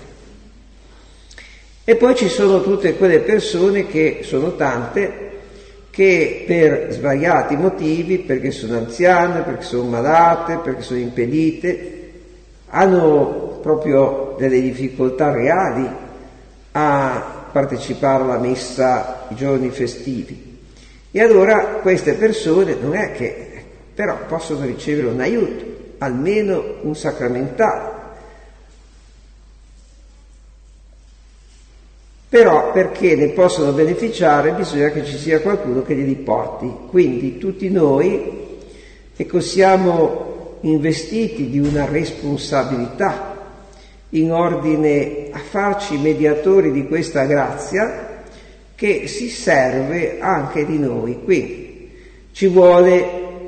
E poi ci sono tutte quelle persone che sono tante, che per svariati motivi, perché sono anziane, perché sono malate, perché sono impedite, hanno proprio delle difficoltà reali a partecipare alla messa i giorni festivi. E allora queste persone non è che però possono ricevere un aiuto, almeno un sacramentale. Però perché ne possono beneficiare bisogna che ci sia qualcuno che glieli porti. Quindi tutti noi siamo investiti di una responsabilità in ordine a farci mediatori di questa grazia che si serve anche di noi. Quindi ci vuole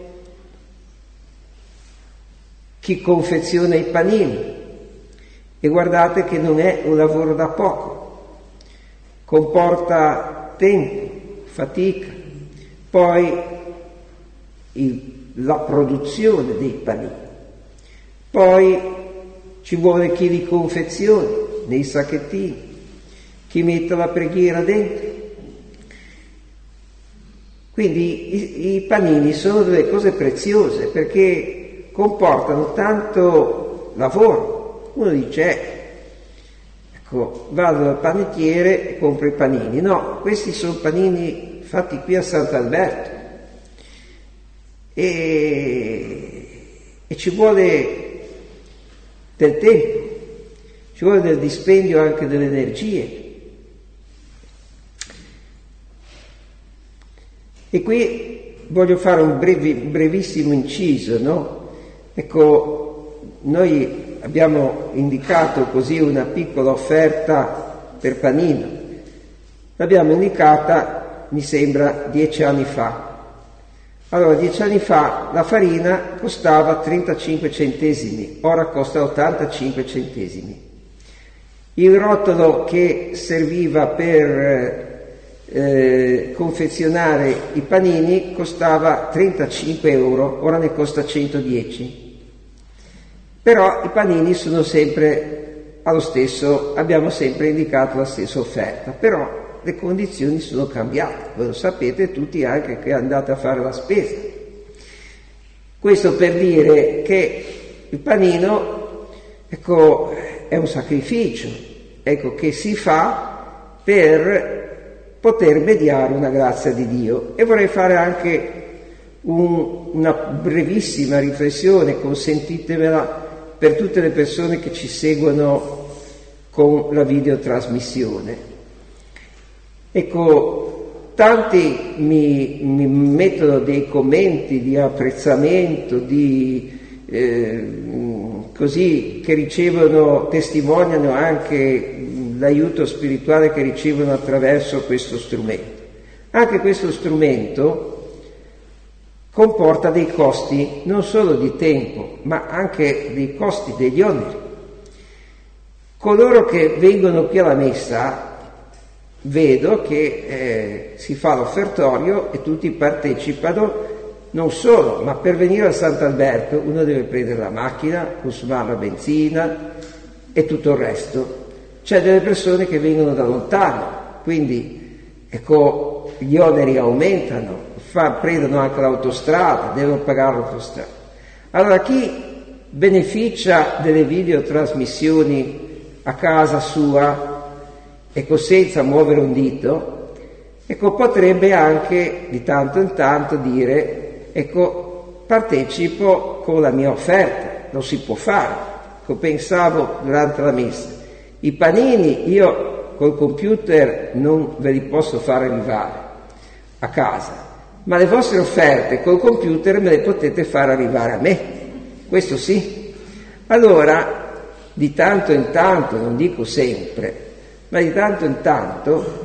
chi confeziona i panini, e guardate che non è un lavoro da poco, comporta tempo, fatica, poi la produzione dei panini, poi ci vuole chi li confezioni nei sacchettini, chi mette la preghiera dentro. Quindi i panini sono delle cose preziose perché comportano tanto lavoro. Uno dice, ecco, vado dal panettiere e compro i panini. No, questi sono panini fatti qui a Sant'Alberto e ci vuole del tempo, ci vuole del dispendio anche delle energie. E qui voglio fare un brevissimo inciso, no? Ecco, noi abbiamo indicato così una piccola offerta per panino. L'abbiamo indicata, mi sembra, 10 anni fa. Allora, 10 anni fa la farina costava 35 centesimi, ora costa 85 centesimi. Il rotolo che serviva per confezionare i panini costava 35 euro, ora ne costa 110. Però i panini sono sempre allo stesso, abbiamo sempre indicato la stessa offerta, però le condizioni sono cambiate, voi lo sapete tutti anche che andate a fare la spesa. Questo per dire che il panino, ecco, è un sacrificio, ecco, che si fa per poter mediare una grazia di Dio. E vorrei fare anche una brevissima riflessione, consentitemela, per tutte le persone che ci seguono con la videotrasmissione. Ecco, tanti mi mettono dei commenti di apprezzamento, così, che ricevono, testimoniano anche l'aiuto spirituale che ricevono attraverso questo strumento. Anche questo strumento comporta dei costi non solo di tempo, ma anche dei costi, degli oneri. Coloro che vengono qui alla messa, vedo che si fa l'offertorio e tutti partecipano, non solo, ma per venire a Sant'Alberto uno deve prendere la macchina, consumare la benzina e tutto il resto. C'è delle persone che vengono da lontano, quindi ecco, gli oneri aumentano, prendono anche l'autostrada, devono pagare l'autostrada. Allora chi beneficia delle videotrasmissioni a casa sua, ecco, senza muovere un dito, ecco, potrebbe anche di tanto in tanto dire, ecco, partecipo con la mia offerta, lo si può fare. Ecco, pensavo durante la messa, i panini io col computer non ve li posso far arrivare a casa, ma le vostre offerte col computer me le potete far arrivare a me, questo sì. Allora, di tanto in tanto, non dico sempre, ma di tanto in tanto,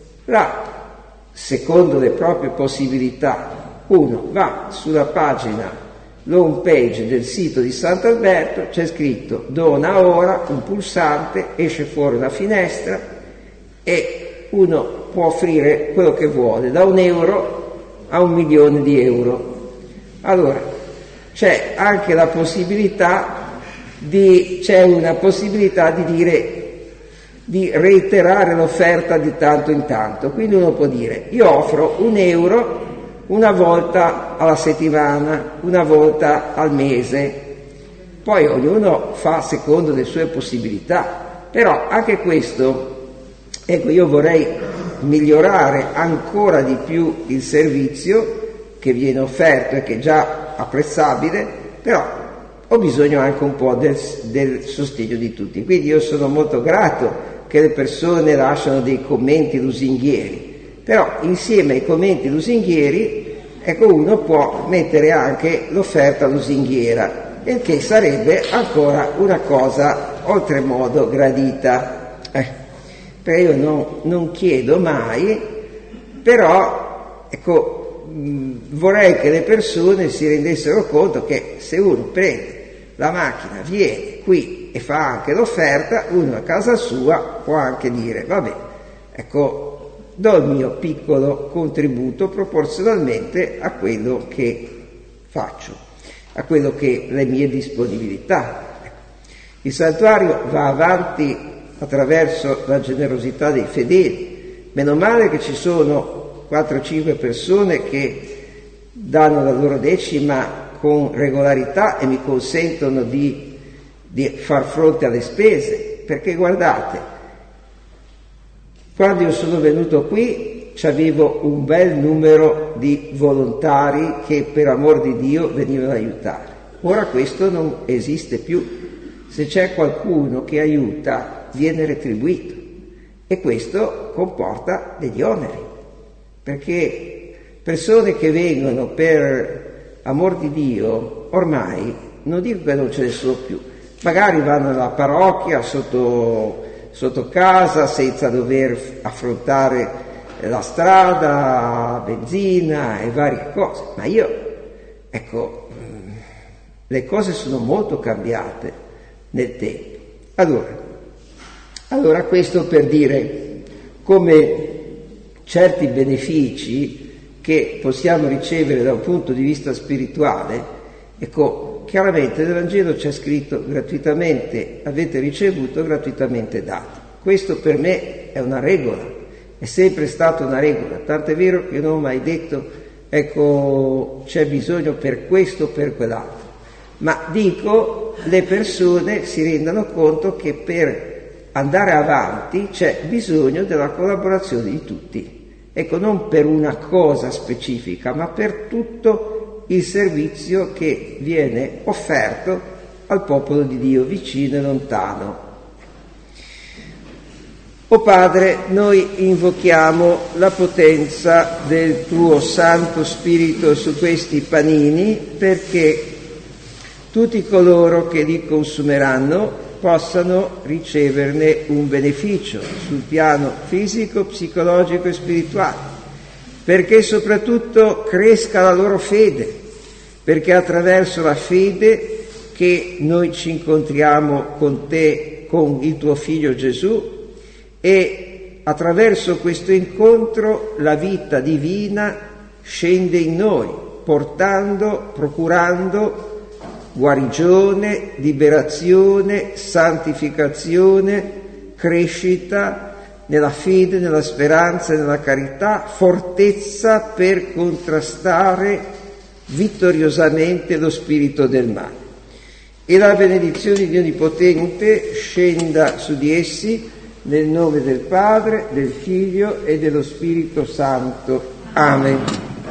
secondo le proprie possibilità, uno va sulla pagina, l'home page del sito di Sant'Alberto, c'è scritto dona ora, un pulsante, esce fuori una finestra e uno può offrire quello che vuole, da 1 euro a 1 milione di euro. Allora, c'è anche la possibilità una possibilità di dire, di reiterare l'offerta di tanto in tanto. Quindi uno può dire, io offro 1 euro una volta alla settimana, una volta al mese, poi ognuno fa secondo le sue possibilità, però anche questo, ecco, io vorrei migliorare ancora di più il servizio che viene offerto e che è già apprezzabile, però ho bisogno anche un po' del sostegno di tutti. Quindi io sono molto grato che le persone lasciano dei commenti lusinghieri, però insieme ai commenti lusinghieri, ecco, uno può mettere anche l'offerta lusinghiera, il che sarebbe ancora una cosa oltremodo gradita. Perché io non chiedo mai, però ecco, vorrei che le persone si rendessero conto che se uno prende la macchina, viene qui e fa anche l'offerta, uno a casa sua può anche dire, vabbè, ecco, do il mio piccolo contributo proporzionalmente a quello che faccio, a quello che le mie disponibilità. Il santuario va avanti attraverso la generosità dei fedeli. Meno male che ci sono 4-5 persone che danno la loro decima con regolarità e mi consentono di far fronte alle spese, perché guardate, quando io sono venuto qui c'avevo un bel numero di volontari che per amor di Dio venivano ad aiutare. Ora questo non esiste più. Se c'è qualcuno che aiuta viene retribuito e questo comporta degli oneri, perché persone che vengono per amor di Dio ormai non dico che non ce ne sono più, magari vanno alla parrocchia sotto casa senza dover affrontare la strada, benzina e varie cose, ma le cose sono molto cambiate nel tempo. Allora questo per dire come certi benefici che possiamo ricevere da un punto di vista spirituale, chiaramente nel Vangelo c'è scritto gratuitamente avete ricevuto, gratuitamente dato. Questo per me è una regola, è sempre stata una regola, tant'è vero che non ho mai detto c'è bisogno per questo o per quell'altro, ma dico le persone si rendano conto che per andare avanti c'è bisogno della collaborazione di tutti, non per una cosa specifica, ma per tutto il servizio che viene offerto al popolo di Dio, vicino e lontano. O Padre, noi invochiamo la potenza del tuo Santo Spirito su questi panini perché tutti coloro che li consumeranno possano riceverne un beneficio sul piano fisico, psicologico e spirituale, perché soprattutto cresca la loro fede, perché attraverso la fede che noi ci incontriamo con te, con il tuo Figlio Gesù, e attraverso questo incontro la vita divina scende in noi, procurando guarigione, liberazione, santificazione, crescita nella fede, nella speranza e nella carità, fortezza per contrastare vittoriosamente lo spirito del male. E la benedizione di Dio Onnipotente scenda su di essi nel nome del Padre, del Figlio e dello Spirito Santo. Amen.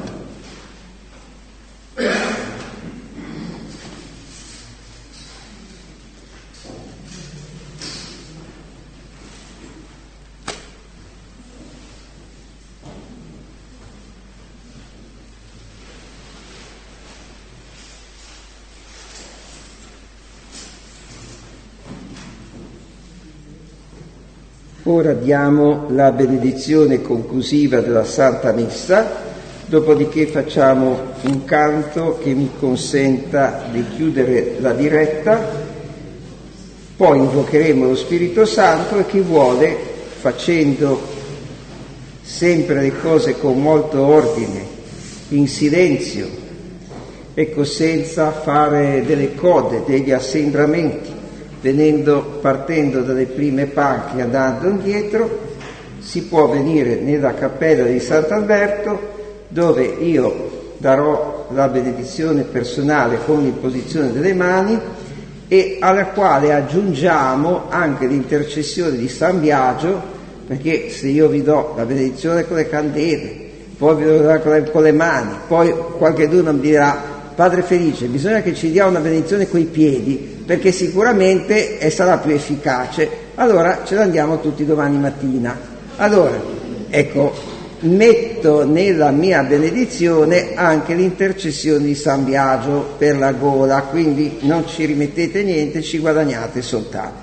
Ora diamo la benedizione conclusiva della Santa Messa, dopodiché facciamo un canto che mi consenta di chiudere la diretta, poi invocheremo lo Spirito Santo e chi vuole, facendo sempre le cose con molto ordine, in silenzio, senza fare delle code, degli assembramenti, partendo dalle prime panche andando indietro, si può venire nella cappella di Sant'Alberto, dove io darò la benedizione personale con l'imposizione delle mani e alla quale aggiungiamo anche l'intercessione di San Biagio, perché se io vi do la benedizione con le candele, poi vi do con le mani, poi qualcheduno mi dirà: Padre Felice, bisogna che ci dia una benedizione coi piedi, perché sicuramente sarà più efficace. Allora ce l'andiamo tutti domani mattina. Allora, metto nella mia benedizione anche l'intercessione di San Biagio per la gola, quindi non ci rimettete niente, ci guadagnate soltanto.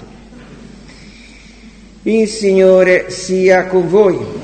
Il Signore sia con voi.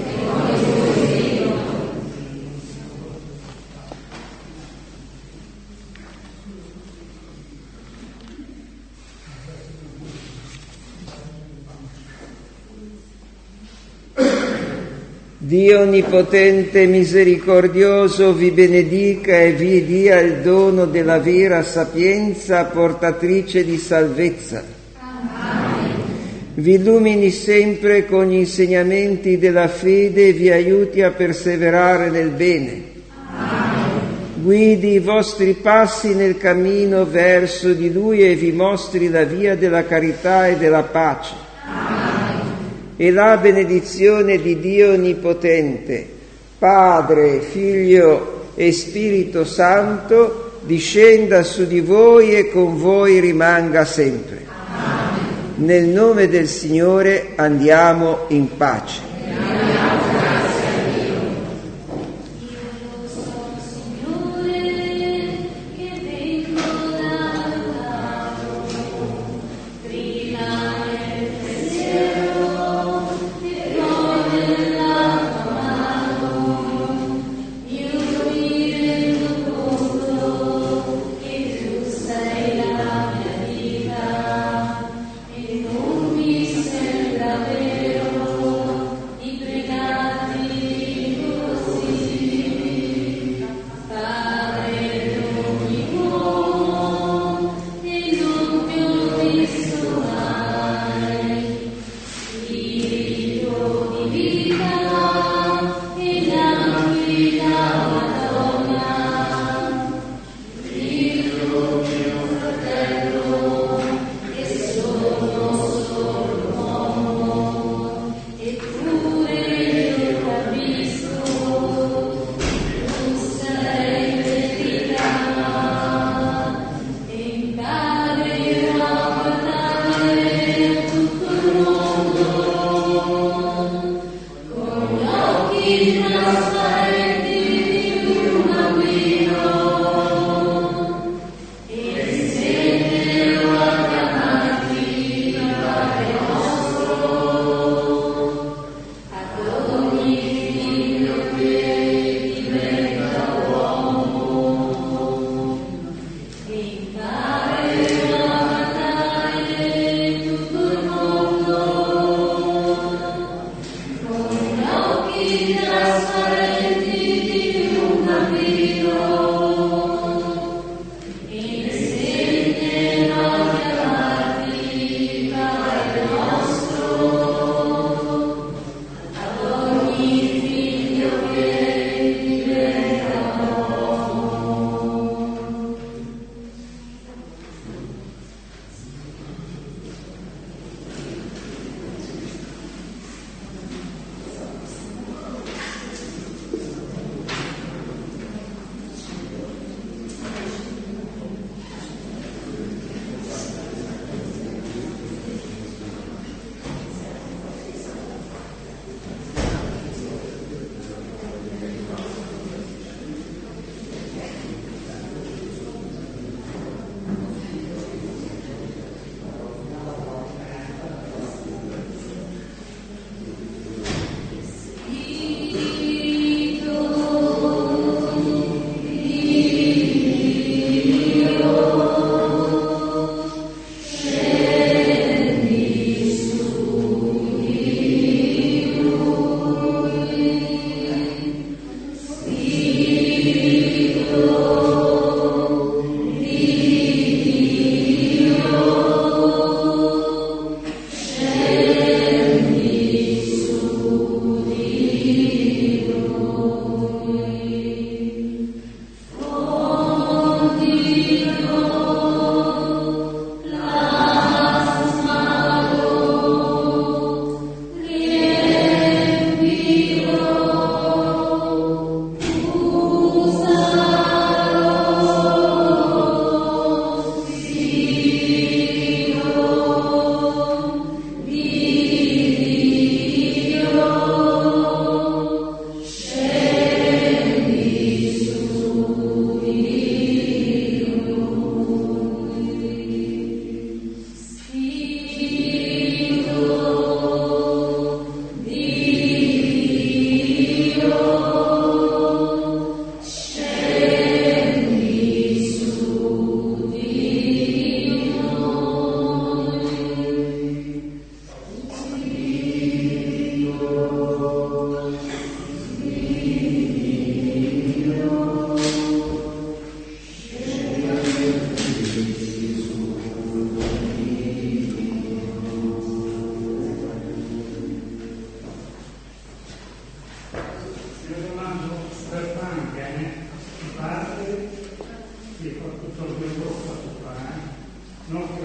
Dio Onnipotente e Misericordioso vi benedica e vi dia il dono della vera sapienza portatrice di salvezza. Amen. vi illumini sempre con gli insegnamenti della fede e vi aiuti a perseverare nel bene. Guidi i vostri passi nel cammino verso di Lui e vi mostri la via della carità e della pace. E la benedizione di Dio Onnipotente, Padre, Figlio e Spirito Santo, discenda su di voi e con voi rimanga sempre. Nel nome del Signore andiamo in pace.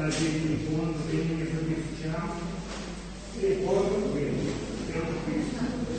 la gente di fondo, vedi che soddisfacciamo e poi vedi, io capisco.